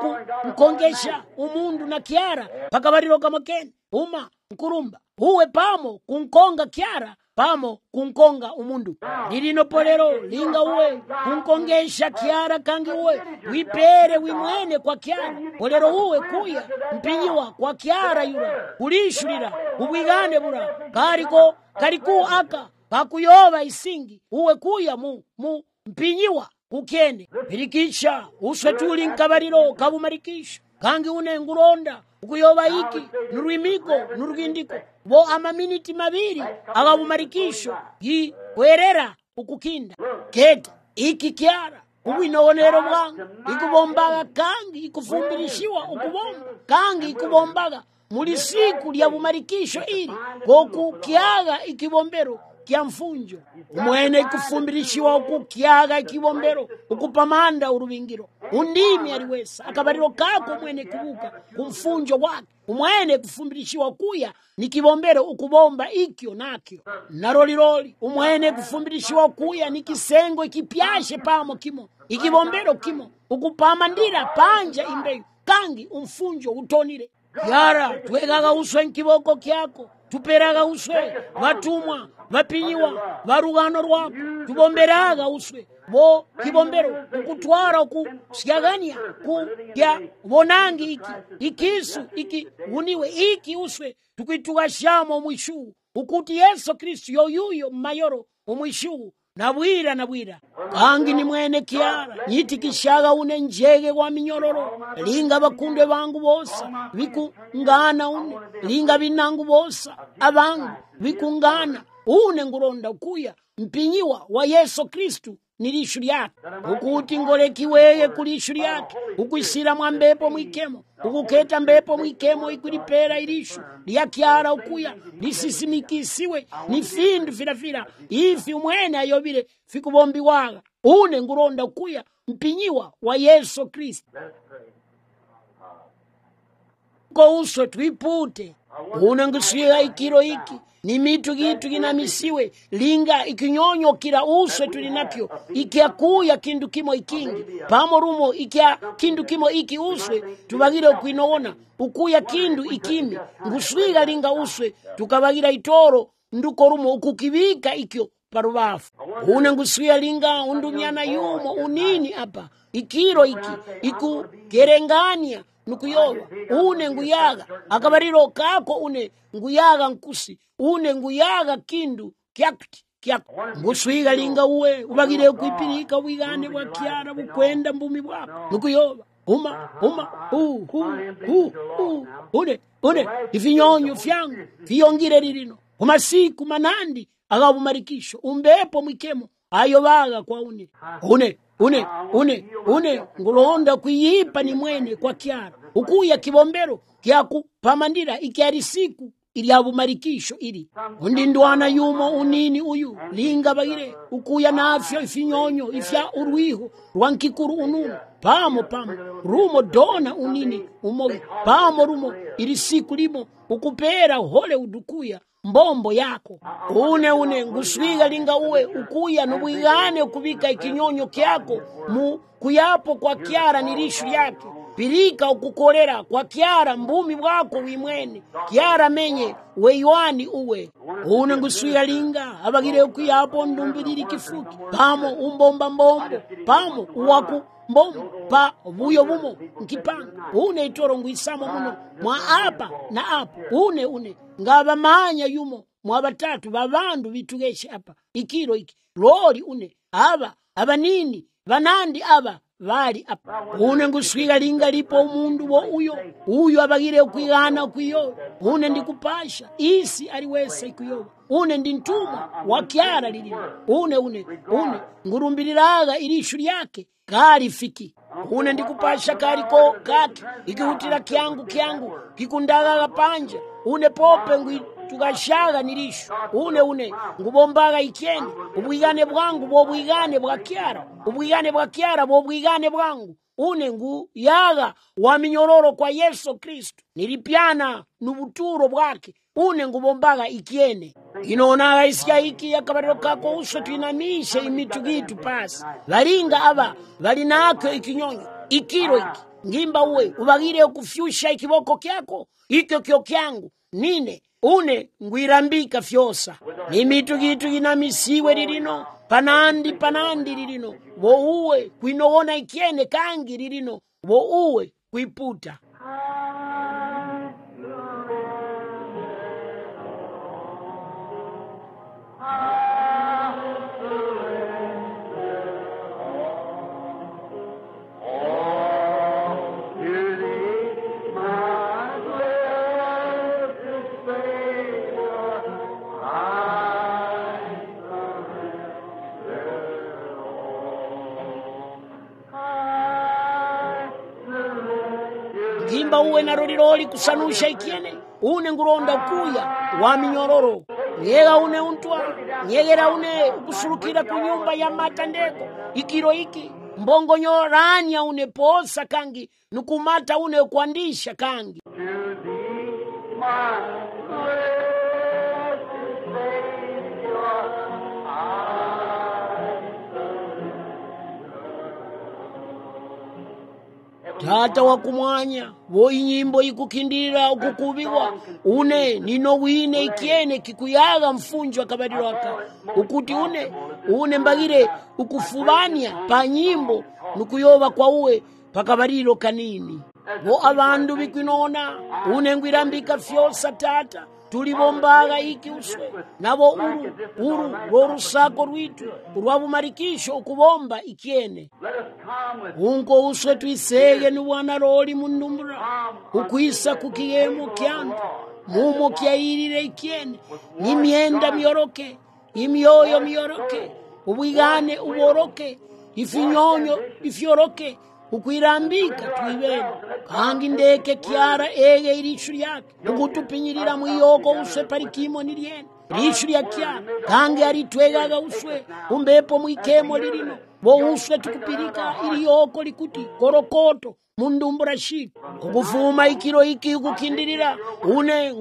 ukongesha umundu na kyara pakabariro kamokene uma nkurumba uwe pamo kunkonga kyara pamo kunkonga umundu lilino polero linga uwe kunkongesha kyara kangi uwe wipere wimwene kwa kyara polero uwe kuya mpinyiwa kwa kyara yura kulishulira ubwigane bura kariku aka pakuyoba isingi uwe kuya mu mpinyiwa kukene birikisha uswe tuli nkabariro kabumarikisha kangi une nguronda ukuyoba iki nurwimiko nurugindiko bo amaminiti mabiri agabumarikisho yiwerera ukukinda keta iki kyara ubwinobonero bwangu ikubombaga kangi ikufumbirishiwa ukubomba kangi ikubombaga muri siku lya bumarikisho ili koku kyaga ikibombero kya mfunjo umwene ikufumbirishiwa ukukyaga ikibombero ukupamanda urubingiro undimi aliwesa akabariro kako umwene kubuka kumfunjo wake umwene kufumbirishiwa kuya ni kibombero ukubomba ikyo nakyo naroliroli umwene kufumbirishiwa kuya ni kisengo ikipyashe pamo kimo ikibombero kimo ukupamandira panja imbeyo kangi umfunjo utonire kyara twegaga uswe nkiboko kyako tuperaga uswe batumwa bapinyiwa barugano rwako tubomberaga uswe bo kibombero ukutwara kusyagania kya bonangi ikisu iki uniwe iki uswe tukwitugashamo mwishu ukuti Yesu Kristo yoyuyo mayoro umwishu nabwira kangi ni mwene kyara nyitikishaga une njege wa minyororo linga bakundwe bangu bosa bikungana une linga binangu bosa abangu bikungana une nguronda kuya mpinyiwa wa Yesu Kristo nilishu lyake ukuti ngolekiweye kulishu lyake ukwisira mwambepo mwikemo ukuketa mbepo mwikemo ikulipera ilishu lyakyara ukuya lisisimikisiwe ni findu filafila ifi umwene ayobile fikubombiwaga une nguronda ukuya mpinyiwa wa Yesu Kristo ko uswe twipute une ngisiya ikiro iki ni mitu gitu ginamisiwe linga ikinyonyokira uswe tulinakyo ikiakuya kindu kimo ikingi pamo rumo ikia kindu kimo iki uswe tubagira kwinona ukuya kindu ikimi nguswiga linga uswe tukabagira itoro nduko rumo ukukibika ikyo parubafu une nguswiga linga undumyana yumo unini apa ikiro iki ikugerengania nukuyoba une nguyaga akabariro kako une nguyaga nkusi une nguyaga kindu kyakuti kyako nguswiga linga uwe ubagire kwipirika wigane bwa kiara bukwenda mbumi bwako nukuyoba une ifinyonyo fyangu fiyongire lirino kumasiku manandi agabumarikisho umbepo mwikemo ayobaga kwa une ngulonda kuyipa ni mwene kwa kiara ukuya kibombero kyakupamandira ikyari siku ili abumarikisho ili undi ndwana yumo unini uyu linga bagire ukuya nafyo ifinyonyo ifya urwiho rwankikuru ununu pamo rumo dona unini umogi pamo rumo ili siku limo ukupera hole udukuya mbombo yako une nguswiga linga uwe ukuya nubwigane ukubika ikinyonyo kyako mu kuyapo kwa kiara nilishu yake pirika ukukolera kwa kiara mbumi bwako wimwene kiara menye weiwani uwe une nguswiga linga abagire ukuyapo ndumbiriri kifuki pamo umbomba mbombo pamo uwaku mbombo pa buyo bumo nkipanga une itoro ngwisamo muno mwa apa na apa une ngabamanya yumo mwa batatu babandu bitugeshe apa ikiro iki lori une aba banandi aba bali apa une nguswiga linga lipo umundu wo uyo abagire kwigana kuyo une ndikupasha isi aliwesa ikuyo une ndintuma wa kiara lili une ngurumbiriraga ilishu lyake kari fiki une ndikupasha kariko kaki ikihutira kyangu kikundaga panja une pope ngwi tugashaga nilishu une ngubombaga ikyene ubwigane bwangu bobwigane bwa kiara ubwigane bwa kiara bobwigane bwangu une ngu yaga wa minyororo kwa Yesu Kristo nilipyana nubuturo bwake une ngubombaga ikyene inonaga isya iki yakabariro kako uswe tuinamishe imitu gitu pasi balinga aba balinako ikinyonyo ikiro iki ngimba uwe ubagire kufyusha ikiboko kyako ikyo kyo kyangu nine une ngwirambika fyosa imitu gitu ginamisiwe lirino panandi lirino bo uwe kwinowona ikyene kangi lirino bo uwe kwiputa ngimba uwe na roliroli kusanusha ikyene une nguronda kuya wa minyororo nyega une untwa nyegera une ukusurukira kunyumba ya matandeko ikiro iki mbongonyoranya une posa kangi nukumata une kuandisha kangi Tata wa kumwanya wo inyimbo ikukindira ukukubiwa une nino wine ikyene kikuyaga mfunjo akabadirwaka ukuti une mbagire ukufubania pa nyimbo nukuyoba kwa uwe pakabariro kanini bo abandu bikwinona une ngwirambika fyosa tata tulibombaga iki uswe nabo uru rorusako rwitu urwabumarikisho ukubomba ikyene unko uswe twisege ni wana roli mundumbura ukwisa kukiyemo kyandu mumo kyayirire ikyene n'imyenda myoroke imyoyo myoroke ubwigane uboroke ifinyonyo ifyoroke ukwirambika twibene kangi ndeke kiara ege irishu lyake ukutupinyirira mwiyoko uswe parikimo niliene rishu lya kiara kangi aritwegaga uswe umbepo mwikemo lirino bo uswe tukupirika iliyoko likuti korokoto mundumbura shiku ukufuma ikiro iki ukukindirira une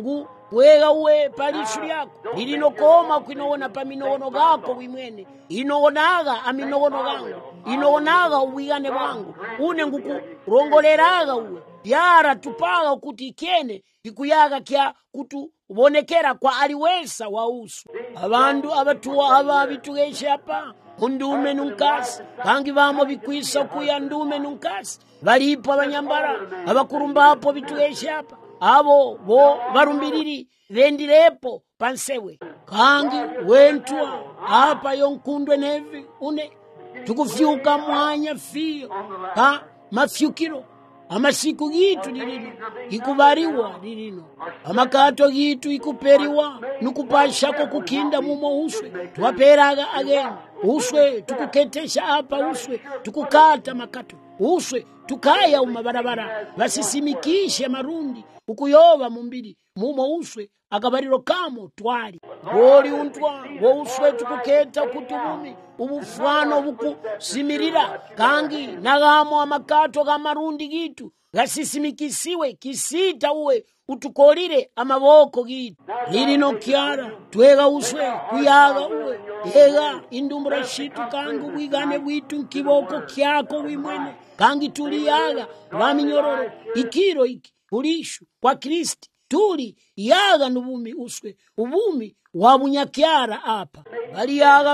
wega uwe palishu lyako lilinokoma kwinoona pa minogono gako wimwene inogonaga aminogono gangu inogonaga uwigane bwangu une ngukurongoleraga uwe yara tupaga kuti ikene ikuyaga kya kutu ubonekera kwa aliwesa wa usu abandu abatuwa aba bitugeshe apa undume nunkasi kangi bamo bikwisa kuya ndume nunkasi balipo abanyambara abakurumbapo bitugeshe apa abo bo barumbiriri vendirepo pansewe kangi wentwa apa yonkundwe nevi une tukufyuka mwanya fiyo pa mafyukiro amasiku gitu lilino ikubariwa lilino amakato gitu ikuperiwa nukupashako kukinda mumo uswe tuwaperaga ageni uswe tukuketesha apa uswe tukukata makato uswe tukaya umabarabara basisimikishe marundi ukuyoba mumbiri mumo uswe akabariro kamo twali boli untwa wo uswe tukuketa kutubumi ubufano bukusimirira kangi nagamo amakato gamarundi gitu gasisimikisiwe kisita uwe utukolire amaboko gitu lilino kyara twega uswe kuyaga uwe ega indumbura shitu kangi wigane bwitu nkiboko kyako wimwene kangi tuliyaga baminyororo ikiro iki ulishu kwa Kristi tuli yaga nubumi uswe ubumi wabunyakyara apa baliyaga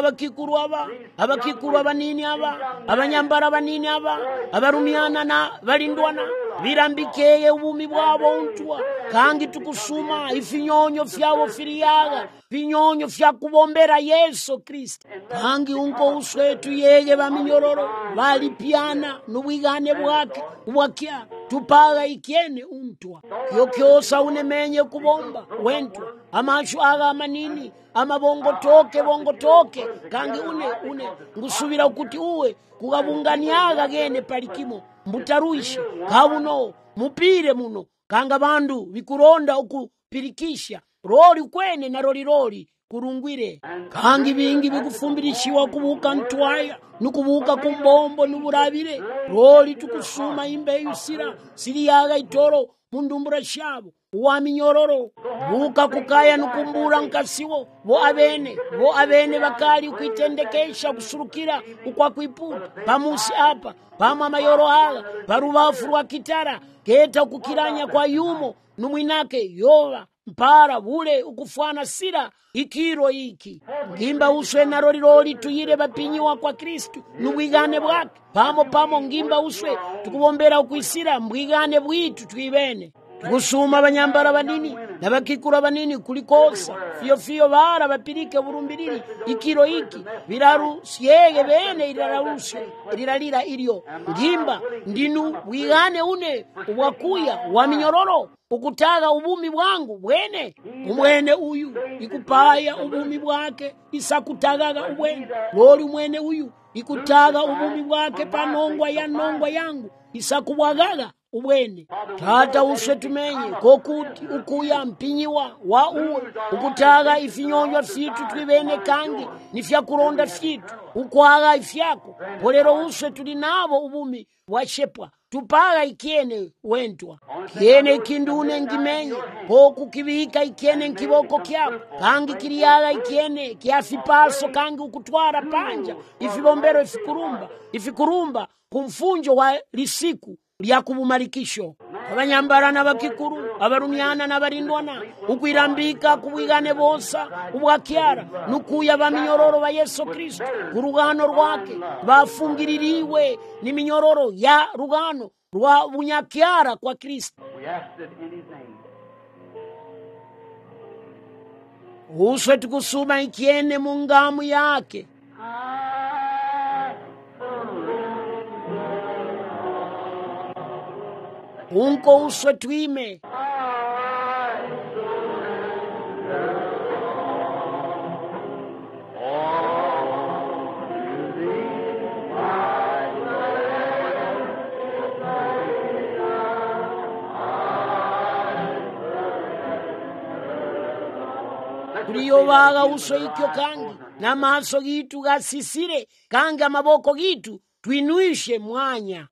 abakikuru abanini aba abanyambara abanini aba abarumiana na balindwana birambikeye ubumi bwabo untwa kangi tukusuma ifinyonyo fyabo firiyaga vinyonyo fya kubombera Yesu Kristo kangi unko uswe tuyege baminyororo balipiana nubwigane bwake ubwakya tupaga ikene untwa kyokyosa unemenye kubomba wentwa amashu aga amanini amabongo toke kangi une ngusubira ukuti uwe kugabunganiaga gene palikimo mbutaruishe kabuno mupire muno kanga bandu bikuronda ukupirikisha roli kwene na roli kurungwire kangi bingi bigufumbirishiwa kubuka ntwaya nukubuka kumbombo nuburabire roli tukusuma imbeyu siriyaga itoro mundumbura shabo uwaminyororo buka kukaya nukumbura nkasiwo bo abene bakali kuitendekesha kusurukira ukwa kwiputa pamusi apa pama mayoro aga parubafu rwa kitara keta kukiranya kwa yumo numwinake yoba mpara bule ukufwana sira ikiro iki ngimba uswe na roli tuyire bapinyiwa kwa Kristu nubwigane bwake pamo ngimba uswe tukubombera ukwisira mbwigane bwitu twibene tukusuma abanyambara banini n'abakikura banini kulikosa fiyo bara bapirike burumbiriri ikiro iki biraru siege bene irarira iryo ngimba ndinu bwigane une ubwakuya wa minyororo ukutaga ubumi bwangu umwene uyu ikupaya ubumi bwake isakutagaga ubwene lori umwene uyu ikutaga ubumi bwake panongwa yangu isakubwagaga ubwene tata uswe tumenye kokuti ukuya mpinyiwa wa uwe ukutaga ifinyonywa fitu twibene kangi nifya kuronda fitu ukwaga ifyako polero uswe tulinabo ubumi washepwa tupaga ikene wentwa kiene kindune ngimenye poku kibika ikene nkiboko kyako kangi kiriyaga ikene kiafipaso kangi ukutwara panja ifibombero ifikurumba kumfunjo wa lisiku lya kubumarikisho abanyambara n'abakikuru abarumiana n'abarindwana ukwirambika kubwigane bosa ubwakyara nukuya baminyororo ba Yesu Kristo kurugano rwake bafungiririwe niminyororo ya rugano rwa bunyakyara kwa Kristo uswe tukusuma ikiene mungamu yake unko uswe twime tuliyobaga uswe ikyo kangi n'amaso gitu gasisire kangi amaboko gitu twinuishe mwanya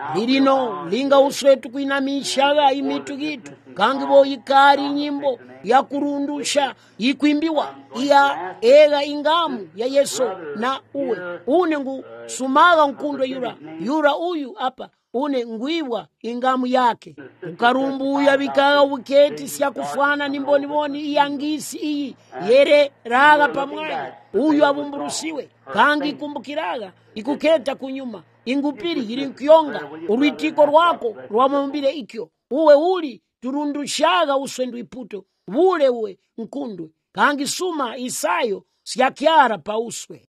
lilino linga uswetu kuinamishaga imitu gitu kangi boyikari nyimbo ya kurundusha ikwimbiwa iya ega ingamu ya Yesu na uwe une ngu sumaga nkundwe yura uyu apa une ngwiwa ingamu yake ukarumbuya bikaga wiketi sya kufana nimboniboni iyangisi iyi yere raga pamwanya uyu abumburusiwe kangi kumbukiraga ikuketa kunyuma ingupiri iri nkiyonga urwitiko rwako rwamumbire ikyo uwe uli turundushaga uswendu iputo bule uwe nkundwe kangi suma isayo syakyara pauswe